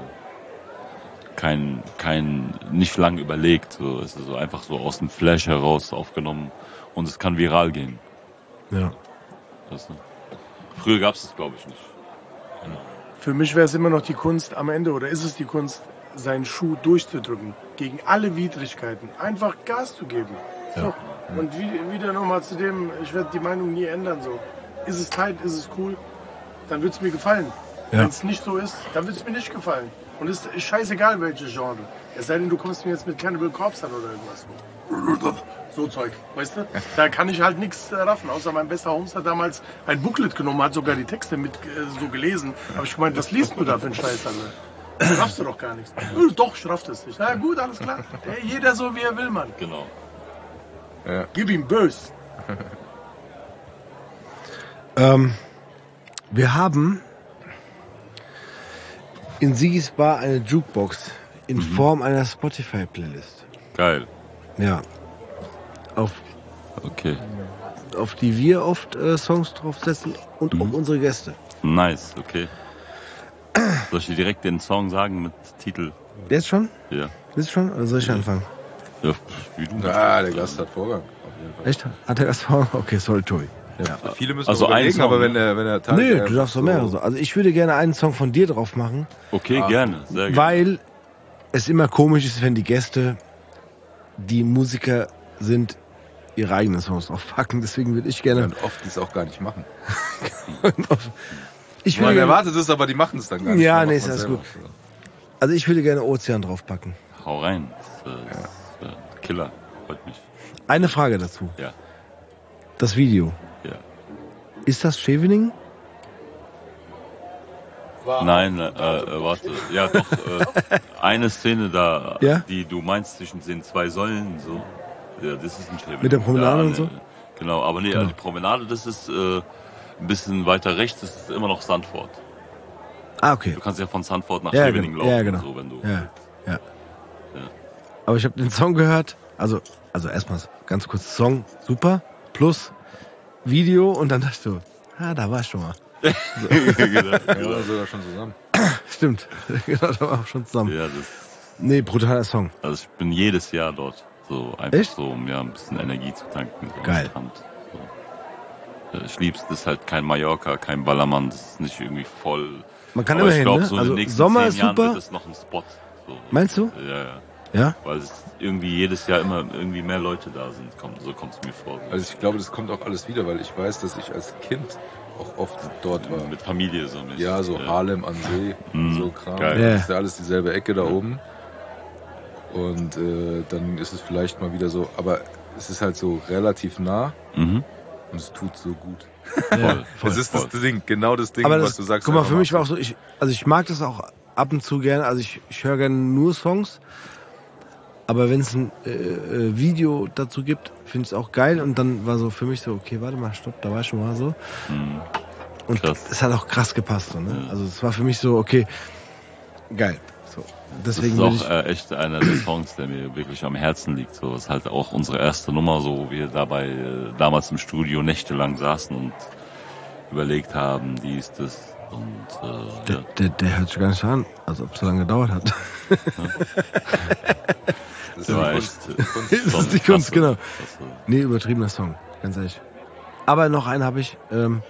Kein, kein, nicht lang überlegt. So, es ist so einfach so aus dem Flash heraus aufgenommen und es kann viral gehen. Ja. Weißt du? Früher gab es das, glaube ich, nicht. Für mich wäre es immer noch die Kunst am Ende, oder ist es die Kunst, seinen Schuh durchzudrücken, gegen alle Widrigkeiten, einfach Gas zu geben. So. Und wie, wieder nochmal zu dem, ich werde die Meinung nie ändern, so. Ist es tight, ist es cool, dann wird es mir gefallen. Ja. Wenn es nicht so ist, dann wird es mir nicht gefallen. Und es ist scheißegal, welches Genre. Es sei denn, du kommst mir jetzt mit Cannibal Corpse an oder irgendwas. So Zeug, weißt du? Da kann ich halt nichts äh, raffen, außer mein bester Holmes hat damals ein Booklet genommen, hat sogar die Texte mit äh, so gelesen. Aber ich gemeint, was liest du da für einen Scheiß, Alter? Raffst du doch gar nichts. Äh, Doch, ich raff das nicht. Na gut, alles klar. Ey, jeder so, wie er will, Mann. Genau. Ja. Gib ihm bös. Ähm, wir haben in Sigis Bar eine Jukebox in Form einer Spotify-Playlist. Geil. Ja. Auf, Okay. auf die wir oft äh, Songs draufsetzen und auch unsere Gäste. Nice, okay. Soll ich dir direkt den Song sagen mit Titel? Jetzt schon? Ja. Willst du schon? Oder soll ich anfangen? Ja, wie du Ah, der Gast hat Vorgang. Auf jeden Fall. Echt? Hat er das vor? Okay, sorry, Tobi. Ja. Viele müssen Also also einen überlegen, Song, aber wenn ne? der, wenn der Tag, Nee, äh, du darfst doch mehrere. So. Also ich würde gerne einen Song von dir drauf machen, Okay, gerne. Sehr gerne. weil es immer komisch ist, wenn die Gäste, die Musiker sind, ihre eigenen Songs draufpacken. Deswegen würde ich gerne... Und oft die es auch gar nicht machen. ich Man würde, erwartet es, aber die machen es dann gar nicht. Ja, Dann nee, macht ist man alles selber. gut. Also ich würde gerne Ozean draufpacken. Hau rein. Das, äh, das ist, äh, Killer. Freut mich. Eine Frage dazu. Ja. Das Video. Ja. Ist das Scheveningen? Nein, äh, äh, warte. Ja, doch. Äh, eine Szene da, Ja? die du meinst zwischen den zwei Säulen, so. Ja, das ist ein Schäbel. Mit der Promenade ja, und so? ne, Genau, aber nee, Genau. die Promenade, das ist äh, ein bisschen weiter rechts, das ist immer noch Sandford. Ah, okay. Du kannst ja von Sandford nach Ja, Scheveningen genau. laufen, Ja, genau. so, wenn du. Ja, ja. Ja. Aber ich habe den Song gehört. Also, also erstmal ganz kurz Song, super. Plus Video und dann dachte ich so, ah, da war ich schon mal. genau. Ja, oder sogar schon zusammen. Stimmt. Genau, da war auch schon zusammen. Ja, das, Nee, brutaler Song. also ich bin jedes Jahr dort. So einfach Echt? so, um ja ein bisschen Energie zu tanken. So Geil. Am Strand. So. Ja, ich lieb's, das ist halt kein Mallorca, kein Ballermann, das ist nicht irgendwie voll. Man kann Aber immer ich hin, glaube, ne? so in Also den nächsten Sommer zehn ist Jahren super. wird es noch ein Spot. So. Meinst du? Ja, ja. Ja? Weil es irgendwie jedes Jahr immer irgendwie mehr Leute da sind. Kommt, so kommt es mir vor. Also ich glaube, das kommt auch alles wieder, weil ich weiß, dass ich als Kind auch oft dort war. Mit Familie so mäßig. Ja, so Harlem an See, Mhm. so Kram. Geil. Ja. Das ist ja alles dieselbe Ecke da oben. Und äh, dann ist es vielleicht mal wieder so, aber es ist halt so relativ nah Mhm. und es tut so gut. Voll, voll, Das ist voll. das Ding, genau das Ding, Aber was das, du sagst. guck mal, einfach für mich war auch machst. so, ich, also ich mag das auch ab und zu gerne, also ich, ich höre gerne nur Songs, aber wenn es ein äh, äh, Video dazu gibt, finde ich es auch geil und dann war so für mich so, okay, warte mal, stopp, da war ich schon mal so. Mhm. Und Krass. es hat auch krass gepasst, so, ne? Ja. Also es war für mich so, okay, geil. So. Das Deswegen ist würde auch ich, äh, echt einer der Songs, der mir wirklich am Herzen liegt. So, das ist halt auch unsere erste Nummer, so wo wir dabei äh, damals im Studio nächtelang saßen und überlegt haben, dies, das und äh, der, ja. der, der hört sich gar nicht an, als ob es so lange gedauert hat. Das Das war die echt. Kunst. Kunst, Das ist schon die Kunst, klasse. genau. Klasse. Nee, übertriebener Song, ganz ehrlich. Aber noch einen habe ich, ähm,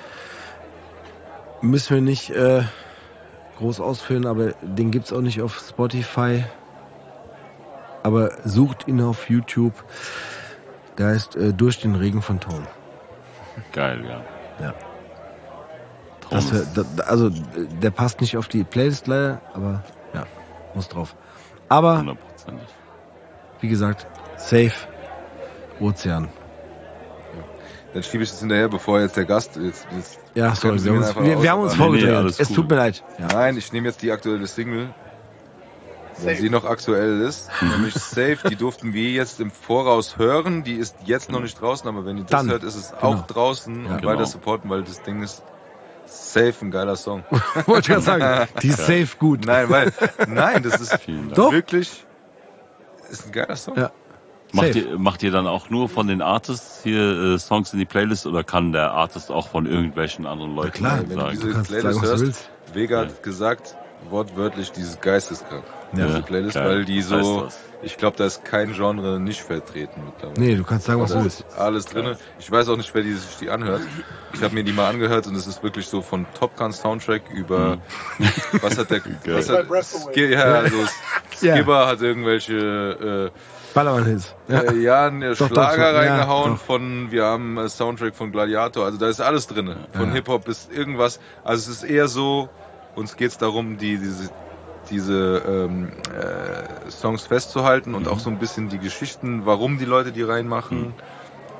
müssen wir nicht äh, groß ausführen, aber den gibt's auch nicht auf Spotify. Aber sucht ihn auf YouTube. Der heißt äh, Durch den Regen von Ton. Geil, ja. Ja. Traum Das, wär- ist- da, da- also äh, der passt nicht auf die Playlist leider, aber ja, muss drauf. Aber hundertprozentig. wie gesagt, safe Ozean. Dann schiebe ich es hinterher, bevor jetzt der Gast ist. Jetzt Ja, können sorry, Sie wir haben mir uns, einfach wir, wir haben uns ausbaden. Nee, nee, vorgedreht. alles Es cool. tut mir leid. Ja. Nein, ich nehme jetzt die aktuelle Single, wenn sie noch aktuell ist, nämlich Safe. Die durften wir jetzt im Voraus hören. Die ist jetzt noch nicht draußen, aber wenn ihr das Dann. hört, ist es Genau. auch draußen Ja. und Genau. weiter supporten, weil das Ding ist safe, ein geiler Song. Wollte ich gerade sagen, die ist safe gut. Nein, weil, nein, das ist Vielen Dank. Doch. wirklich, ist ein geiler Song. Ja. Macht Safe. ihr, macht ihr dann auch nur von den Artists hier äh, Songs in die Playlist oder kann der Artist auch von irgendwelchen anderen Leuten klar, Wenn du sagen? diese Du kannst Playlist sagen, was du hörst, willst. Vega Ja. hat gesagt, wortwörtlich, dieses geisteskrank. Ja. Diese Playlist, geil. weil die Was heißt so, das? ich glaube, da ist kein Genre nicht vertreten mittlerweile. Nee, du kannst sagen, was Da du ist willst. alles drin. Ich weiß auch nicht, wer die sich die anhört. Ich habe mir die mal angehört und es ist wirklich so von Top Gun Soundtrack über was hat der was hat, Ski- ja, also Ja. Skipper hat irgendwelche Ballermann-Hits. äh, Ja. äh, ja, einen Doch, Schlager doch, ja, reingehauen doch. von wir haben äh, Soundtrack von Gladiator, also da ist alles drin. Von Ja. Hip-Hop bis irgendwas. Also es ist eher so, uns geht's darum, die diese diese ähm, äh, Songs festzuhalten und auch so ein bisschen die Geschichten, warum die Leute die reinmachen.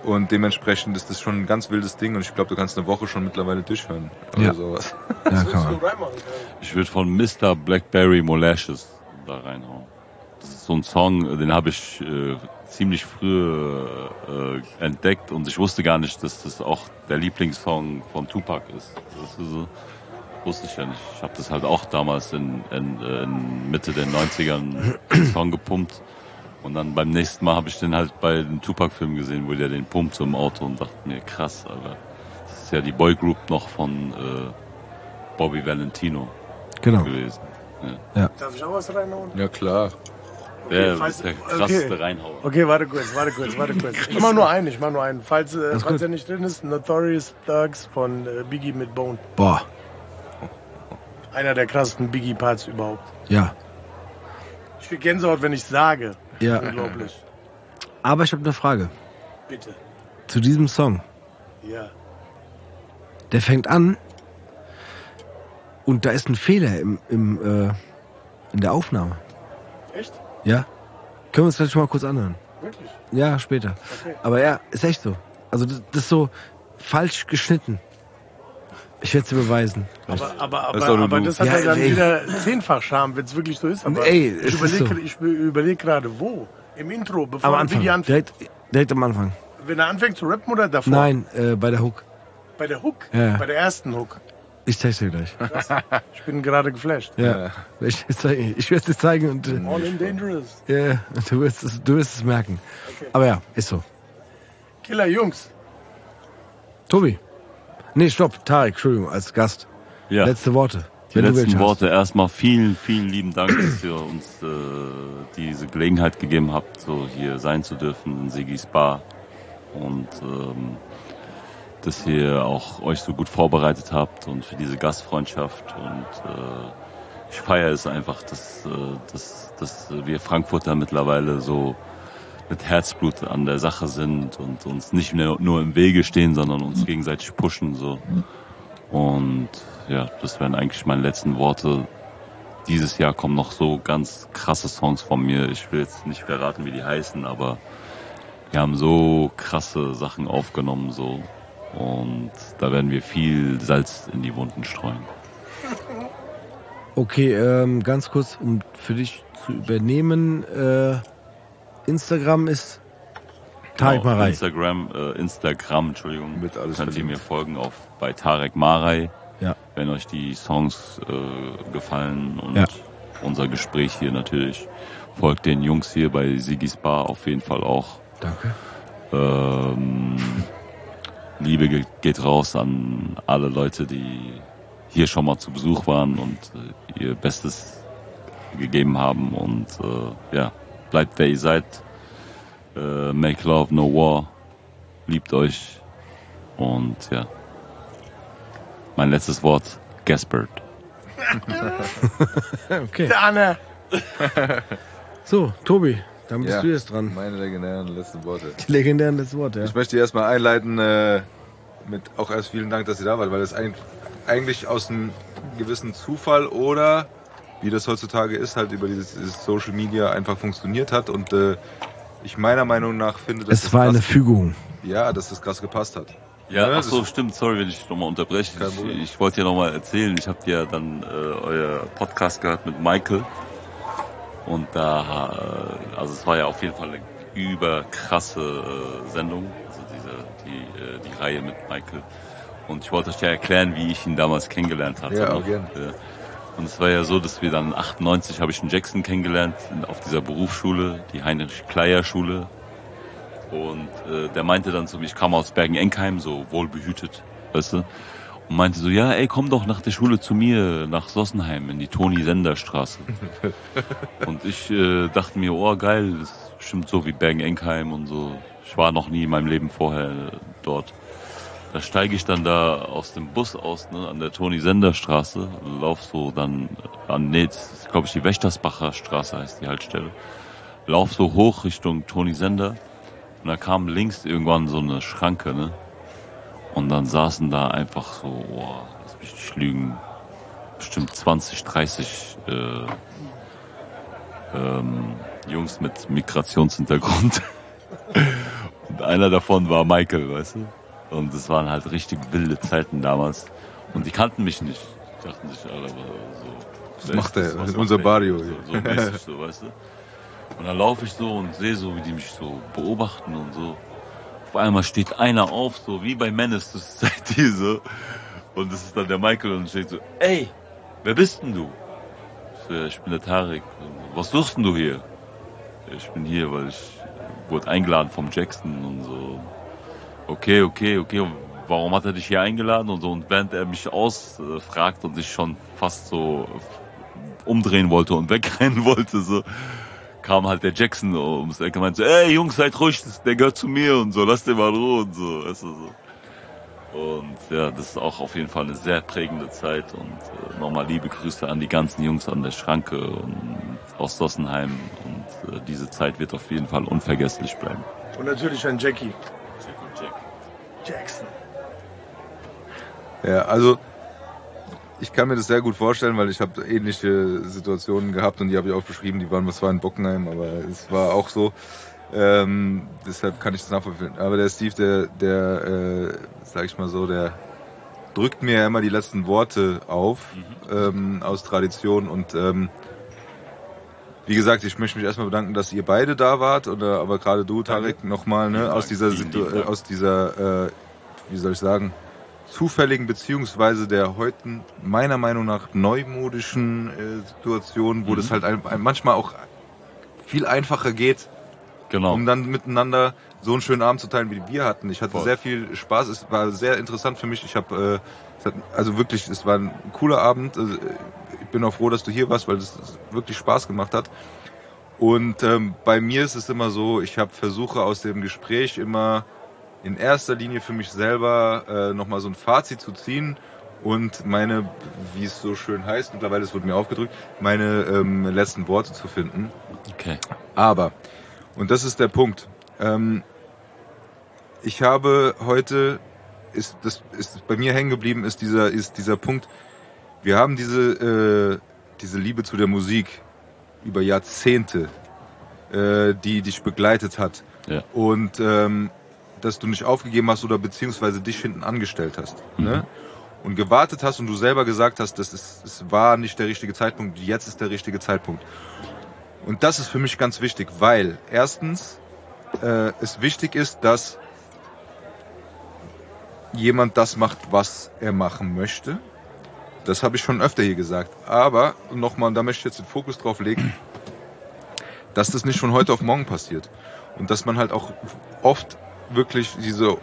Und dementsprechend ist das schon ein ganz wildes Ding und ich glaube, du kannst eine Woche schon mittlerweile durchhören oder Ja. sowas. Ja, kann man. Ich würde von Mister Blackberry Molasses da reinhauen. Das ist so ein Song, den habe ich äh, ziemlich früh äh, entdeckt und ich wusste gar nicht, dass das auch der Lieblingssong von Tupac ist. Das ist so, wusste ich ja nicht. Ich habe das halt auch damals in, in, in Mitte der neunzigern den Song gepumpt. Und dann beim nächsten Mal habe ich den halt bei den Tupac-Filmen gesehen, wo der den pumpt so im Auto und dachte mir, krass, Alter. Das ist ja die Boygroup noch von äh, Bobby Valentino Genau. gewesen. Darf ich auch was reinhauen? Ja klar. Der falls- ist der okay. krasseste Reinhauer. Okay, warte kurz, warte kurz, warte kurz. Ich mach nur einen, ich mach nur einen. Falls, äh, Alles falls gut. er nicht drin ist, Notorious Thugs von äh, Biggie mit Bone. Boah, Einer der krassesten Biggie-Parts überhaupt. ja. Ich krieg Gänsehaut, wenn ich sage. Ja. Unglaublich. Aber ich habe eine Frage Bitte. zu diesem Song. Ja. Der fängt an und da ist ein Fehler im, im, äh, in der Aufnahme. Echt? Ja? Können wir uns vielleicht mal kurz anhören? Wirklich? Ja, später. Okay. Aber ja, ist echt so. Also das, das ist so falsch geschnitten. Ich werde es dir beweisen. Aber, aber, Das ist aber, doch aber du. das hat Ja, ja dann ey. wieder zehnfach Charme, wenn es wirklich so ist. Aber Ey, ich es ist überlege so. ich überleg gerade, wo? Im Intro, bevor Am der Anfang. Biggie anfängt. Direkt, direkt am Anfang. Wenn er anfängt zu rappen oder davor? Nein, äh, bei der Hook. Bei der Hook? Ja. Bei der ersten Hook. Ich zeig's dir gleich. Ich bin gerade geflasht. Ja. Ich, ich werde es dir zeigen und äh, All in Dangerous. ja, du wirst es, du wirst es merken. Aber ja, ist so. Killer Jungs. Tobi. Nee, stopp. Tarek, Entschuldigung, als Gast. Ja, Letzte Worte. die wenn du letzten welche hast. Worte. Erstmal vielen, vielen lieben Dank, dass ihr uns äh, diese Gelegenheit gegeben habt, so hier sein zu dürfen in Sigis Bar. Und ähm, dass ihr auch euch so gut vorbereitet habt und für diese Gastfreundschaft. Und äh, ich feiere es einfach, dass, äh, dass, dass wir Frankfurter mittlerweile so mit Herzblut an der Sache sind und uns nicht mehr nur im Wege stehen, sondern uns gegenseitig pushen. So. Und ja, das wären eigentlich meine letzten Worte. Dieses Jahr kommen noch so ganz krasse Songs von mir. Ich will jetzt nicht verraten, wie die heißen, aber wir haben so krasse Sachen aufgenommen, so. Und da werden wir viel Salz in die Wunden streuen. Okay, ähm, ganz kurz, um für dich zu übernehmen. Äh, Instagram ist Tarek Genau, Marei. Instagram, äh, Instagram, Entschuldigung, Wird alles könnt ihr verlinkt. mir folgen auf bei Tarek Marei, Ja. wenn euch die Songs äh, gefallen und Ja. unser Gespräch hier natürlich. Folgt den Jungs hier bei Sigis Bar auf jeden Fall auch. Danke. Ähm, Liebe ge- geht raus an alle Leute, die hier schon mal zu Besuch waren und äh, ihr Bestes gegeben haben. Und äh, ja, bleibt wer ihr seid. Äh, make love, no war. Liebt euch. Und ja, mein letztes Wort, Gaspard. Okay. Der Anne. So, Tobi, dann bist Ja. du jetzt dran. Meine legendären letzten Worte. Die legendären letzte Worte, ja. Ich möchte erstmal einleiten äh, mit auch erst vielen Dank, dass ihr da wart, weil das ein, eigentlich aus einem gewissen Zufall oder wie das heutzutage ist, halt über dieses, dieses Social Media einfach funktioniert hat und äh, ich meiner Meinung nach finde, dass Es das war krass, eine Fügung. ja, dass das krass gepasst hat. Ja, Ja, ach so, das- stimmt, sorry, wenn ich nochmal unterbreche. Kein Ich, Problem. ich wollte ja nochmal erzählen, ich habe ja dann äh, euer Podcast gehört mit Michael. Und da, äh, also es war ja auf jeden Fall eine überkrasse äh, Sendung, also diese, die, äh, die Reihe mit Michael. Und ich wollte euch ja erklären, wie ich ihn damals kennengelernt hatte. Ja, ne? auch gern. Äh, Und es war ja so, dass wir dann achtundneunzig habe ich einen Jackson kennengelernt auf dieser Berufsschule, die Heinrich-Kleier-Schule. Und äh, der meinte dann zu mir, ich kam aus Bergen-Enkheim, so wohlbehütet, weißt du, und meinte so, ja, ey, komm doch nach der Schule zu mir, nach Sossenheim, in die Toni-Sender-Straße. Und ich äh, dachte mir, oh geil, das ist bestimmt so wie Bergen-Enkheim und so. Ich war noch nie in meinem Leben vorher äh, dort. Da steige ich dann da aus dem Bus aus, ne, an der Toni-Sender-Straße, lauf so dann an, nee, das ist, glaube ich, die Wächtersbacher Straße heißt die Haltestelle. Lauf so hoch Richtung Toni-Sender. Und da kam links irgendwann so eine Schranke, ne? Und dann saßen da einfach so, boah, lass mich nicht lügen, bestimmt zwanzig, dreißig äh, ähm, Jungs mit Migrationshintergrund. Und einer davon war Michael, weißt du? Und es waren halt richtig wilde Zeiten damals. Und die kannten mich nicht. Die dachten sich, Alter, so. Was macht der? Was Unser macht Barrio. der? So, so mäßig, so, weißt du? Und dann laufe ich so und sehe so, wie die mich so beobachten und so. Auf einmal steht einer auf, so wie bei Menace to Society, so. Und das ist dann der Michael und steht so, ey, wer bist denn du? Ich so, ja, ich bin der Tarek. Was suchst denn du hier? Ich bin hier, weil ich wurde eingeladen vom Jackson und so. Okay, okay, okay. Und warum hat er dich hier eingeladen und so? Und während er mich ausfragt und ich schon fast so umdrehen wollte und wegrennen wollte, so, kam halt der Jackson ums Eck und meinte so, ey Jungs, seid ruhig, der gehört zu mir und so, lasst den mal in Ruhe und so, weißt du, so. Und ja, das ist auch auf jeden Fall eine sehr prägende Zeit und äh, nochmal liebe Grüße an die ganzen Jungs an der Schranke und aus Sossenheim und äh, diese Zeit wird auf jeden Fall unvergesslich bleiben. Und natürlich an Jackie. Jack und Jack. Jackson. Ja, also ich kann mir das sehr gut vorstellen, weil ich habe ähnliche Situationen gehabt und die habe ich auch beschrieben, die waren zwar in Bockenheim, aber es war auch so. Ähm, deshalb kann ich das nachvollziehen. Aber der Steve, der, der, äh, sag ich mal so, der drückt mir ja immer die letzten Worte auf, mhm. ähm, aus Tradition und ähm, wie gesagt, ich möchte mich erstmal bedanken, dass ihr beide da wart, oder aber gerade du, Tarek, nochmal, ne, aus dieser Situ äh, aus dieser, äh, wie soll ich sagen, zufälligen beziehungsweise der heute meiner Meinung nach neumodischen äh, Situation, wo mhm. das halt ein, ein, manchmal auch viel einfacher geht, genau. um dann miteinander so einen schönen Abend zu teilen, wie wir hatten. Ich hatte Voll. sehr viel Spaß, es war sehr interessant für mich. Ich habe, äh, also wirklich, es war ein cooler Abend. Ich bin auch froh, dass du hier warst, weil es wirklich Spaß gemacht hat. Und ähm, bei mir ist es immer so, ich habe versuche aus dem Gespräch immer in erster Linie für mich selber äh, nochmal so ein Fazit zu ziehen und meine, wie es so schön heißt, mittlerweile es wurde mir aufgedrückt, meine ähm, letzten Worte zu finden. Okay. Aber, und das ist der Punkt, ähm, ich habe heute, ist das ist bei mir hängen geblieben, ist dieser, ist dieser Punkt, wir haben diese, äh, diese Liebe zu der Musik über Jahrzehnte, äh, die dich begleitet hat. Ja. Und ähm, dass du nicht aufgegeben hast oder beziehungsweise dich hinten angestellt hast. Mhm. Ne? Und gewartet hast und du selber gesagt hast, das ist, es war nicht der richtige Zeitpunkt, jetzt ist der richtige Zeitpunkt. Und das ist für mich ganz wichtig, weil erstens äh, es wichtig ist, dass jemand das macht, was er machen möchte. Das habe ich schon öfter hier gesagt. Aber nochmal, da möchte ich jetzt den Fokus drauf legen, dass das nicht von heute auf morgen passiert. Und dass man halt auch oft wirklich diese,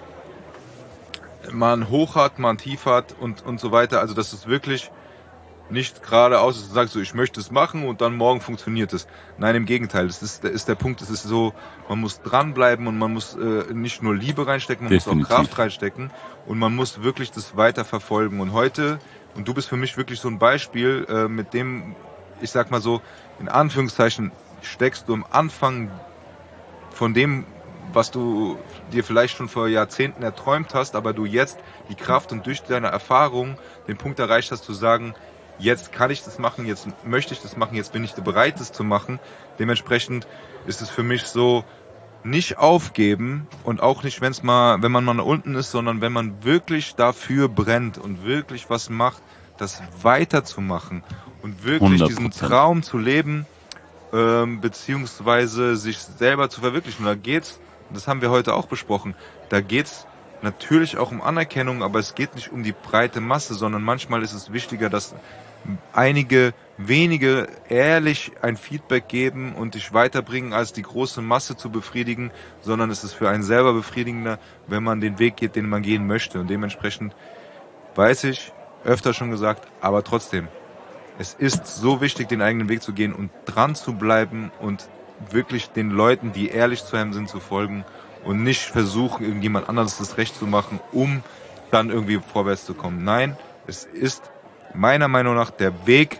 mal ein Hoch hat, mal ein Tief hat und, und so weiter. Also dass es wirklich nicht geradeaus ist, du sagst so, ich möchte es machen und dann morgen funktioniert es. Nein, im Gegenteil. Das ist, ist der Punkt, es ist so, man muss dranbleiben und man muss äh, nicht nur Liebe reinstecken, man Definitiv. muss auch Kraft reinstecken und man muss wirklich das weiter verfolgen. Und heute, und du bist für mich wirklich so ein Beispiel, äh, mit dem, ich sag mal so, in Anführungszeichen, steckst du am Anfang von dem, was du dir vielleicht schon vor Jahrzehnten erträumt hast, aber du jetzt die Kraft und durch deine Erfahrung den Punkt erreicht hast, zu sagen, jetzt kann ich das machen, jetzt möchte ich das machen, jetzt bin ich bereit, das zu machen. Dementsprechend ist es für mich so, nicht aufgeben und auch nicht, wenn es mal, wenn man mal unten ist, sondern wenn man wirklich dafür brennt und wirklich was macht, das weiterzumachen und wirklich hundert Prozent. diesen Traum zu leben, ähm, beziehungsweise sich selber zu verwirklichen. Und da geht's, das haben wir heute auch besprochen, da geht's natürlich auch um Anerkennung, aber es geht nicht um die breite Masse, sondern manchmal ist es wichtiger, dass einige wenige ehrlich ein Feedback geben und dich weiterbringen, als die große Masse zu befriedigen, sondern es ist für einen selber befriedigender, wenn man den Weg geht, den man gehen möchte. Und dementsprechend weiß ich, öfter schon gesagt, aber trotzdem, es ist so wichtig, den eigenen Weg zu gehen und dran zu bleiben und wirklich den Leuten, die ehrlich zu einem sind, zu folgen und nicht versuchen, irgendjemand anderes das Recht zu machen, um dann irgendwie vorwärts zu kommen. Nein, es ist meiner Meinung nach der Weg,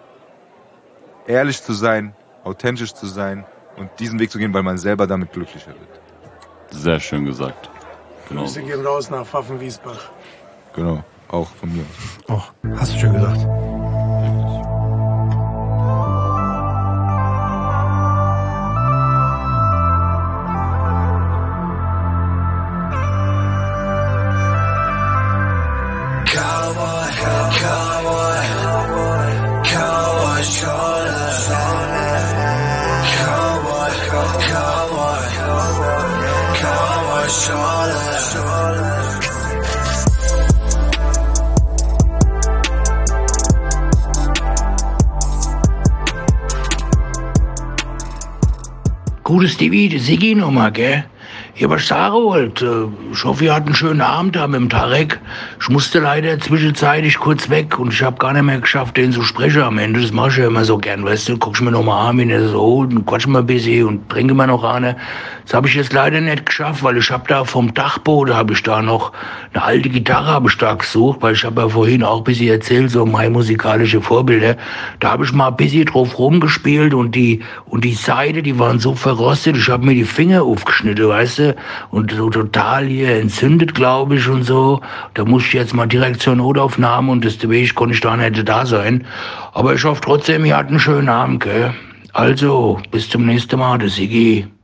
ehrlich zu sein, authentisch zu sein und diesen Weg zu gehen, weil man selber damit glücklicher wird. Sehr schön gesagt. Genau. Grüße gehen raus nach Pfaffen-Wiesbach. Genau, auch von mir. Oh, hast du schön gesagt. Cowboy Schorle. Gutes Stevie, die Siggi nochmal, gell? Ja, was ich sagen wollte, ich hoffe, ihr hattet einen schönen Abend da mit dem Tarek. Ich musste leider zwischenzeitlich kurz weg und ich habe gar nicht mehr geschafft, den zu sprechen am Ende. Das mache ich ja immer so gern, weißt du? Guck ich mir nochmal an, wenn er so holt und quatsch mal ein bisschen und trinke mal noch eine. Das habe ich jetzt leider nicht geschafft, weil ich habe da vom Dachboden, habe ich da noch eine alte Gitarre habe ich da gesucht, weil ich habe ja vorhin auch ein bisschen erzählt, so meine musikalische Vorbilder. Da habe ich mal ein bisschen drauf rumgespielt und die, und die Seite, die waren so verrostet, ich habe mir die Finger aufgeschnitten, weißt du? Und so total hier entzündet, glaube ich, und so. Da musste ich jetzt mal direkt zur Notaufnahme und deswegen konnte ich da nicht da sein. Aber ich hoffe trotzdem, ihr hattet einen schönen Abend, gell? Also, bis zum nächsten Mal, der Siggi.